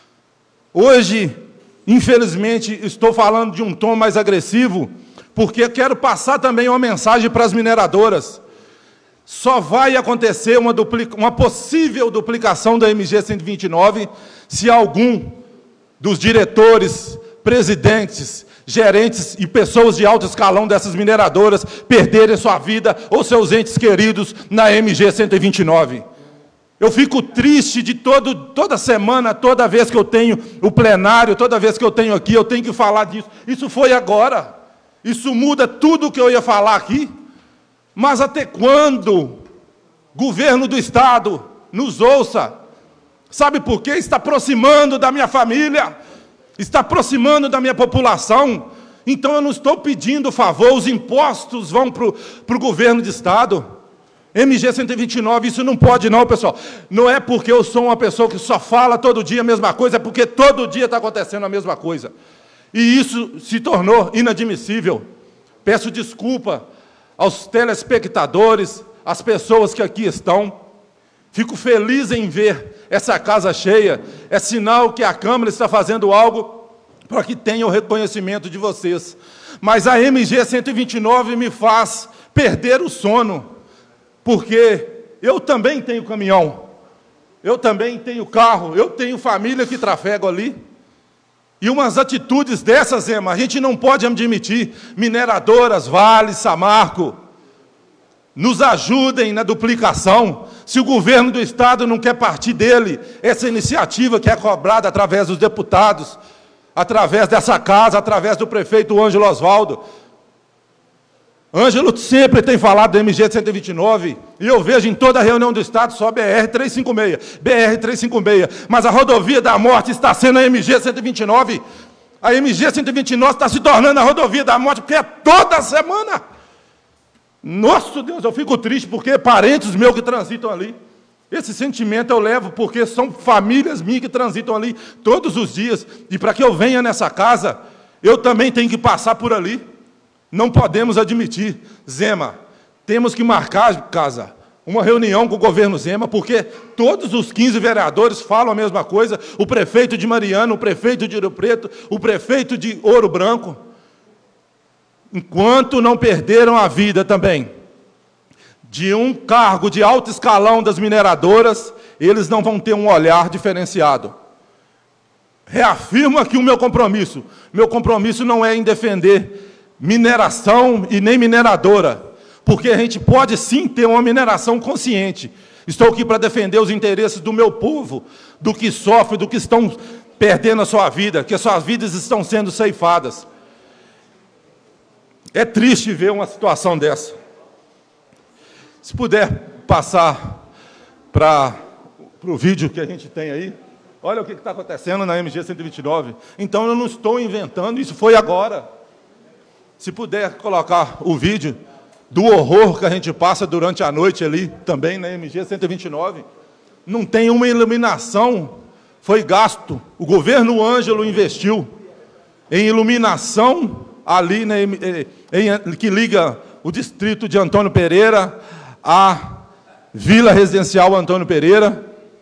Hoje, infelizmente, estou falando de um tom mais agressivo, porque quero passar também uma mensagem para as mineradoras. Só vai acontecer uma, duplica, uma possível duplicação da M G cento e vinte e nove se algum dos diretores, presidentes, gerentes e pessoas de alto escalão dessas mineradoras perderem sua vida ou seus entes queridos na M G cento e vinte e nove. Eu fico triste de todo, toda semana, toda vez que eu tenho o plenário, toda vez que eu tenho aqui, eu tenho que falar disso. Isso foi agora. Isso muda tudo o que eu ia falar aqui. Mas até quando? Governo do Estado, nos ouça. Sabe por quê? Está aproximando da minha família, está aproximando da minha população. Então eu não estou pedindo favor, os impostos vão para o governo do Estado. M G cento e vinte e nove, isso não pode não, pessoal. Não é porque eu sou uma pessoa que só fala todo dia a mesma coisa, é porque todo dia está acontecendo a mesma coisa. E isso se tornou inadmissível. Peço desculpa aos telespectadores, às pessoas que aqui estão. Fico feliz em ver essa casa cheia. É sinal que a Câmara está fazendo algo para que tenha o reconhecimento de vocês. Mas a M G cento e vinte e nove me faz perder o sono, porque eu também tenho caminhão, eu também tenho carro, eu tenho família que trafego ali. E umas atitudes dessas, Zema, a gente não pode admitir. Mineradoras, Vale, Samarco, nos ajudem na duplicação. Se o governo do Estado não quer partir dele, essa iniciativa que é cobrada através dos deputados, através dessa casa, através do prefeito Ângelo Osvaldo. Ângelo sempre tem falado da M G cento e vinte e nove, e eu vejo em toda a reunião do Estado só B R trezentos e cinquenta e seis, B R trezentos e cinquenta e seis, mas a rodovia da morte está sendo a M G cento e vinte e nove. A M G cento e vinte e nove está se tornando a rodovia da morte, porque é toda semana. Nossa Deus, eu fico triste, porque parentes meus que transitam ali. Esse sentimento eu levo, porque são famílias minhas que transitam ali todos os dias, e para que eu venha nessa casa, eu também tenho que passar por ali. Não podemos admitir. Zema, temos que marcar, casa, uma reunião com o governo Zema, porque todos os quinze vereadores falam a mesma coisa, o prefeito de Mariana, o prefeito de Ouro Preto, o prefeito de Ouro Branco. Enquanto não perderam a vida também de um cargo de alto escalão das mineradoras, eles não vão ter um olhar diferenciado. Reafirmo aqui o meu compromisso. Meu compromisso não é em defender mineração e nem mineradora, porque a gente pode sim ter uma mineração consciente. Estou aqui para defender os interesses do meu povo, do que sofre, do que estão perdendo a sua vida, que as suas vidas estão sendo ceifadas. É triste ver uma situação dessa. Se puder passar para o vídeo que a gente tem aí, olha o que está acontecendo na M G cento e vinte e nove. Então, eu não estou inventando, isso foi agora. Se puder colocar o vídeo do horror que a gente passa durante a noite ali, também na M G cento e vinte e nove, não tem uma iluminação, foi gasto. O governo Ângelo investiu em iluminação ali, né, em, em, que liga o distrito de Antônio Pereira à Vila Residencial Antônio Pereira.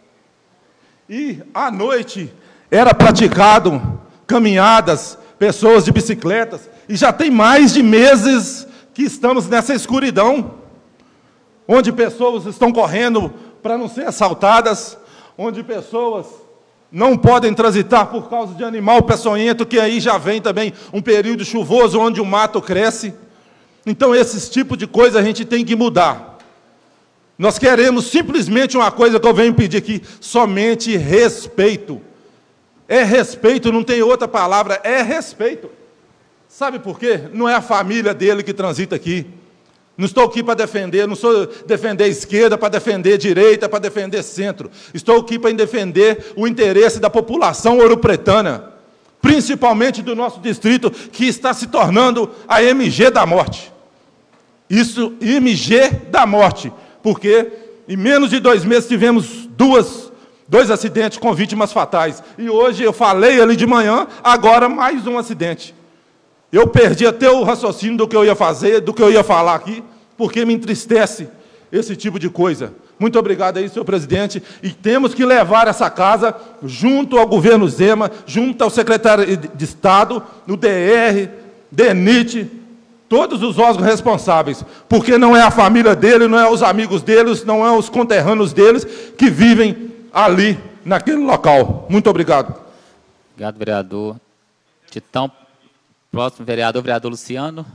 E, à noite, era praticado caminhadas, pessoas de bicicletas, e já tem mais de meses que estamos nessa escuridão, onde pessoas estão correndo para não ser assaltadas, onde pessoas não podem transitar por causa de animal peçonhento, que aí já vem também um período chuvoso, onde o mato cresce. Então, esses tipos de coisa a gente tem que mudar. Nós queremos simplesmente uma coisa que eu venho pedir aqui, somente respeito. É respeito, não tem outra palavra, é respeito. Sabe por quê? Não é a família dele que transita aqui. Não estou aqui para defender, não sou defender a esquerda, para defender a direita, para defender centro. Estou aqui para defender o interesse da população ouropretana, principalmente do nosso distrito, que está se tornando a M G da morte. Isso, M G da morte, porque em menos de dois meses tivemos duas, dois acidentes com vítimas fatais. E hoje eu falei ali de manhã, agora mais um acidente. Eu perdi até o raciocínio do que eu ia fazer, do que eu ia falar aqui, porque me entristece esse tipo de coisa. Muito obrigado aí, senhor presidente. E temos que levar essa casa junto ao governo Zema, junto ao secretário de Estado, no D R, D N I T, todos os órgãos responsáveis, porque não é a família dele, não é os amigos deles, não é os conterrâneos deles que vivem ali, naquele local. Muito obrigado. Obrigado, vereador Titão. Próximo vereador, vereador Luciano.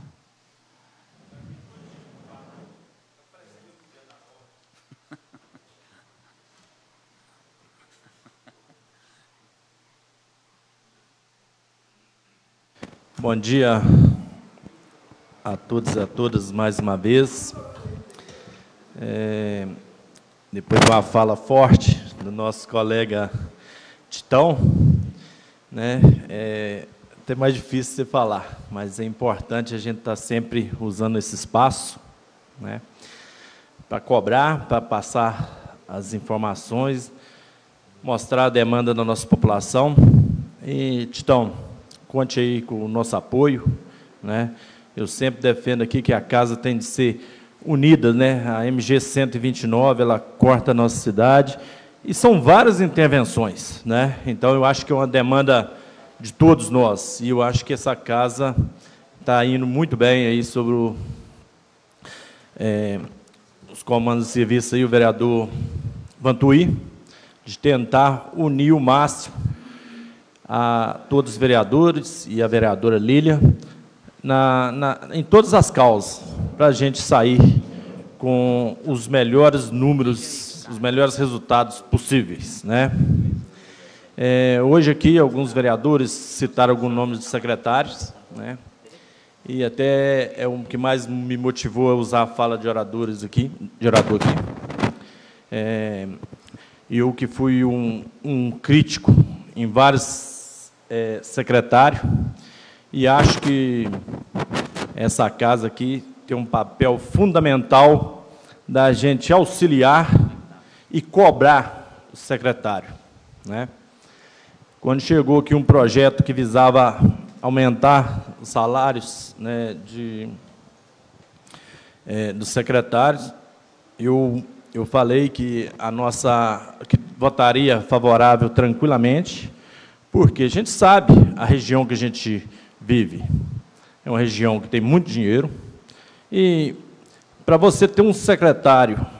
Bom dia a todos e a todas mais uma vez. É, depois de uma fala forte do nosso colega Titão, né, é até mais difícil você falar, mas é importante a gente estar sempre usando esse espaço, né, para cobrar, para passar as informações, mostrar a demanda da nossa população. E, Titão, conte aí com o nosso apoio, né? Eu sempre defendo aqui que a casa tem de ser unida, né? A M G cento e vinte e nove, ela corta a nossa cidade, e são várias intervenções, né? Então, eu acho que é uma demanda de todos nós, e eu acho que essa casa está indo muito bem aí sobre o, é, os comandos de serviço aí, o vereador Vantuí, de tentar unir o máximo a todos os vereadores e a vereadora Lília, na, na, em todas as causas, para a gente sair com os melhores números, os melhores resultados possíveis, né? É, hoje aqui, alguns vereadores citaram alguns nomes de secretários, né? E até é o que mais me motivou a usar a fala de oradores aqui, de orador aqui. É, eu que fui um, um crítico em vários é, secretários, e acho que essa casa aqui tem um papel fundamental da gente auxiliar e cobrar o secretário, né? Quando chegou aqui um projeto que visava aumentar os salários, né, de, é, dos secretários, eu, eu falei que a nossa que votaria favorável tranquilamente, porque a gente sabe a região que a gente vive. É uma região que tem muito dinheiro, e para você ter um secretário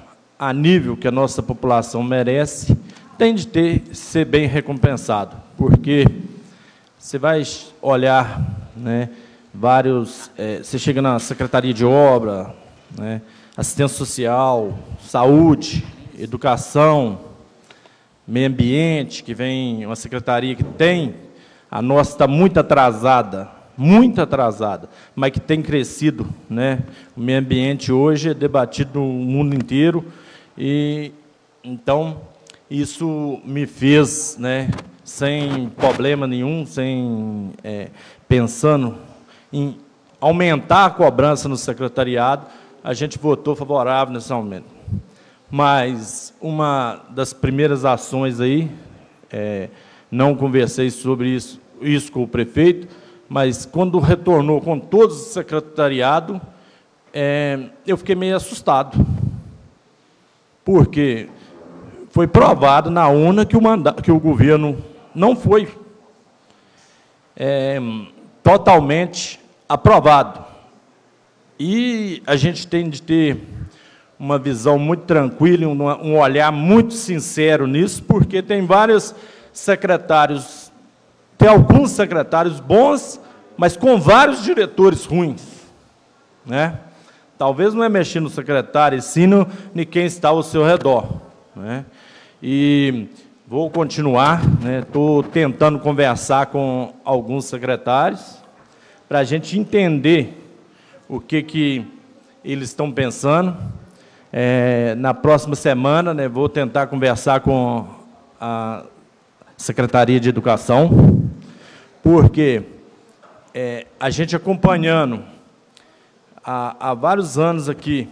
a nível que a nossa população merece, tem de ter, ser bem recompensado, porque você vai olhar, né, vários, é, você chega na Secretaria de Obra, né, assistência social, saúde, educação, meio ambiente, que vem uma secretaria que tem, a nossa está muito atrasada, muito atrasada, mas que tem crescido, né? O meio ambiente hoje é debatido no mundo inteiro, e então isso me fez, né, sem problema nenhum, sem é, pensando em aumentar a cobrança no secretariado, a gente votou favorável nesse aumento. Mas uma das primeiras ações aí, é, não conversei sobre isso, isso com o prefeito, mas quando retornou com todos os secretariados, é, eu fiquei meio assustado, porque foi provado na urna que o, mandato, que o governo não foi é, totalmente aprovado. E a gente tem de ter uma visão muito tranquila, um olhar muito sincero nisso, porque tem vários secretários, tem alguns secretários bons, mas com vários diretores ruins, né? Talvez não é mexer no secretário, e sim no, em quem está ao seu redor, né? E vou continuar, estou, né, tentando conversar com alguns secretários, para a gente entender o que, que eles estão pensando. É, na próxima semana, né, vou tentar conversar com a Secretaria de Educação, porque é, a gente acompanhando há, há vários anos aqui,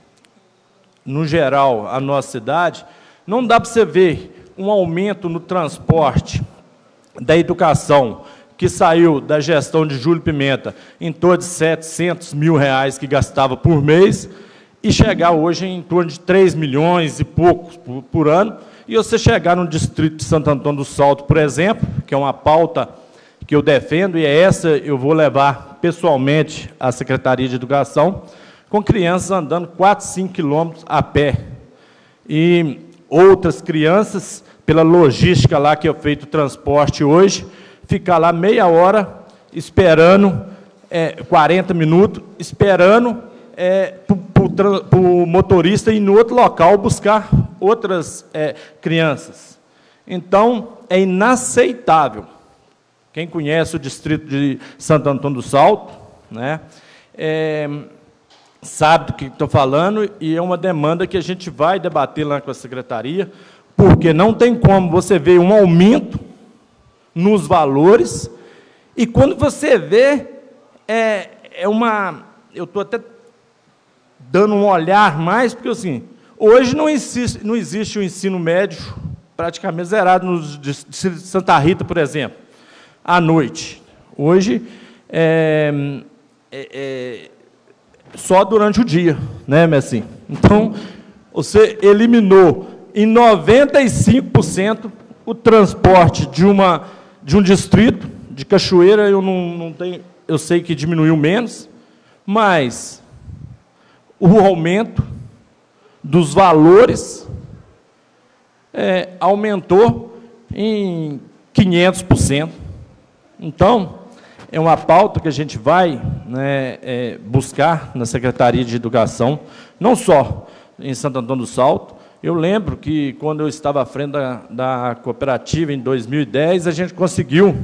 no geral, a nossa cidade, não dá para você ver um aumento no transporte da educação, que saiu da gestão de Júlio Pimenta em torno de setecentos mil reais que gastava por mês, e chegar hoje em torno de três milhões e poucos por, por ano, e você chegar no distrito de Santo Antônio do Salto, por exemplo, que é uma pauta que eu defendo, e é essa eu vou levar pessoalmente à Secretaria de Educação, com crianças andando quatro, cinco quilômetros a pé. E outras crianças, pela logística lá que é feito o transporte hoje, ficar lá meia hora esperando, é, quarenta minutos, esperando é, para o motorista ir no outro local buscar outras é, crianças. Então, é inaceitável. Quem conhece o distrito de Santo Antônio do Salto, né, é, sabe do que estou falando, e é uma demanda que a gente vai debater lá com a secretaria, porque não tem como você ver um aumento nos valores, e quando você vê, é, é uma... Eu estou até dando um olhar mais, porque, assim, hoje não existe, não existe o ensino médio praticamente zerado no distrito de Santa Rita, por exemplo, à noite. Hoje, é, é, é só durante o dia, né, Messi? Então, você eliminou em noventa e cinco por cento o transporte de, uma, de um distrito, de Cachoeira, eu, não, não tenho, eu sei que diminuiu menos, mas o aumento dos valores é, aumentou em quinhentos por cento. Então, é uma pauta que a gente vai, né, é, buscar na Secretaria de Educação, não só em Santo Antônio do Salto. Eu lembro que, quando eu estava à frente da, da cooperativa, em dois mil e dez, a gente conseguiu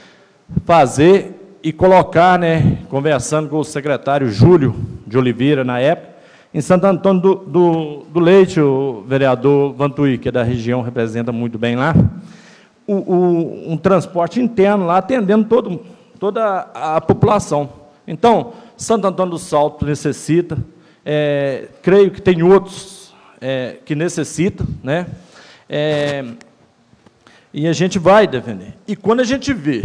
fazer e colocar, né, conversando com o secretário Júlio de Oliveira, na época, em Santo Antônio do, do, do Leite, o vereador Vantuí, que é da região, representa muito bem lá, o, o, um transporte interno lá, atendendo todo, toda a população. Então, Santo Antônio do Salto necessita, é, creio que tem outros é, que necessitam, né? É, e a gente vai defender. E quando a gente vê,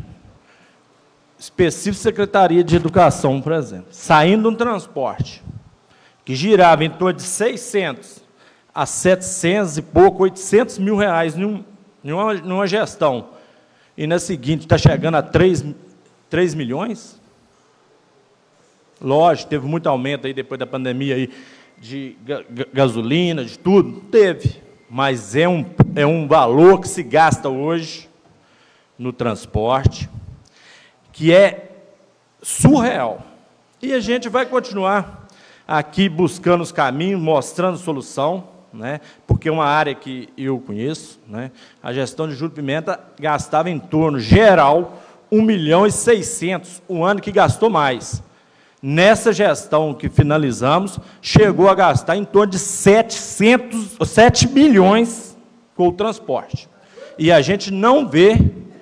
específico Secretaria de Educação, por exemplo, saindo um transporte que girava em torno de seiscentos a setecentos e pouco, oitocentos mil reais em uma, numa gestão, e na seguinte está chegando a três milhões, lógico, teve muito aumento aí depois da pandemia, aí, de ga gasolina, de tudo? Teve, mas é um, é um valor que se gasta hoje no transporte, que é surreal. E a gente vai continuar aqui buscando os caminhos, mostrando solução, né? Porque é uma área que eu conheço, né? A gestão de Júlio Pimenta gastava em torno, geral, um milhão e seiscentos, o ano que gastou mais. Nessa gestão que finalizamos, chegou a gastar em torno de setecentos, sete milhões com o transporte. E a gente não vê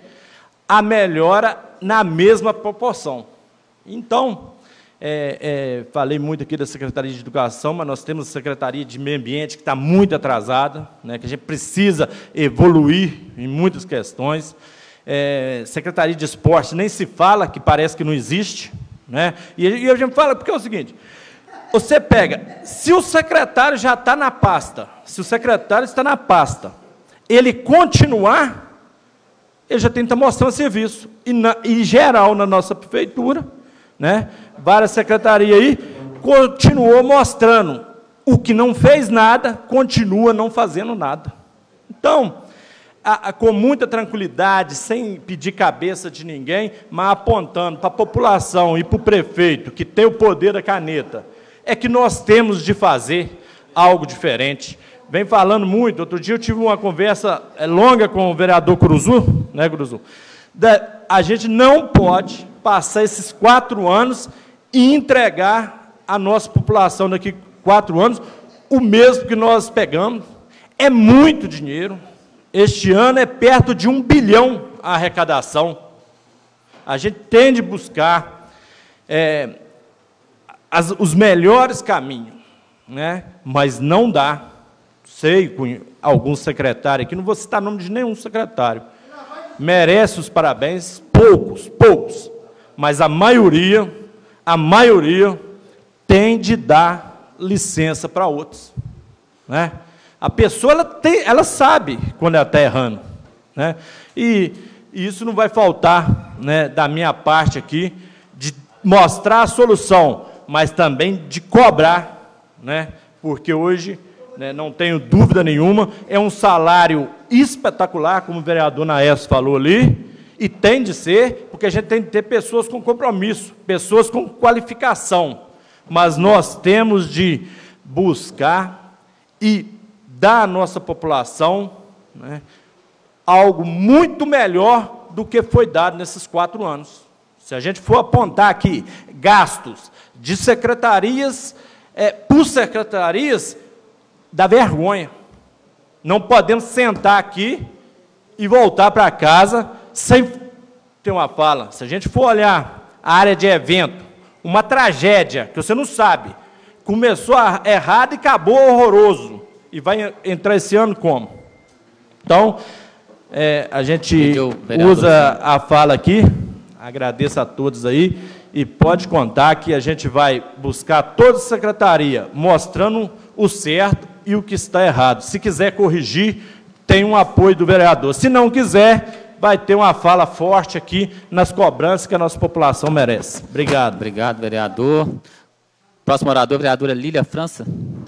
a melhora na mesma proporção. Então, é, é, falei muito aqui da Secretaria de Educação, mas nós temos a Secretaria de Meio Ambiente, que está muito atrasada, né, que a gente precisa evoluir em muitas questões. É, Secretaria de Esporte, nem se fala, que parece que não existe. Né? E, e a gente fala, porque é o seguinte, você pega, se o secretário já está na pasta, se o secretário está na pasta, ele continuar, ele já tem que estar mostrando serviço. E, na, em geral, na nossa prefeitura, né, várias secretarias aí, continuou mostrando. O que não fez nada, continua não fazendo nada. Então, a, a, com muita tranquilidade, sem pedir cabeça de ninguém, mas apontando para a população e para o prefeito, que tem o poder da caneta, é que nós temos de fazer algo diferente. Vem falando muito. Outro dia eu tive uma conversa longa com o vereador Curuzu, né, Curuzu? Da, a gente não pode passar esses quatro anos e entregar à nossa população daqui quatro anos o mesmo que nós pegamos. É muito dinheiro. Este ano é perto de um bilhão a arrecadação. A gente tem de buscar é, as, os melhores caminhos, né? Mas não dá. Sei, com alguns secretários aqui, não vou citar nome de nenhum secretário, merece os parabéns, poucos, poucos, mas a maioria, a maioria tem de dar licença para outros, né? A pessoa, ela, tem, ela sabe quando ela está errando, né? E, e isso não vai faltar, né, da minha parte aqui, de mostrar a solução, mas também de cobrar, né? Porque hoje, né, não tenho dúvida nenhuma, é um salário espetacular, como o vereador Naes falou ali, e tem de ser, porque a gente tem de ter pessoas com compromisso, pessoas com qualificação, mas nós temos de buscar e dar à nossa população, né, algo muito melhor do que foi dado nesses quatro anos. Se a gente for apontar aqui gastos de secretarias, é, por secretarias, dá vergonha. Não podemos sentar aqui e voltar para casa sem ter uma fala. Se a gente for olhar a área de evento, uma tragédia, que você não sabe, começou errado e acabou horroroso, e vai entrar esse ano como? Então, é, a gente usa a fala aqui, agradeço a todos aí, e pode contar que a gente vai buscar toda a secretaria, mostrando o certo e o que está errado. Se quiser corrigir, tem um apoio do vereador. Se não quiser, vai ter uma fala forte aqui nas cobranças que a nossa população merece. Obrigado. Obrigado, vereador. Próximo orador, vereadora Lília França.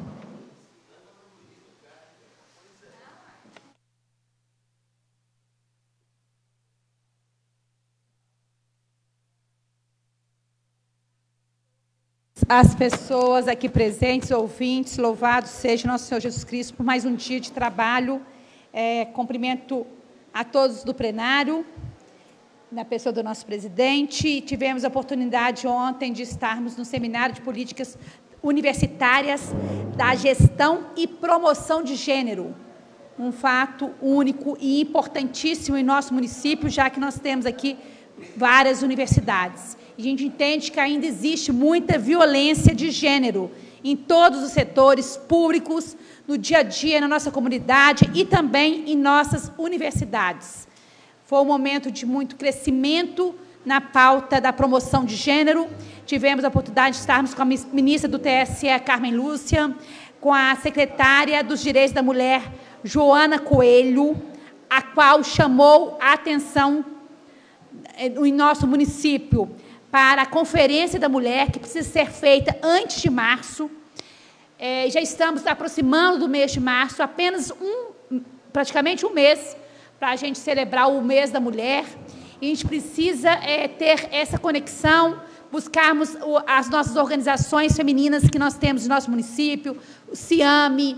As pessoas aqui presentes, ouvintes, louvado seja nosso Senhor Jesus Cristo por mais um dia de trabalho. É, cumprimento a todos do plenário, na pessoa do nosso presidente. Tivemos a oportunidade ontem de estarmos no seminário de políticas universitárias da gestão e promoção de gênero. Um fato único e importantíssimo em nosso município, já que nós temos aqui várias universidades. A gente entende que ainda existe muita violência de gênero em todos os setores públicos, no dia a dia, na nossa comunidade e também em nossas universidades. Foi um momento de muito crescimento na pauta da promoção de gênero. Tivemos a oportunidade de estarmos com a ministra do T S E, Carmen Lúcia, com a secretária dos Direitos da Mulher, Joana Coelho, a qual chamou a atenção em nosso município para a Conferência da Mulher, que precisa ser feita antes de março. É, já estamos aproximando do mês de março, apenas um, praticamente um mês, para a gente celebrar o mês da mulher. E a gente precisa é, ter essa conexão, buscarmos o, as nossas organizações femininas que nós temos no nosso município, o CIAME,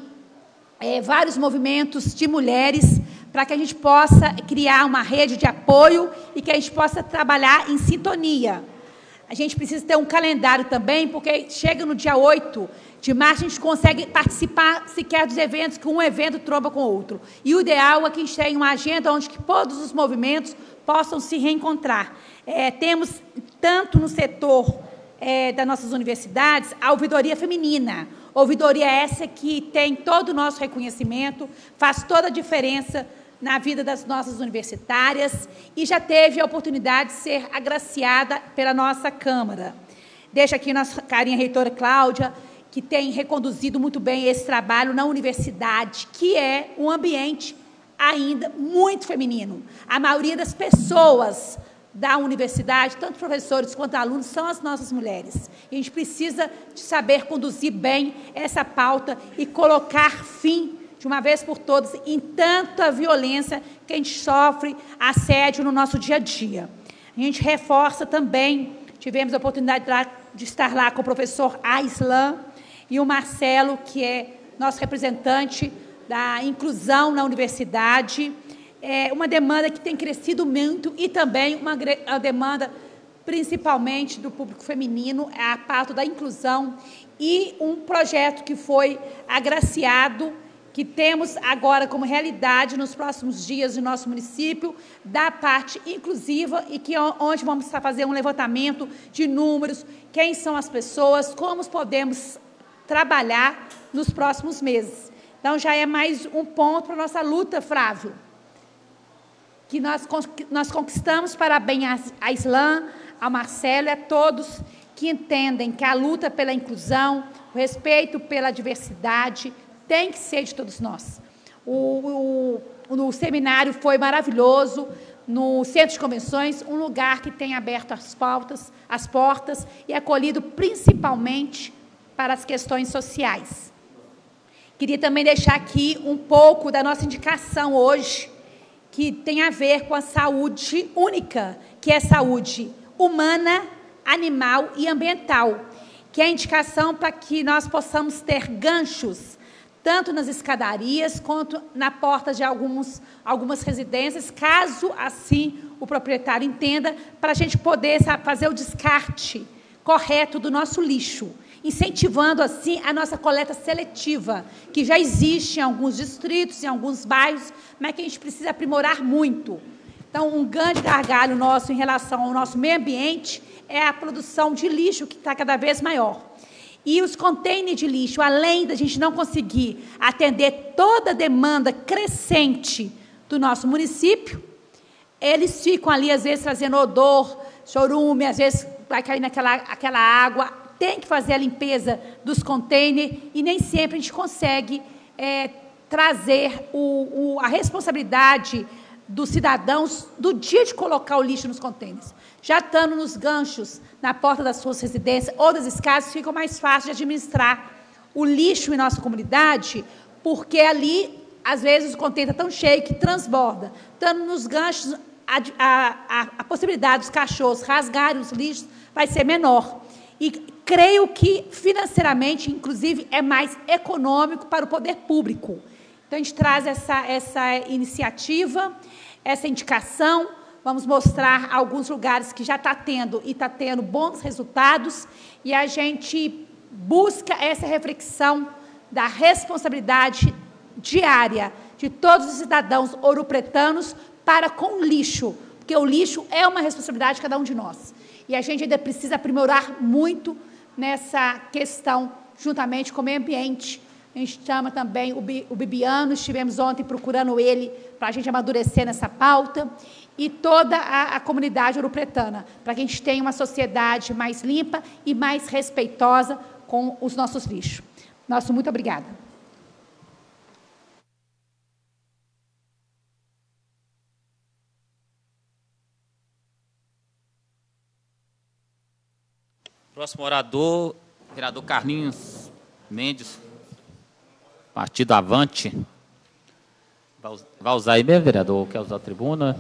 é, vários movimentos de mulheres, para que a gente possa criar uma rede de apoio e que a gente possa trabalhar em sintonia. A gente precisa ter um calendário também, porque chega no dia oito de março, a gente consegue participar sequer dos eventos, que um evento tromba com o outro. E o ideal é que a gente tenha uma agenda onde que todos os movimentos possam se reencontrar. É, temos, tanto no setor é, das nossas universidades, a ouvidoria feminina. Ouvidoria essa que tem todo o nosso reconhecimento, faz toda a diferença na vida das nossas universitárias e já teve a oportunidade de ser agraciada pela nossa Câmara. Deixa aqui nossa carinha reitora Cláudia, que tem reconduzido muito bem esse trabalho na universidade, que é um ambiente ainda muito feminino. A maioria das pessoas da universidade, tanto professores quanto alunos, são as nossas mulheres. E a gente precisa de saber conduzir bem essa pauta e colocar fim, de uma vez por todas, em tanta violência que a gente sofre, assédio no nosso dia a dia. A gente reforça também, tivemos a oportunidade de estar lá com o professor Aislan e o Marcelo, que é nosso representante da inclusão na universidade, é uma demanda que tem crescido muito e também uma, uma demanda principalmente do público feminino, é a pauta da inclusão e um projeto que foi agraciado, que temos agora como realidade nos próximos dias no nosso município, da parte inclusiva e que onde vamos fazer um levantamento de números, quem são as pessoas, como podemos trabalhar nos próximos meses. Então, já é mais um ponto para a nossa luta, Flávio, que nós, nós conquistamos. Parabéns a Islã, ao Marcelo e a todos que entendem que a luta pela inclusão, o respeito pela diversidade, tem que ser de todos nós. O, o, o seminário foi maravilhoso, no Centro de Convenções, um lugar que tem aberto as, pautas, as portas e acolhido principalmente para as questões sociais. Queria também deixar aqui um pouco da nossa indicação hoje, que tem a ver com a saúde única, que é saúde humana, animal e ambiental, que é a indicação para que nós possamos ter ganchos, tanto nas escadarias quanto na porta de alguns, algumas residências, caso assim o proprietário entenda, para a gente poder sabe, fazer o descarte correto do nosso lixo, incentivando assim a nossa coleta seletiva, que já existe em alguns distritos, em alguns bairros, mas que a gente precisa aprimorar muito. Então, um grande gargalo nosso em relação ao nosso meio ambiente é a produção de lixo, que está cada vez maior. E os containers de lixo, além da gente não conseguir atender toda a demanda crescente do nosso município, eles ficam ali, às vezes, trazendo odor, chorume, às vezes vai cair naquela aquela água, tem que fazer a limpeza dos containers e nem sempre a gente consegue é, trazer o, o, a responsabilidade dos cidadãos do dia de colocar o lixo nos contêineres. Já estando nos ganchos, na porta das suas residências ou das escadas, fica mais fácil de administrar o lixo em nossa comunidade, porque ali, às vezes, o contêiner está tão cheio que transborda. Estando nos ganchos, a, a, a, a possibilidade dos cachorros rasgarem os lixos vai ser menor. E creio que, financeiramente, inclusive, é mais econômico para o poder público. Então, a gente traz essa, essa iniciativa, essa indicação. Vamos mostrar alguns lugares que já está tendo e está tendo bons resultados, e a gente busca essa reflexão da responsabilidade diária de todos os cidadãos ouropretanos para com o lixo, porque o lixo é uma responsabilidade de cada um de nós. E a gente ainda precisa aprimorar muito nessa questão, juntamente com o meio ambiente. A gente chama também o Bibiano, estivemos ontem procurando ele para a gente amadurecer nessa pauta, e toda a, a comunidade ouropretana, para que a gente tenha uma sociedade mais limpa e mais respeitosa com os nossos lixos. Nosso muito obrigada. Próximo orador, vereador Carlinhos Mendes. Partido Avante. Vai usar aí mesmo, vereador? Quer usar a tribuna?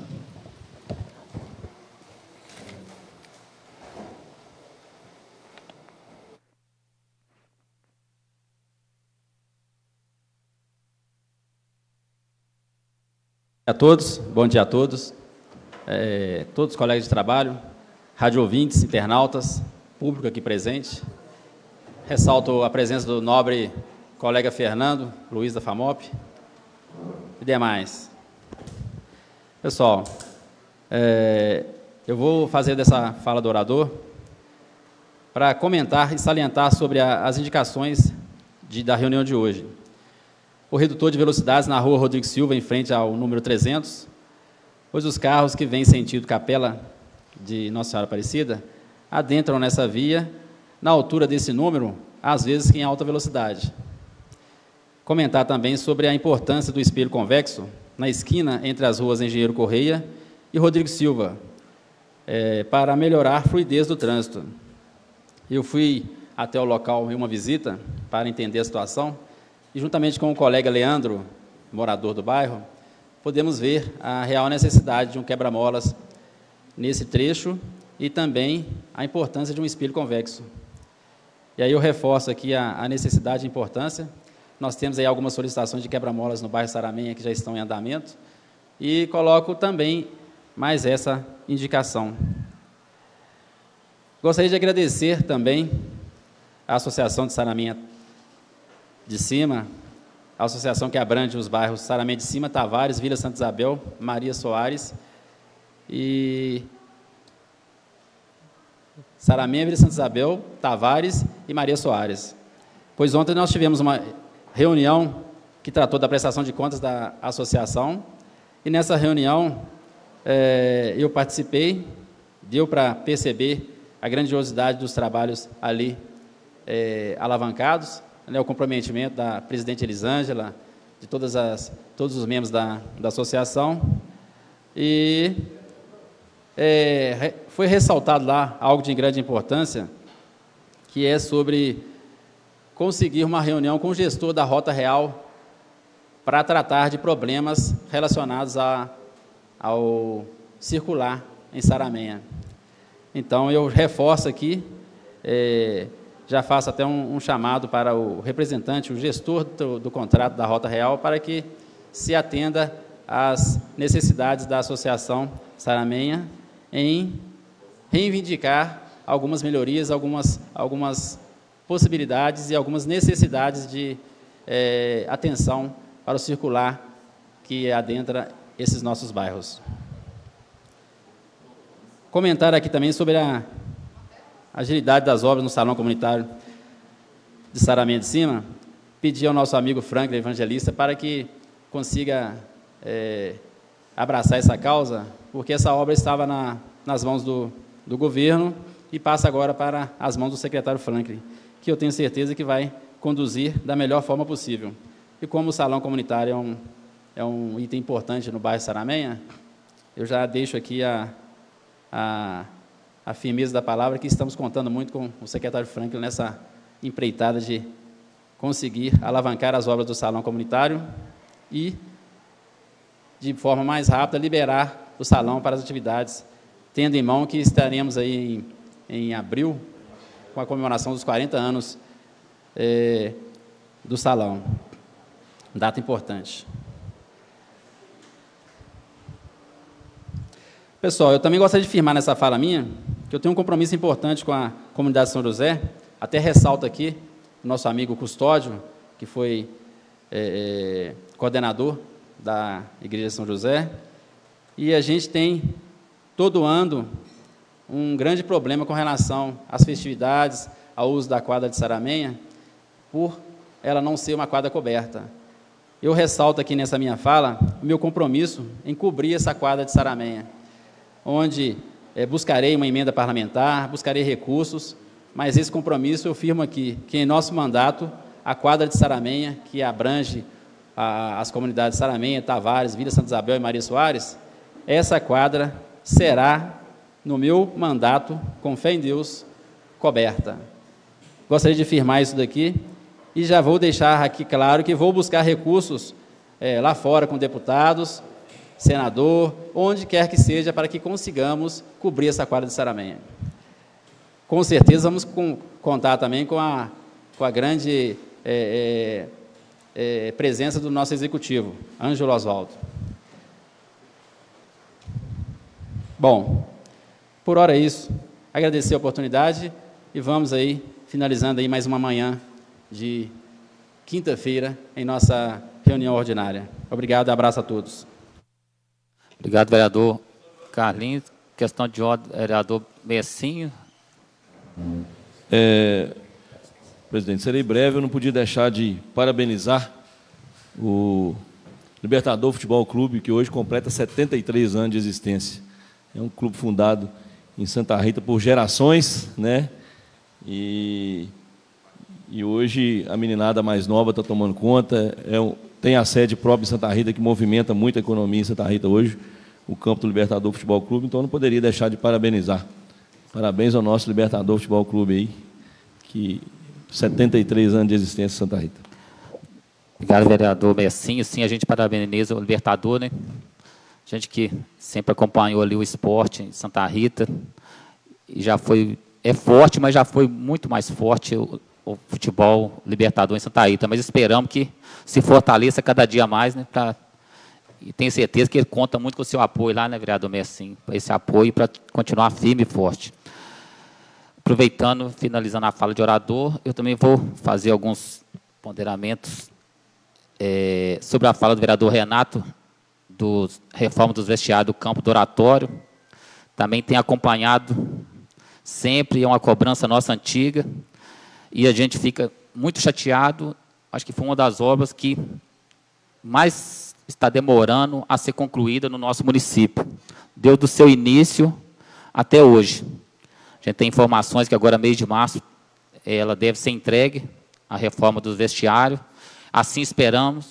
A todos, bom dia a todos, é, todos os colegas de trabalho, rádio ouvintes, internautas, público aqui presente. Ressalto a presença do nobre colega Fernando Luiz da FAMOP e demais. Pessoal, é, eu vou fazer dessa fala do orador para comentar e salientar sobre a, as indicações de, da reunião de hoje. O redutor de velocidades na rua Rodrigo Silva, em frente ao número trezentos, pois os carros que vêm sentido Capela de Nossa Senhora Aparecida adentram nessa via, na altura desse número, às vezes em alta velocidade. Comentar também sobre a importância do espelho convexo na esquina entre as ruas Engenheiro Correia e Rodrigo Silva, é, para melhorar a fluidez do trânsito. Eu fui até o local em uma visita para entender a situação, e juntamente com o colega Leandro, morador do bairro, podemos ver a real necessidade de um quebra-molas nesse trecho e também a importância de um espelho convexo. E aí eu reforço aqui a, a necessidade e importância. Nós temos aí algumas solicitações de quebra-molas no bairro Saramenha que já estão em andamento e coloco também mais essa indicação. Gostaria de agradecer também à Associação de Saramenha de Cima, a associação que abrange os bairros Saramenha de Cima, Tavares, Vila Santa Isabel, Maria Soares e Saramenha, Vila Santa Isabel, Tavares e Maria Soares. Pois ontem nós tivemos uma reunião que tratou da prestação de contas da associação e nessa reunião é, eu participei, deu para perceber a grandiosidade dos trabalhos ali é, alavancados, né, o comprometimento da presidente Elisângela, de todas as, todos os membros da, da associação, e é, foi ressaltado lá algo de grande importância, que é sobre conseguir uma reunião com o gestor da Rota Real para tratar de problemas relacionados a, ao circular em Saramenha. Então, eu reforço aqui, é, já faço até um, um chamado para o representante, o gestor do, do contrato da Rota Real, para que se atenda às necessidades da Associação Saramenha em reivindicar algumas melhorias, algumas, algumas possibilidades e algumas necessidades de é, atenção para o circular que adentra esses nossos bairros. Comentar aqui também sobre a agilidade das obras no Salão Comunitário de Saramenha de Cima, pedir ao nosso amigo Franklin Evangelista para que consiga é, abraçar essa causa, porque essa obra estava na, nas mãos do, do governo e passa agora para as mãos do secretário Franklin, que eu tenho certeza que vai conduzir da melhor forma possível. E como o Salão Comunitário é um, é um item importante no bairro Saramenha, eu já deixo aqui a, a a firmeza da palavra, que estamos contando muito com o secretário Franklin nessa empreitada de conseguir alavancar as obras do salão comunitário e, de forma mais rápida, liberar o salão para as atividades, tendo em mão que estaremos aí em, em abril, com a comemoração dos quarenta anos é, do salão. Data importante. Pessoal, eu também gostaria de firmar nessa fala minha que eu tenho um compromisso importante com a comunidade de São José, até ressalto aqui o nosso amigo Custódio, que foi é, é, coordenador da Igreja de São José, e a gente tem, todo ano, um grande problema com relação às festividades, ao uso da quadra de Saramenha, por ela não ser uma quadra coberta. Eu ressalto aqui nessa minha fala o meu compromisso em cobrir essa quadra de Saramenha, onde é, buscarei uma emenda parlamentar, buscarei recursos, mas esse compromisso eu firmo aqui, que em nosso mandato, a quadra de Saramenha, que abrange a, as comunidades de Saramenha, Tavares, Vila Santa Isabel e Maria Soares, essa quadra será, no meu mandato, com fé em Deus, coberta. Gostaria de firmar isso daqui E já vou deixar aqui claro que vou buscar recursos é, lá fora com deputados, senador, onde quer que seja, para que consigamos cobrir essa quadra de Saramenha. Com certeza vamos com, contar também com a, com a grande é, é, é, presença do nosso executivo, Ângelo Osvaldo. Bom, por hora é isso. Agradecer a oportunidade e vamos aí, finalizando aí mais uma manhã de quinta-feira em nossa reunião ordinária. Obrigado e abraço a todos. Obrigado, vereador Carlinhos. Questão de ordem, vereador Messinho. É, presidente, serei breve. Eu não podia deixar de parabenizar o Libertador Futebol Clube, que hoje completa setenta e três anos de existência. É um clube fundado em Santa Rita por gerações, né? E, e hoje a meninada mais nova está tomando conta. É um, tem a sede própria em Santa Rita, que movimenta muito a economia em Santa Rita hoje, o campo do Libertador Futebol Clube, então não poderia deixar de parabenizar. Parabéns ao nosso Libertador Futebol Clube aí, que setenta e três anos de existência em Santa Rita. Obrigado, vereador Messinho. Sim, a gente parabeniza o Libertador, né? Gente que sempre acompanhou ali o esporte em Santa Rita, e já foi, é forte, mas já foi muito mais forte o, o futebol Libertador em Santa Rita, mas esperamos que se fortaleça cada dia mais, né, pra, e tenho certeza que ele conta muito com o seu apoio lá, né, vereador Messinho, para esse apoio para continuar firme e forte. Aproveitando, finalizando a fala de orador, eu também vou fazer alguns ponderamentos é, sobre a fala do vereador Renato, do reforma dos vestiários do campo do oratório. Também tem acompanhado sempre, é uma cobrança nossa antiga, e a gente fica muito chateado. Acho que foi uma das obras que mais está demorando a ser concluída no nosso município. Desde o seu início até hoje. A gente tem informações que agora, mês de março, ela deve ser entregue, a reforma dos vestiários. Assim esperamos,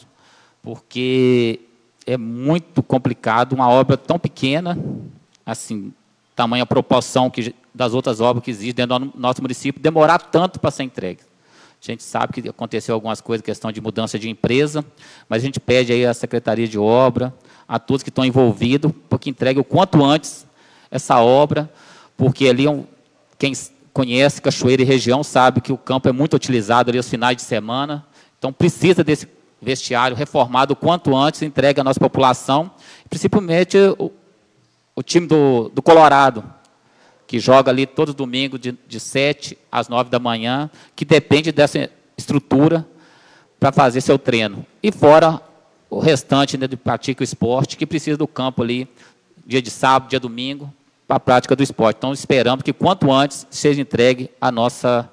porque é muito complicado uma obra tão pequena, assim, tamanha proporção que, das outras obras que existem dentro do nosso município, demorar tanto para ser entregue. A gente sabe que aconteceu algumas coisas, questão de mudança de empresa, mas a gente pede aí à Secretaria de Obra, a todos que estão envolvidos, para que entregue o quanto antes essa obra, porque ali, quem conhece Cachoeira e região sabe que o campo é muito utilizado ali aos finais de semana, então precisa desse vestiário reformado o quanto antes, entregue à nossa população, principalmente o, o time do, do Colorado, que joga ali todo domingo de, de sete às nove da manhã, que depende dessa estrutura para fazer seu treino. E fora o restante, né, de pratica o esporte, que precisa do campo ali, dia de sábado, dia de domingo, para a prática do esporte. Então, esperamos que quanto antes seja entregue à nossa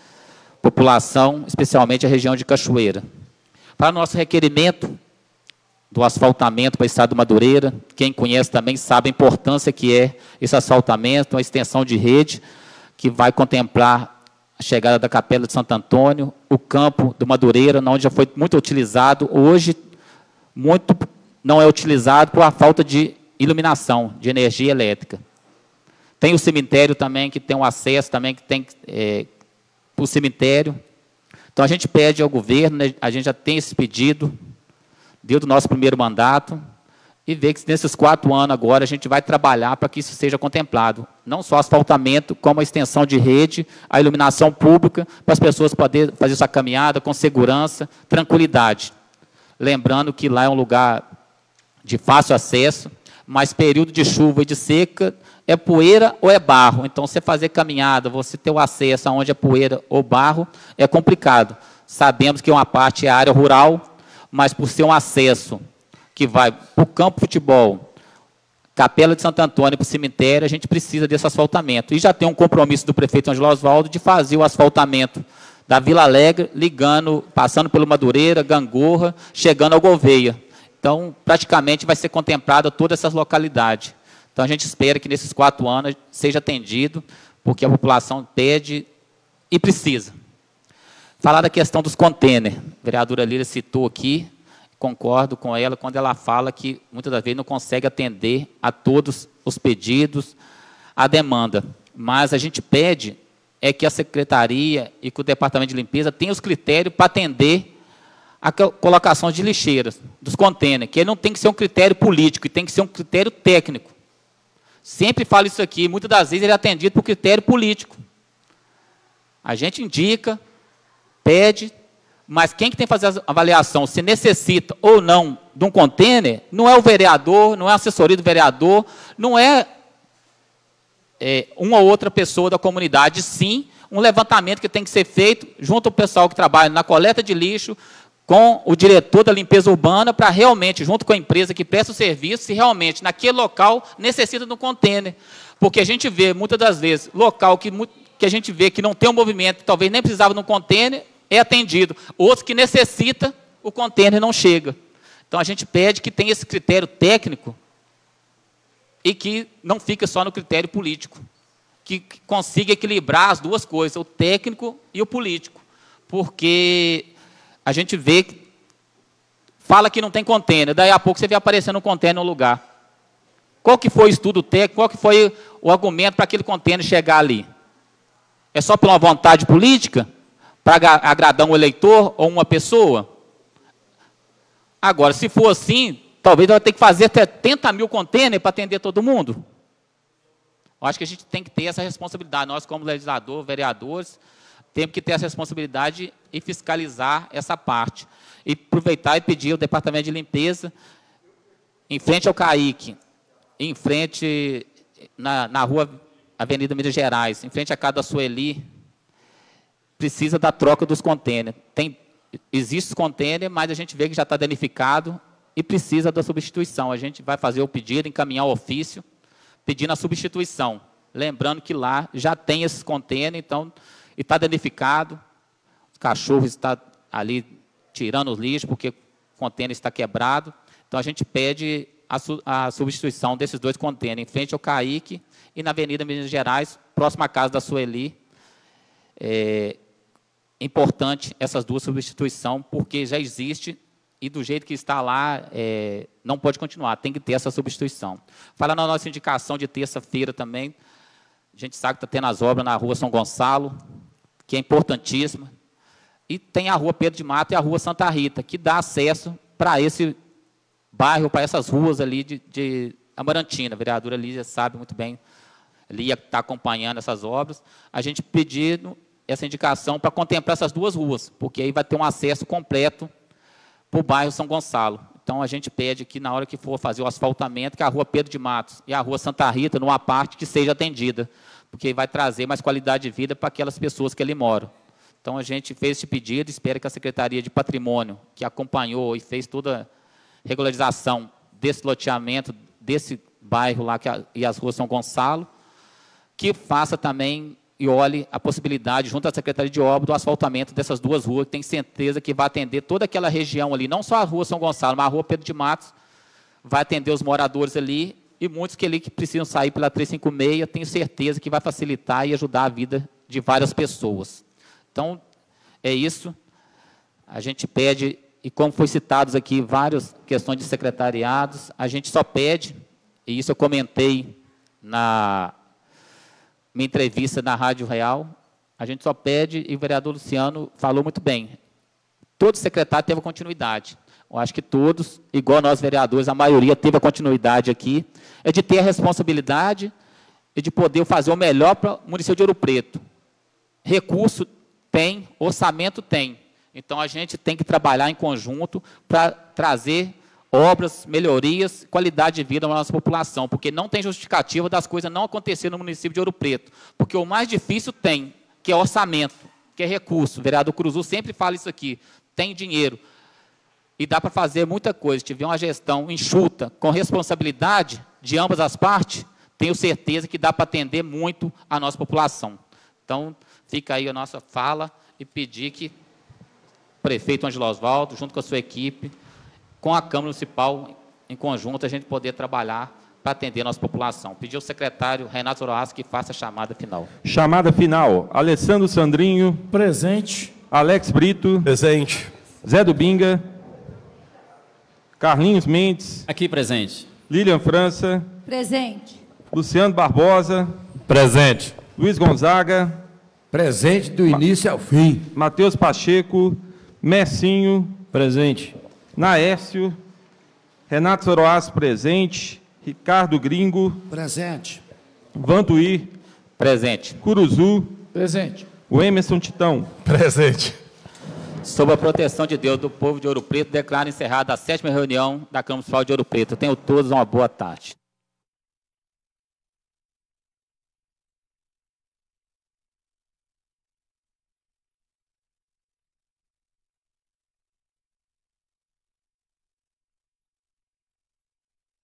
população, especialmente a região de Cachoeira. Para nosso requerimento do asfaltamento para o estado do Madureira, quem conhece também sabe a importância que é esse asfaltamento, uma extensão de rede, que vai contemplar a chegada da Capela de Santo Antônio, o campo do Madureira, onde já foi muito utilizado, hoje muito não é utilizado por a falta de iluminação, de energia elétrica. Tem o cemitério também, que tem um acesso também, que tem é, para o cemitério. Então, a gente pede ao governo, né, a gente já tem esse pedido, desde o nosso primeiro mandato, e vê que nesses quatro anos agora a gente vai trabalhar para que isso seja contemplado. Não só asfaltamento, como a extensão de rede, a iluminação pública, para as pessoas poderem fazer sua caminhada com segurança, tranquilidade. Lembrando que lá é um lugar de fácil acesso, mas período de chuva e de seca é poeira ou é barro. Então, você fazer caminhada, você ter o acesso aonde é poeira ou barro, é complicado. Sabemos que uma parte é área rural, mas por ser um acesso que vai para o campo de futebol, Capela de Santo Antônio para o cemitério, a gente precisa desse asfaltamento. E já tem um compromisso do prefeito Ângelo Osvaldo de fazer o asfaltamento da Vila Alegre, ligando, passando pelo Madureira, Gangorra, chegando ao Gouveia. Então, praticamente vai ser contemplada todas essas localidades. Então, a gente espera que nesses quatro anos seja atendido, porque a população pede e precisa. Falar da questão dos contêineres. A vereadora Lília citou aqui, concordo com ela, quando ela fala que, muitas das vezes, não consegue atender a todos os pedidos, a demanda. Mas a gente pede é que a secretaria e que o departamento de limpeza tenham os critérios para atender a colocação de lixeiras, dos contêineres, que não tem que ser um critério político, tem que ser um critério técnico. Sempre falo isso aqui, muitas das vezes ele é atendido por critério político. A gente indica, pede, mas quem que tem que fazer a avaliação se necessita ou não de um contêiner, não é o vereador, não é a assessoria do vereador, não é, é uma ou outra pessoa da comunidade, sim, um levantamento que tem que ser feito junto ao pessoal que trabalha na coleta de lixo, com o diretor da limpeza urbana, para realmente, junto com a empresa que presta o serviço, se realmente naquele local necessita de um contêiner. Porque a gente vê, muitas das vezes, local que, que a gente vê que não tem um movimento, talvez nem precisava de um contêiner, é atendido. Outros que necessita, o contêiner não chega. Então, a gente pede que tenha esse critério técnico e que não fique só no critério político. Que, que consiga equilibrar as duas coisas, o técnico e o político. Porque a gente vê, que fala que não tem contêiner, daí a pouco você vê aparecendo um contêiner no lugar. Qual que foi o estudo técnico, qual que foi o argumento para aquele contêiner chegar ali? É só pela vontade política? Para agradar um eleitor ou uma pessoa? Agora, se for assim, talvez vai ter que fazer setenta mil contêineres para atender todo mundo. Eu acho que a gente tem que ter essa responsabilidade. Nós, como legislador, vereadores, temos que ter essa responsabilidade e fiscalizar essa parte. E aproveitar e pedir ao Departamento de Limpeza, em frente ao CAIC, em frente, na, na rua Avenida Minas Gerais, em frente à casa da Sueli, precisa da troca dos contêineres. Tem, existe os contêineres, mas a gente vê que já está danificado e precisa da substituição. A gente vai fazer o pedido, encaminhar o ofício, pedindo a substituição. Lembrando que lá já tem esses contêineres, então, e está danificado, os cachorros estão ali tirando os lixos, porque o contêiner está quebrado. Então, a gente pede a, su a substituição desses dois contêineres, em frente ao CAIC e na Avenida Minas Gerais, próxima à casa da Sueli. É importante essas duas substituições, porque já existe, e do jeito que está lá, é, não pode continuar, tem que ter essa substituição. Falando na nossa indicação de terça-feira também, a gente sabe que está tendo as obras na rua São Gonçalo, que é importantíssima, e tem a rua Pedro de Mato e a rua Santa Rita, que dá acesso para esse bairro, para essas ruas ali de, de Amarantina. A vereadora Lígia sabe muito bem, Lígia está acompanhando essas obras. A gente pedindo essa indicação para contemplar essas duas ruas, porque aí vai ter um acesso completo para o bairro São Gonçalo. Então, a gente pede que, na hora que for fazer o asfaltamento, que a rua Pedro de Matos e a rua Santa Rita, numa parte que seja atendida, porque vai trazer mais qualidade de vida para aquelas pessoas que ali moram. Então, a gente fez esse pedido, espera que a Secretaria de Patrimônio, que acompanhou e fez toda a regularização desse loteamento, desse bairro lá, que a, e as ruas São Gonçalo, que faça também e olhe a possibilidade, junto à Secretaria de Obras, do asfaltamento dessas duas ruas, que tem certeza que vai atender toda aquela região ali, não só a rua São Gonçalo, mas a rua Pedro de Matos, vai atender os moradores ali, e muitos que ali que precisam sair pela trezentos e cinquenta e seis, tenho certeza que vai facilitar e ajudar a vida de várias pessoas. Então, é isso. A gente pede, e como foi citados aqui várias questões de secretariados, a gente só pede, e isso eu comentei na minha entrevista na Rádio Real, a gente só pede, e o vereador Luciano falou muito bem, todo secretário teve a continuidade. Eu acho que todos, igual nós vereadores, a maioria teve a continuidade aqui, é de ter a responsabilidade e de poder fazer o melhor para o município de Ouro Preto. Recurso tem, orçamento tem. Então, a gente tem que trabalhar em conjunto para trazer obras, melhorias, qualidade de vida para a nossa população, porque não tem justificativa das coisas não acontecerem no município de Ouro Preto, porque o mais difícil tem, que é orçamento, que é recurso. O vereador Cruzu sempre fala isso aqui, tem dinheiro, e dá para fazer muita coisa. Se tiver uma gestão enxuta, com responsabilidade de ambas as partes, tenho certeza que dá para atender muito a nossa população. Então, fica aí a nossa fala e pedir que o prefeito Ângelo Osvaldo, junto com a sua equipe, com a Câmara Municipal, em conjunto, a gente poder trabalhar para atender a nossa população. Pedir ao secretário Renato Zoroastro que faça a chamada final. Chamada final. Alessandro Sandrinho. Presente. Alex Brito. Presente. Zé Dubinga. Carlinhos Mendes. Aqui, presente. Lilian França. Presente. Luciano Barbosa. Presente. Luiz Gonzaga. Presente do início ao fim. Matheus Pacheco, Messinho. Presente. Naércio. Renato Soroaz, presente. Ricardo Gringo. Presente. Vantuí. Presente. Curuzu. Presente. O Emerson Titão. Presente. Sob a proteção de Deus do povo de Ouro Preto, declaro encerrada a sétima reunião da Câmara Municipal de Ouro Preto. Tenham todos uma boa tarde.